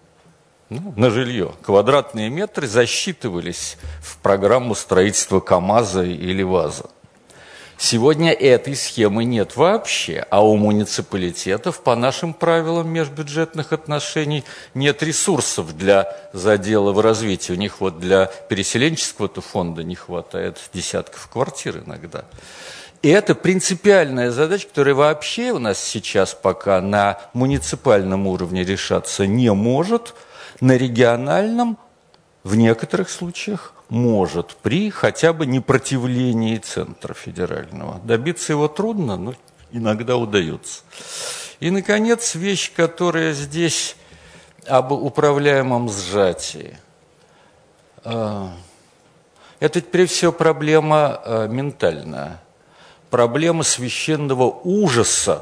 На жилье. Квадратные метры засчитывались в программу строительства КАМАЗа или ВАЗа. Сегодня этой схемы нет вообще, а у муниципалитетов по нашим правилам межбюджетных отношений нет ресурсов для задела в развитии. У них вот для переселенческого-то фонда не хватает десятков квартир иногда. И это принципиальная задача, которая вообще у нас сейчас пока на муниципальном уровне решаться не может. На региональном в некоторых случаях может при хотя бы непротивлении центра федерального. Добиться его трудно, но иногда удается. И, наконец, вещь, которая здесь об управляемом сжатии. Это, прежде всего, проблема ментальная. Проблема священного ужаса,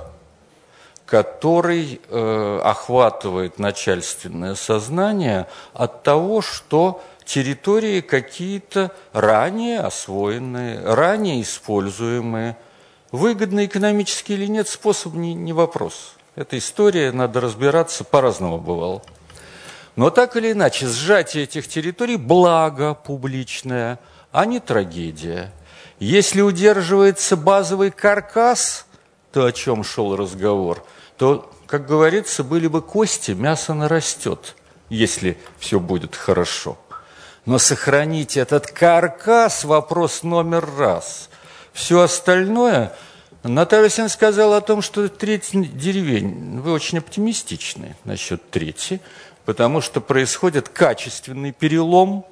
который охватывает начальственное сознание от того, что территории какие-то ранее освоенные, ранее используемые, выгодно экономически или нет, способ не вопрос. Эта история, надо разбираться, по-разному бывало. Но так или иначе, сжатие этих территорий – благо публичное, а не трагедия. Если удерживается базовый каркас, то, о чем шел разговор, то, как говорится, были бы кости, мясо нарастет, если все будет хорошо. Но сохранить этот каркас – вопрос номер раз. Все остальное… Наталья Васильевна сказала о том, что треть деревень. Вы очень оптимистичны насчет трети, потому что происходит качественный перелом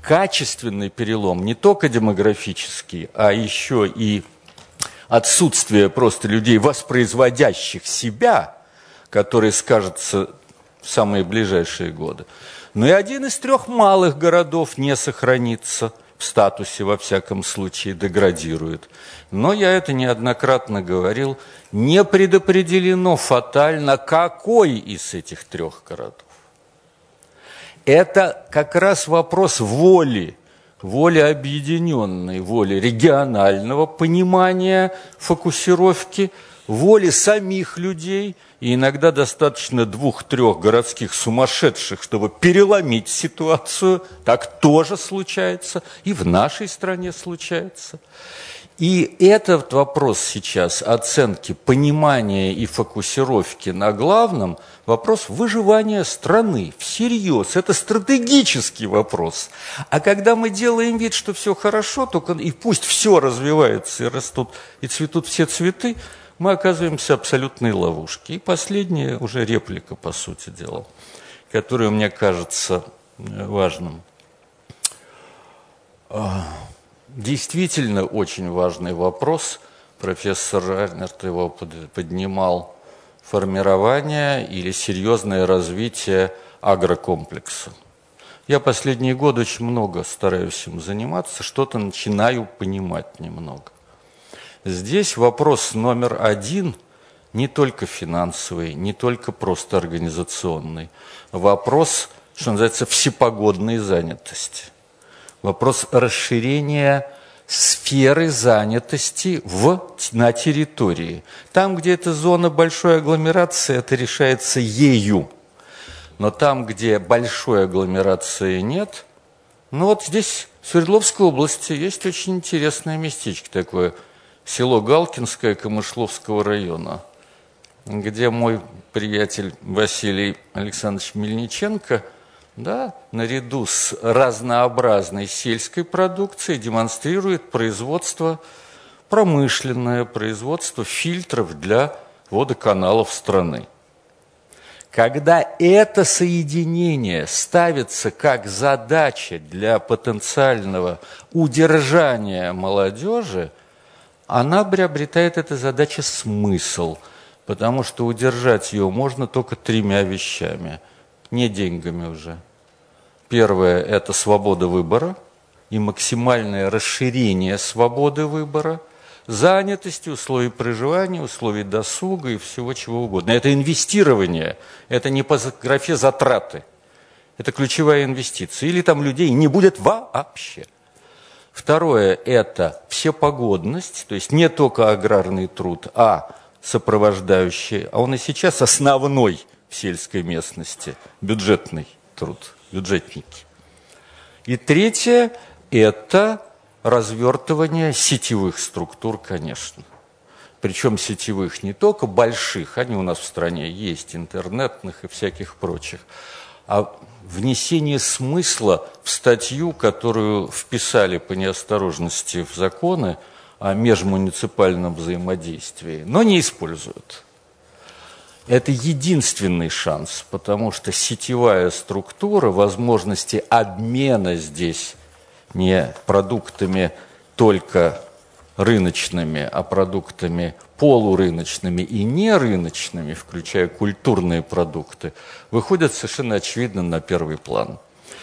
не только демографический, а еще и отсутствие просто людей, воспроизводящих себя, который скажется в самые ближайшие годы. Но и один из 3 малых городов не сохранится в статусе, во всяком случае, деградирует. Но я это неоднократно говорил, не предопределено фатально, какой из этих 3 городов. Это как раз вопрос воли объединенной, воли регионального понимания, фокусировки, воли самих людей. И иногда достаточно 2-3 городских сумасшедших, чтобы переломить ситуацию. Так тоже случается, и в нашей стране случается. И этот вопрос сейчас оценки, понимания и фокусировки на главном – вопрос выживания страны всерьез. Это стратегический вопрос. А когда мы делаем вид, что все хорошо, только и пусть все развивается и растут, и цветут все цветы, мы оказываемся в абсолютной ловушке. И последняя уже реплика, по сути дела, которая мне кажется важным. Действительно очень важный вопрос, профессор Райнерт его поднимал, формирование или серьезное развитие агрокомплекса. Я последние годы очень много стараюсь им заниматься, что-то начинаю понимать немного. Здесь вопрос номер 1 не только финансовый, не только просто организационный. Вопрос, что называется, всепогодной занятости. Вопрос расширения сферы занятости на территории. Там, где это зона большой агломерации, это решается ею. Но там, где большой агломерации нет, вот здесь, в Свердловской области, есть очень интересное местечко такое, село Галкинское Камышловского района, где мой приятель Василий Александрович Мельниченко, наряду с разнообразной сельской продукцией демонстрирует промышленное производство фильтров для водоканалов страны. Когда это соединение ставится как задача для потенциального удержания молодежи, она приобретает, эта задача, смысл, потому что удержать ее можно только 3 вещами, не деньгами уже. Первое – это свобода выбора и максимальное расширение свободы выбора, занятости, условий проживания, условий досуга и всего чего угодно. Это инвестирование, это не по графе затраты, это ключевая инвестиция. Или там людей не будет вообще. Второе – это всепогодность, то есть не только аграрный труд, а сопровождающий, а он и сейчас основной в сельской местности, бюджетный труд, бюджетники. И третье – это развертывание сетевых структур, конечно. Причем сетевых не только больших, они у нас в стране есть, интернетных и всяких прочих, а внесение смысла в статью, которую вписали по неосторожности в законы о межмуниципальном взаимодействии, но не используют. Это единственный шанс, потому что сетевая структура, возможности обмена здесь не продуктами только рыночными, а продуктами полурыночными и нерыночными, включая культурные продукты, выходят совершенно очевидно на первый план.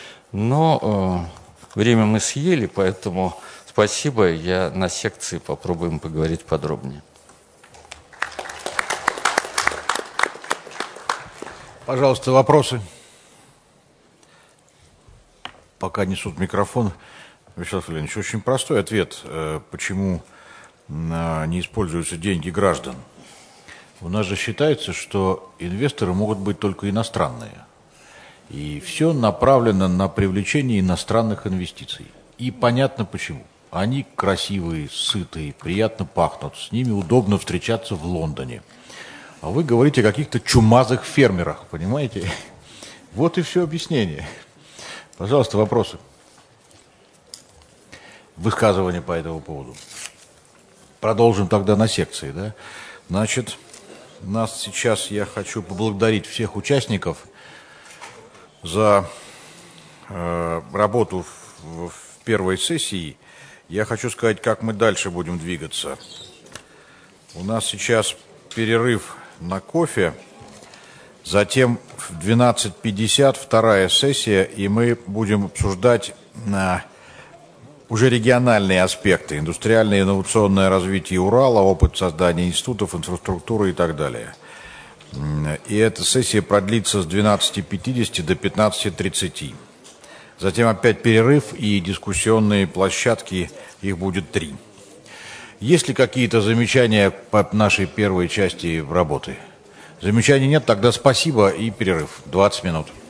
Но время мы съели, поэтому спасибо, я на секции попробуем поговорить подробнее. Пожалуйста, вопросы. Пока несут микрофон. Вячеслав Леонидович, очень простой ответ. Почему не используются деньги граждан? У нас же считается, что инвесторы могут быть только иностранные. И все направлено на привлечение иностранных инвестиций. И понятно почему. Они красивые, сытые, приятно пахнут. С ними удобно встречаться в Лондоне. А вы говорите о каких-то чумазых фермерах, понимаете? Вот и все объяснение. Пожалуйста, вопросы. Высказывания по этому поводу. Продолжим тогда на секции, да? Значит, я хочу поблагодарить всех участников за работу в первой сессии. Я хочу сказать, как мы дальше будем двигаться. У нас сейчас перерыв на кофе, затем в 12:50 вторая сессия, и мы будем обсуждать уже региональные аспекты, индустриальное и инновационное развитие Урала, опыт создания институтов, инфраструктуры и так далее. И эта сессия продлится с 12:50 до 15:30. Затем опять перерыв и дискуссионные площадки, их будет 3. Есть ли какие-то замечания по нашей первой части работы? Замечаний нет, тогда спасибо и перерыв. 20 минут.